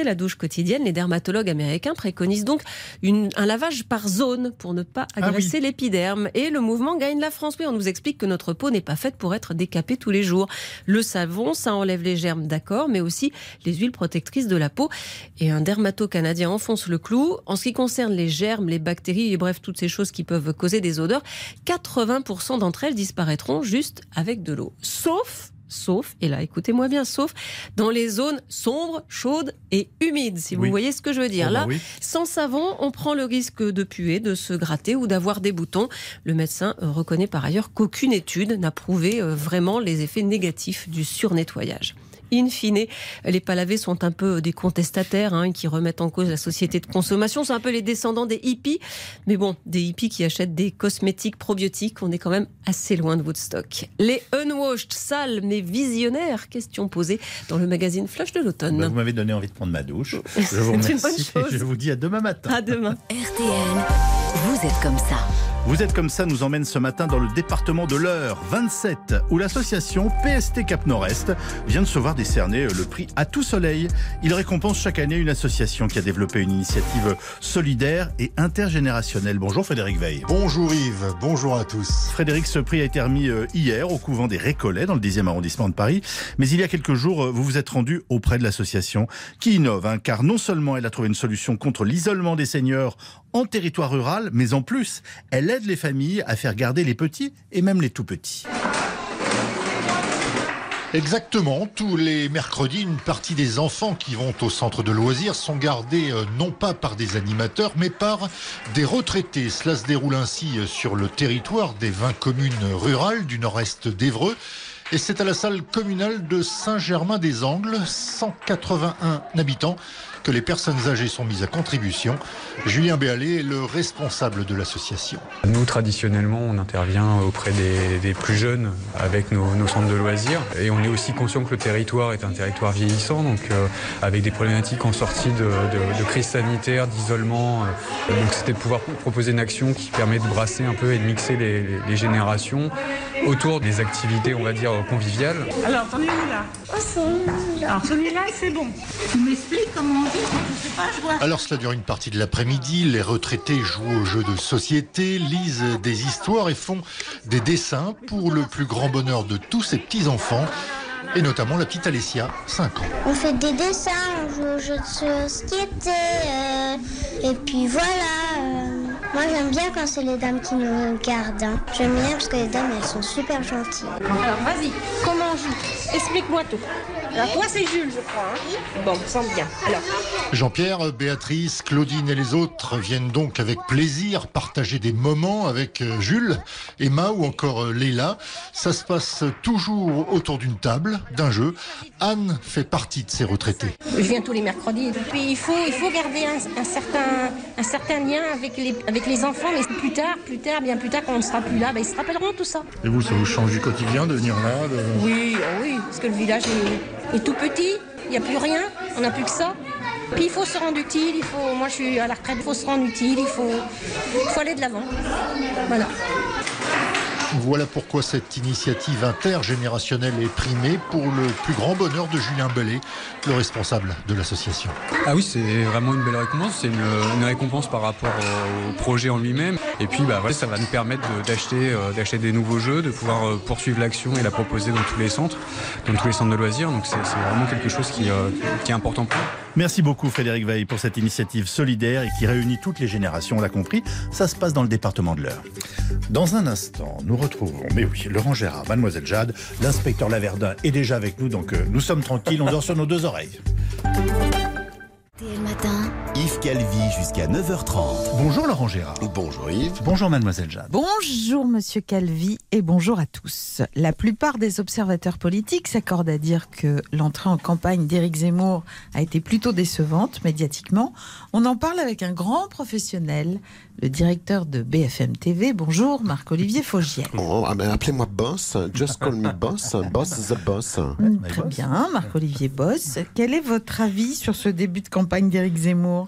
la douche quotidienne, les dermatologues américains préconisent donc un lavage par zone pour ne pas agresser l'épiderme. Et le mouvement gagne la France. Oui, on nous explique que notre peau n'est pas faite pour être décapée tous les jours. Le savon, ça enlève les germes, d'accord, mais aussi les huiles protectrices de la peau. Et un dermato-canadien enfonce le clou. En ce qui concerne les germes, les bactéries et bref, toutes ces choses qui peuvent causer des odeurs, 80% d'entre elles disparaîtront juste avec de l'eau. Sauf, et là écoutez-moi bien, sauf dans les zones sombres, chaudes et humides, si vous voyez ce que je veux dire. Sans savon, on prend le risque de puer, de se gratter ou d'avoir des boutons. Le médecin reconnaît par ailleurs qu'aucune étude n'a prouvé vraiment les effets négatifs du surnettoyage. In fine, les palavés sont un peu des contestataires qui remettent en cause la société de consommation. C'est un peu les descendants des hippies. Mais bon, des hippies qui achètent des cosmétiques probiotiques, on est quand même assez loin de Woodstock. Les unwashed, sales mais visionnaires, question posée dans le magazine Flush de l'automne. Vous m'avez donné envie de prendre ma douche. Je vous remercie. C'est une bonne chose. Je vous dis à demain matin. À demain. RTL, vous êtes comme ça. Vous êtes comme ça nous emmène ce matin dans le département de l'Eure, 27, où l'association PST Cap Nord-Est vient de se voir décerner le prix À Tout Soleil. Il récompense chaque année une association qui a développé une initiative solidaire et intergénérationnelle. Bonjour Frédéric Veil. Bonjour Yves, bonjour à tous. Frédéric, ce prix a été remis hier au couvent des Récollets dans le 10e arrondissement de Paris. Mais il y a quelques jours, vous vous êtes rendu auprès de l'association qui innove, car non seulement elle a trouvé une solution contre l'isolement des seniors en territoire rural, mais en plus, elle aide les familles à faire garder les petits et même les tout petits. Exactement, tous les mercredis, une partie des enfants qui vont au centre de loisirs sont gardés non pas par des animateurs, mais par des retraités. Cela se déroule ainsi sur le territoire des 20 communes rurales du nord-est d'Évreux. Et c'est à la salle communale de Saint-Germain-des-Angles, 181 habitants, que les personnes âgées sont mises à contribution. Julien Béalé est le responsable de l'association. Nous, traditionnellement, on intervient auprès des plus jeunes avec nos centres de loisirs. Et on est aussi conscient que le territoire est un territoire vieillissant, donc avec des problématiques en sortie de crise sanitaire, d'isolement. Donc c'était de pouvoir proposer une action qui permet de brasser un peu et de mixer les générations autour des activités, on va dire, conviviales. Alors, t'en es où là? Alors, celui-là, c'est bon. Tu m'expliques comment on dit? Je sais pas, je vois. Alors, cela dure une partie de l'après-midi. Les retraités jouent aux jeux de société, lisent des histoires et font des dessins pour le plus grand bonheur de tous ces petits-enfants. Et notamment la petite Alessia, 5 ans. On fait des dessins, on joue aux jeux de société, et puis voilà. Moi j'aime bien quand c'est les dames qui nous regardent. J'aime bien parce que les dames elles sont super gentilles. Alors vas-y, comment on joue? Explique-moi tout. Alors toi c'est Jules je crois. Bon, on me semble bien. Alors. Jean-Pierre, Béatrice, Claudine et les autres viennent donc avec plaisir partager des moments avec Jules, Emma ou encore Léla. Ça se passe toujours autour d'une table, d'un jeu. Anne fait partie de ces retraités. Je viens tous les mercredis. Puis il faut garder un certain lien avec les enfants, mais bien plus tard, quand on ne sera plus là, ils se rappelleront tout ça. Et vous, ça vous change du quotidien de venir là Oui, parce que le village est tout petit, il n'y a plus rien, on n'a plus que ça. Puis il faut se rendre utile, moi je suis à la retraite, il faut se rendre utile, il faut aller de l'avant. Voilà. Voilà pourquoi cette initiative intergénérationnelle est primée pour le plus grand bonheur de Julien Béalé, le responsable de l'association. Ah oui, c'est vraiment une belle récompense. C'est une récompense par rapport au projet en lui-même. Et puis ça va nous permettre d'acheter des nouveaux jeux, de pouvoir poursuivre l'action et la proposer dans tous les centres de loisirs. Donc c'est vraiment quelque chose qui est important pour nous. Merci beaucoup Frédéric Veil pour cette initiative solidaire et qui réunit toutes les générations, on l'a compris. Ça se passe dans le département de l'Eure. Dans un instant, nous retrouvons, Laurent Gérard, Mademoiselle Jade, l'inspecteur Laverdin est déjà avec nous, donc nous sommes tranquilles, on dort sur nos deux oreilles. RTL Matin. Yves Calvi jusqu'à 9h30. Bonjour Laurent Gérard. Bonjour Yves. Bonjour Mademoiselle Jade. Bonjour Monsieur Calvi et bonjour à tous. La plupart des observateurs politiques s'accordent à dire que l'entrée en campagne d'Éric Zemmour a été plutôt décevante médiatiquement. On en parle avec un grand professionnel, le directeur de BFM TV. Bonjour Marc-Olivier Fogiel. Appelez-moi Boss, just call me Boss, Boss the Boss. Très bien, Marc-Olivier Boss. Quel est votre avis sur ce début de campagne d'Éric Zemmour ?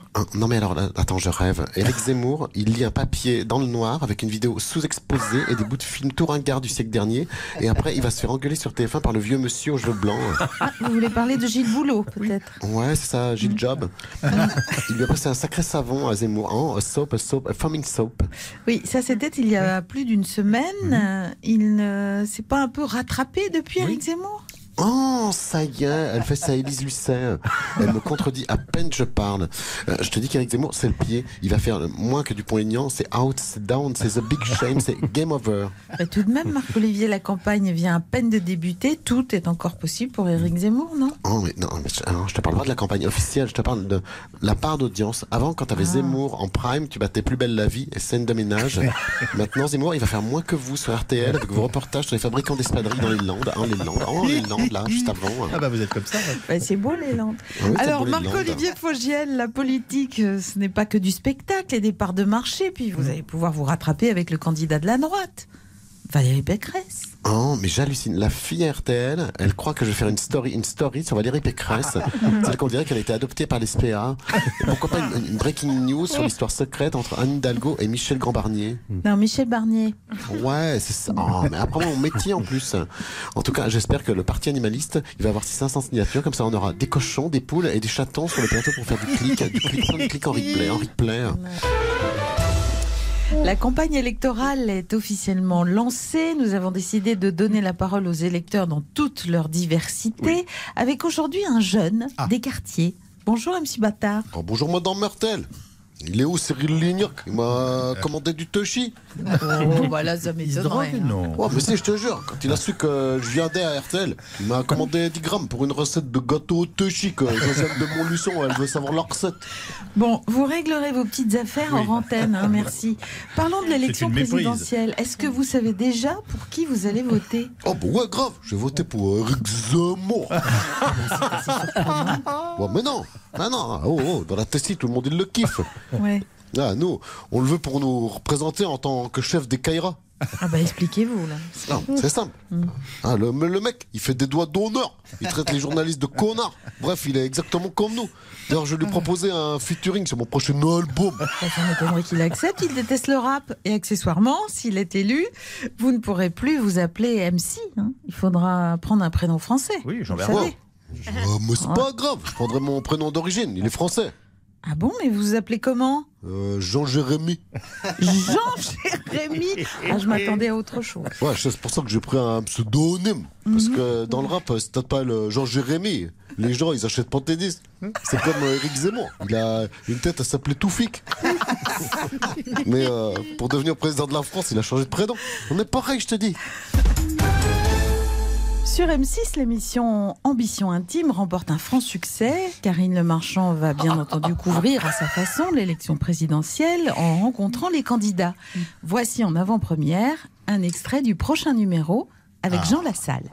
Non mais alors, attends, je rêve. Éric Zemmour, il lit un papier dans le noir avec une vidéo sous-exposée et des bouts de film tout ringard du siècle dernier. Et après, il va se faire engueuler sur TF1 par le vieux monsieur aux cheveux blancs. Ah, vous voulez parler de Gilles Boulot, peut-être? Ouais, c'est ça, Gilles Job. Il lui a passé un sacré savon à Zemmour. A foaming soap. Oui, ça c'était il y a plus d'une semaine. Il ne s'est pas un peu rattrapé depuis, Éric Zemmour? Oh, ça y est, elle fait sa Élise Lucet. Elle me contredit à peine je parle. Je te dis qu'Éric Zemmour, c'est le pied. Il va faire moins que Dupont-Aignan. C'est out, c'est down, c'est the big shame, c'est game over. Mais tout de même, Marc-Olivier, la campagne vient à peine de débuter. Tout est encore possible pour Éric Zemmour, non? Oh, mais non, je te parle pas de la campagne officielle. Je te parle de la part d'audience. Avant, quand t'avais Zemmour en prime, tu battais Plus belle la vie et Scène de ménage. Maintenant, Zemmour, il va faire moins que vous sur RTL avec vos reportages sur les fabricants d'espadrilles dans les Landes. Les Landes. Là, juste avant. Ah bah vous êtes comme ça. C'est beau les Landes. Oui, alors Marc-Olivier Fogiel, la politique, ce n'est pas que du spectacle et des parts de marché, puis vous allez pouvoir vous rattraper avec le candidat de la droite, Valérie Pécresse. Oh, mais j'hallucine. La fille RTL, elle croit que je vais faire une story sur Valérie Pécresse. Celle qu'on dirait qu'elle a été adoptée par les SPA. Et pourquoi pas une breaking news sur l'histoire secrète entre Anne Hidalgo et Michel Grand-Barnier? Non, Michel Barnier. Ouais, c'est ça. Oh, mais après mon métier en plus. En tout cas, j'espère que le parti animaliste, il va avoir 500 signatures. Comme ça, on aura des cochons, des poules et des chatons sur le plateau pour faire du clic en replay. La campagne électorale est officiellement lancée. Nous avons décidé de donner la parole aux électeurs dans toute leur diversité, avec aujourd'hui un jeune des quartiers. Bonjour MC Bâtard. Oh, bonjour Madame Mertel. Il est où Cyril Lignac? Il m'a commandé du Tushy. Oh, bah là, ça m'étonnerait. Non. Oh, mais si, je te jure, quand il a su que je viendais à RTL, il m'a commandé 10 grammes pour une recette de gâteau au Tushy que Josiane de Montluçon, elle veut savoir la recette. Bon, vous réglerez vos petites affaires en antenne, hein, merci. Parlons de l'élection présidentielle. Est-ce que vous savez déjà pour qui vous allez voter? Oh, bah ouais, grave, j'ai voté pour Éric Zemmour. Bon, mais non, dans la Tessie, tout le monde il le kiffe. Ouais. Ah, nous, on le veut pour nous représenter en tant que chef des Caïras. Ah bah expliquez-vous là. Non, c'est simple. Ah, le mec, il fait des doigts d'honneur. Il traite les journalistes de connards. Bref, il est exactement comme nous. D'ailleurs, je lui ai proposé un featuring sur mon prochain album. Ça m'étonnerait qu'il accepte. Il déteste le rap. Et accessoirement, s'il est élu, vous ne pourrez plus vous appeler MC. Hein. Il faudra prendre un prénom français. Oui, j'en verrai. Mais c'est pas grave. Je prendrai mon prénom d'origine. Il est français. Ah bon, mais vous vous appelez comment? Jean-Jérémy. Jean-Jérémy. Ah, je m'attendais à autre chose. Ouais, c'est pour ça que j'ai pris un pseudonyme. Parce que dans le rap, si t'as pas le Jean-Jérémy, les gens, ils achètent pas tes disques. C'est comme Éric Zemmour. Il a une tête à s'appeler Toufik. Mais pour devenir président de la France, il a changé de prénom. On est pareil, je te dis. Sur M6, l'émission Ambition Intime remporte un franc succès. Karine Le Marchand va bien entendu couvrir à sa façon l'élection présidentielle en rencontrant les candidats. Voici en avant-première un extrait du prochain numéro avec Jean Lassalle.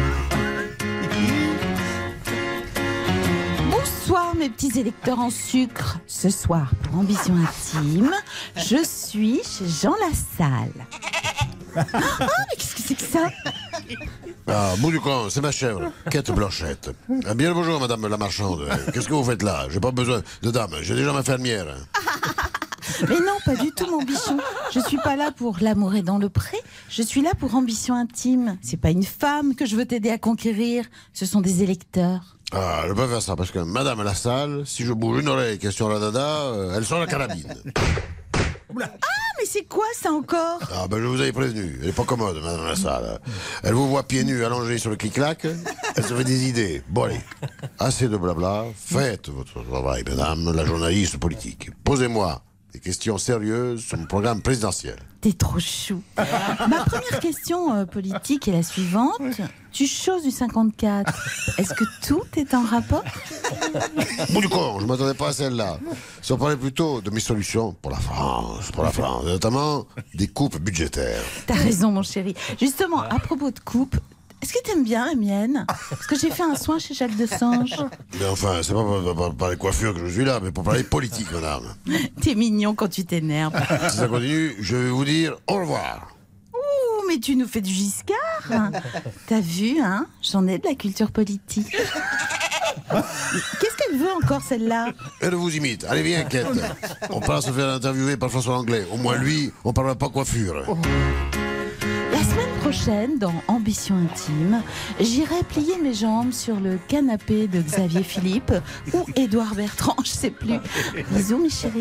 Bonsoir mes petits électeurs en sucre. Ce soir, pour Ambition Intime, je suis chez Jean Lassalle. Ah, mais qu'est-ce que c'est que ça? Ah, bout du camp, c'est ma chèvre, Quête Blanchette. Ah, bien le bonjour, madame la marchande. Qu'est-ce que vous faites là? J'ai pas besoin de dame, j'ai déjà ma fermière. Mais non, pas du tout, mon bichon. Je suis pas là pour l'amour est dans le pré. Je suis là pour Ambition Intime. C'est pas une femme que je veux t'aider à conquérir. Ce sont des électeurs. Ah, je peux faire ça, parce que madame Lassalle, si je bouge une oreille, question la dada, elle sort la carabine. Ah, mais c'est quoi ça encore? Ah, ben je vous avais prévenu, elle est pas commode, madame Lassalle. Elle vous voit pieds nus allongés sur le clic-clac, elle se fait des idées. Bon, allez, assez de blabla, faites votre travail, madame, la journaliste politique. Posez-moi des questions sérieuses sur mon programme présidentiel. T'es trop chou. Ma première question politique est la suivante. Tu choses du 54. Est-ce que tout est en rapport? Bon du corps, je m'attendais pas à celle-là. Si on parlait plutôt de mes solutions pour la France, notamment des coupes budgétaires. T'as raison, mon chéri. Justement, à propos de coupes, est-ce que t'aimes bien la mienne? Parce que j'ai fait un soin chez Jacques Desange. Mais enfin, c'est pas pour parler coiffure que je suis là, mais pour parler politique, madame. T'es mignon quand tu t'énerves. Si ça continue, je vais vous dire au revoir. Ouh, mais tu nous fais du Giscard. T'as vu, hein? J'en ai de la culture politique. Qu'est-ce que qu'elle veut encore celle-là? Elle vous imite. Allez, viens, Kate. On part se faire interviewer par François Anglais. Au moins lui, on parlera pas coiffure. La semaine prochaine, dans Ambition intime, j'irai plier mes jambes sur le canapé de Xavier Philippe ou Édouard Bertrand, je sais plus. Bisous, mes chéris.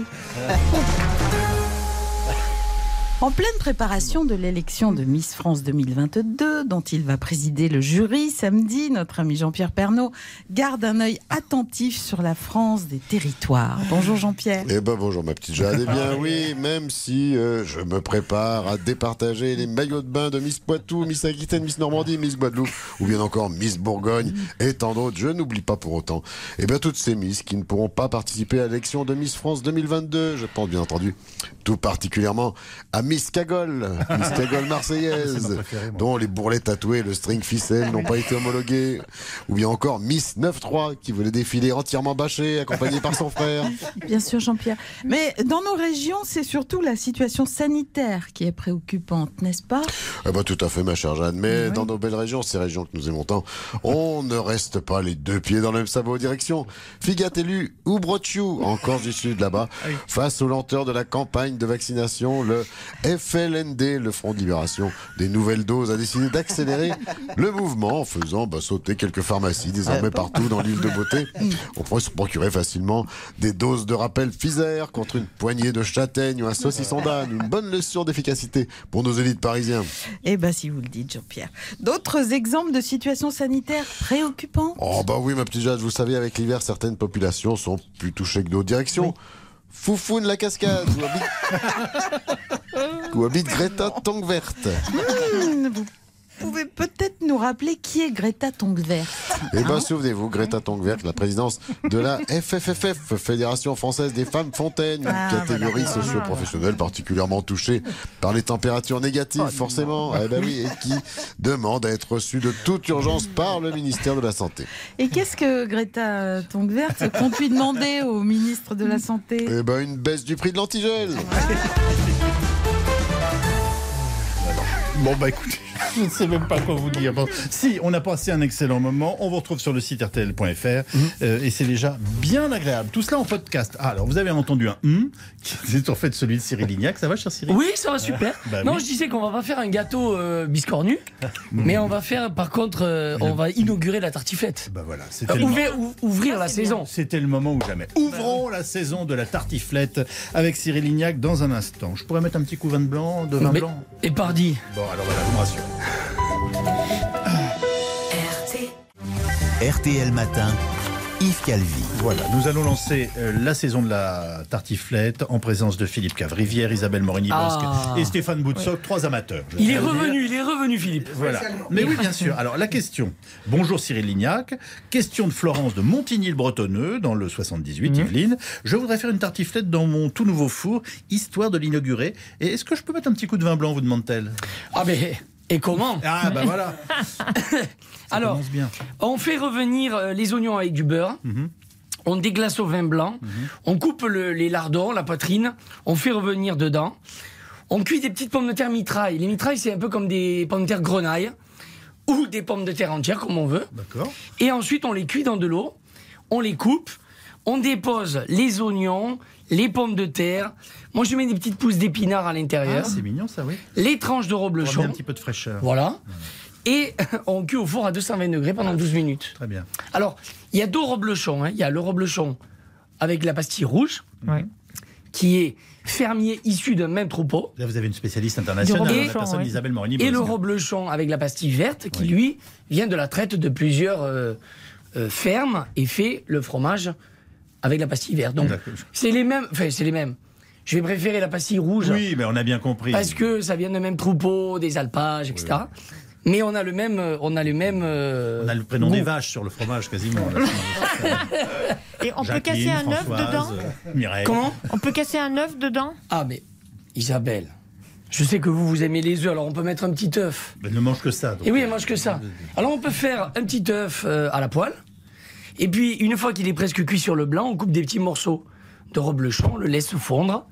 En pleine préparation de l'élection de Miss France 2022, dont il va présider le jury samedi, notre ami Jean-Pierre Pernaut garde un œil attentif sur la France des territoires. Bonjour Jean-Pierre. Eh ben bonjour ma petite Jade. Eh bien oui, même si je me prépare à départager les maillots de bain de Miss Poitou, Miss Aquitaine, Miss Normandie, Miss Guadeloupe ou bien encore Miss Bourgogne et tant d'autres, je n'oublie pas pour autant toutes ces Miss qui ne pourront pas participer à l'élection de Miss France 2022. Je pense bien entendu tout particulièrement à Miss Cagole marseillaise, dont les bourrelets tatoués et le string ficelle n'ont pas été homologués. Ou bien encore Miss 9-3, qui voulait défiler entièrement bâchée, accompagnée par son frère. Bien sûr, Jean-Pierre. Mais dans nos régions, c'est surtout la situation sanitaire qui est préoccupante, n'est-ce pas? Tout à fait, ma chère Jeanne. Mais dans nos belles régions, ces régions que nous aimons tant, on ne reste pas les deux pieds dans le même sabot. Direction Figatellu ou Brochiou, en Corse du Sud, là-bas. Face aux lenteurs de la campagne de vaccination, le FLND, le Front de Libération des Nouvelles Doses, a décidé d'accélérer le mouvement en faisant sauter quelques pharmacies désormais partout dans l'île de Beauté. On pourrait se procurer facilement des doses de rappel Pfizer contre une poignée de châtaignes ou un saucisson d'âne. Une bonne leçon d'efficacité pour nos élites parisiens. Si vous le dites, Jean-Pierre. D'autres exemples de situations sanitaires préoccupantes? Oui, ma petite Jade, vous savez, avec l'hiver, certaines populations sont plus touchées que d'autres. Direction Foufoune la Cascade, où habite Greta Thunberg. Vous pouvez peut-être nous rappeler qui est Greta Thunberg? Souvenez-vous, Greta Thunberg, la présidence de la FFFF, Fédération Française des Femmes Fontaines, une catégorie socio-professionnelle particulièrement touchée par les températures négatives, forcément, et qui demande à être reçue de toute urgence par le ministère de la Santé. Et qu'est-ce que Greta Thunberg compte lui demander au ministre de la Santé? Une baisse du prix de l'antigel. Écoutez, je ne sais même pas quoi vous dire. Si, on a passé un excellent moment. On vous retrouve sur le site rtl.fr et c'est déjà bien agréable. Tout cela en podcast. Alors, vous avez entendu un qui est en fait celui de Cyril Lignac. Ça va, cher Cyril? Oui, ça va super. Je disais qu'on va pas faire un gâteau biscornu, mais on va faire, par contre, on va inaugurer la tartiflette. Ouvrir la saison. C'était le moment ou jamais. Ouvrons la saison de la tartiflette avec Cyril Lignac dans un instant. Je pourrais mettre un petit coup de vin blanc? Et pardi. Alors voilà, je me rassure. RTL Matin, Yves Calvi. Voilà, nous allons lancer la saison de la tartiflette en présence de Philippe Cavrivière, Isabelle Morini-Bosque et Stéphane Boutsock, trois amateurs. Il est revenu Philippe. Voilà. Mais oui, bien sûr. Alors la question. Bonjour Cyril Lignac. Question de Florence de Montigny-le-Bretonneux, dans le 78, Yvelines. Je voudrais faire une tartiflette dans mon tout nouveau four, histoire de l'inaugurer. Et est-ce que je peux mettre un petit coup de vin blanc, vous demande-t-elle? Et comment? Voilà. Alors, bien. On fait revenir les oignons avec du beurre. On déglace au vin blanc. On coupe les lardons, la poitrine. On fait revenir dedans. On cuit des petites pommes de terre mitraille. Les mitrailles, c'est un peu comme des pommes de terre grenaille ou des pommes de terre entières, comme on veut. D'accord. Et ensuite, on les cuit dans de l'eau. On les coupe. On dépose les oignons, les pommes de terre. Moi, je mets des petites pousses d'épinards à l'intérieur. C'est mignon, ça, oui. Les tranches de reblochon. Un petit peu de fraîcheur. Voilà. Et on cuit au four à 220 degrés pendant 12 minutes. Très bien. Alors, il y a deux reblochons. Il y a le reblochon avec la pastille rouge, qui est fermier issu d'un même troupeau. Là, vous avez une spécialiste internationale, la personne d'Isabelle Morini. Et le reblochon avec la pastille verte, qui, lui, vient de la traite de plusieurs fermes et fait le fromage avec la pastille verte. Donc, c'est les mêmes. Je vais préférer la pastille rouge. Oui, mais on a bien compris. Parce que ça vient d'un même troupeau, des alpages, etc. Oui. Mais on a le même. On a le prénom des vaches sur le fromage, quasiment. Et on peut casser un œuf dedans? Mireille. Comment? On peut casser un œuf dedans? Mais Isabelle, je sais que vous aimez les œufs, alors on peut mettre un petit œuf. Elle ne mange que ça. Et oui, elle mange que ça. Alors on peut faire un petit œuf à la poêle. Et puis, une fois qu'il est presque cuit sur le blanc, on coupe des petits morceaux de reblochon, on le laisse fondre.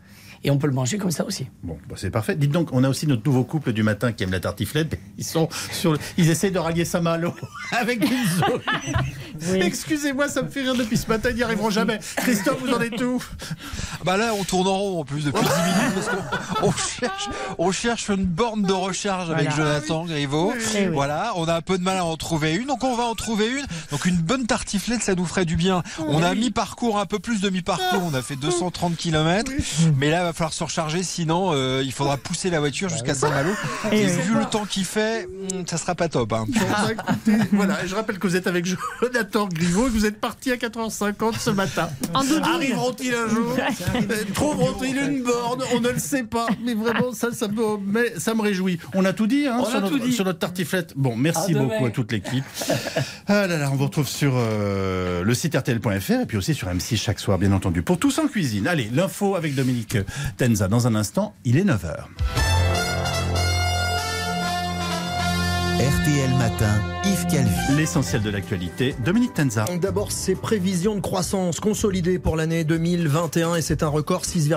Et on peut le manger comme ça aussi. Bon, bah c'est parfait. Dites donc, on a aussi notre nouveau couple du matin qui aime la tartiflette. Ils essaient de rallier Saint-Malo avec une zone. Oui. Excusez-moi, ça me fait rire depuis ce matin, ils n'y arriveront jamais. Christophe, vous en êtes où? Bah là, on tourne en rond en plus depuis 10 minutes parce qu'on cherche une borne de recharge avec Jonathan Griveaux. Oui. Voilà, on a un peu de mal à en trouver une, donc on va en trouver une. Donc une bonne tartiflette, ça nous ferait du bien. On a mi-parcours, un peu plus de mi-parcours, on a fait 230 km, mais là, il va falloir se recharger, sinon il faudra pousser la voiture jusqu'à Saint-Malo. Et vu le temps qu'il fait, ça sera pas top. Hein. Voilà, je rappelle que vous êtes avec Jonathan Griveaux et que vous êtes parti à 4h50 ce matin. Arriveront-ils un jour? Trouveront-ils une borne? On ne le sait pas, mais vraiment ça me réjouit. On a tout dit, hein, sur notre tartiflette. Bon, merci beaucoup à toute l'équipe. Ah là là, on vous retrouve sur le site RTL.fr et puis aussi sur M6 chaque soir, bien entendu. Pour Tous en cuisine. Allez, l'info avec Dominique Tenza dans un instant. Il est 9h. RTL Matin, Yves Calvi. L'essentiel de l'actualité, Dominique Tenza. D'abord, ces prévisions de croissance consolidées pour l'année 2021 et c'est un record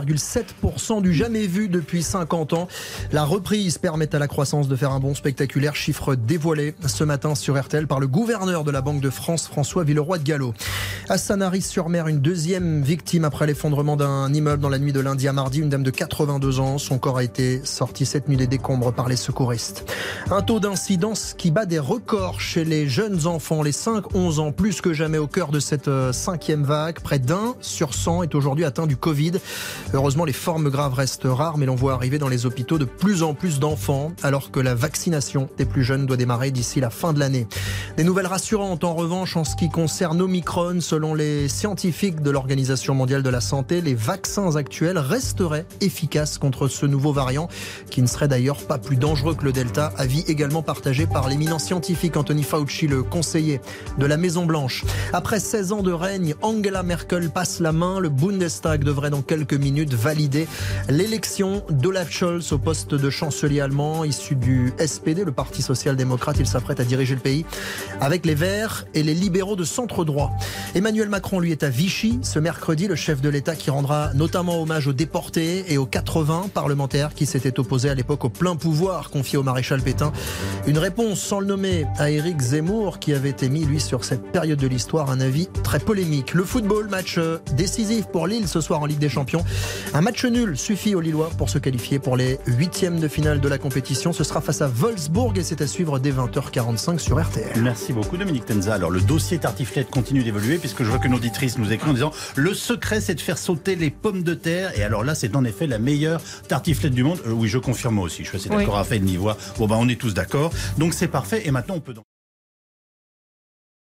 6,7% du jamais vu depuis 50 ans. La reprise permet à la croissance de faire un bond spectaculaire, chiffre dévoilé ce matin sur RTL par le gouverneur de la Banque de France, François Villeroy de Galhau. À Sanary-sur-Mer, une deuxième victime après l'effondrement d'un immeuble dans la nuit de lundi à mardi, une dame de 82 ans. Son corps a été sorti cette nuit des décombres par les secouristes. Un taux d'incidence qui bat des records chez les jeunes enfants, les 5-11 ans, plus que jamais au cœur de cette 5e vague. Près d'1 sur 100 est aujourd'hui atteint du Covid. Heureusement, les formes graves restent rares, mais l'on voit arriver dans les hôpitaux de plus en plus d'enfants, alors que la vaccination des plus jeunes doit démarrer d'ici la fin de l'année. Des nouvelles rassurantes, en revanche, en ce qui concerne Omicron. Selon les scientifiques de l'Organisation mondiale de la santé, les vaccins actuels resteraient efficaces contre ce nouveau variant, qui ne serait d'ailleurs pas plus dangereux que le Delta, avis également partagé par l'éminent scientifique Anthony Fauci, le conseiller de la Maison-Blanche. Après 16 ans de règne, Angela Merkel passe la main. Le Bundestag devrait dans quelques minutes valider l'élection d'Olaf Scholz au poste de chancelier allemand, issu du SPD, le Parti social-démocrate. Il s'apprête à diriger le pays avec les Verts et les libéraux de centre-droit. Emmanuel Macron, lui, est à Vichy ce mercredi, le chef de l'État qui rendra notamment hommage aux déportés et aux 80 parlementaires qui s'étaient opposés à l'époque au plein pouvoir confié au maréchal Pétain. Une réponse sans le nommer à Éric Zemmour qui avait émis, lui, sur cette période de l'histoire, un avis très polémique. Le football, match décisif pour Lille ce soir en Ligue des Champions. Un match nul suffit aux Lillois pour se qualifier pour les 8e de finale de la compétition. Ce sera face à Wolfsburg et c'est à suivre dès 20h45 sur RTL. Merci beaucoup Dominique Tenza. Alors le dossier tartiflette continue d'évoluer puisque je vois qu'une auditrice nous écrit en disant le secret c'est de faire sauter les pommes de terre et alors là c'est en effet la meilleure tartiflette du monde. Oui, je confirme moi aussi, je suis assez d'accord à faire une nivoire. Bon bah on est tous d'accord. Donc c'est parfait et maintenant on peut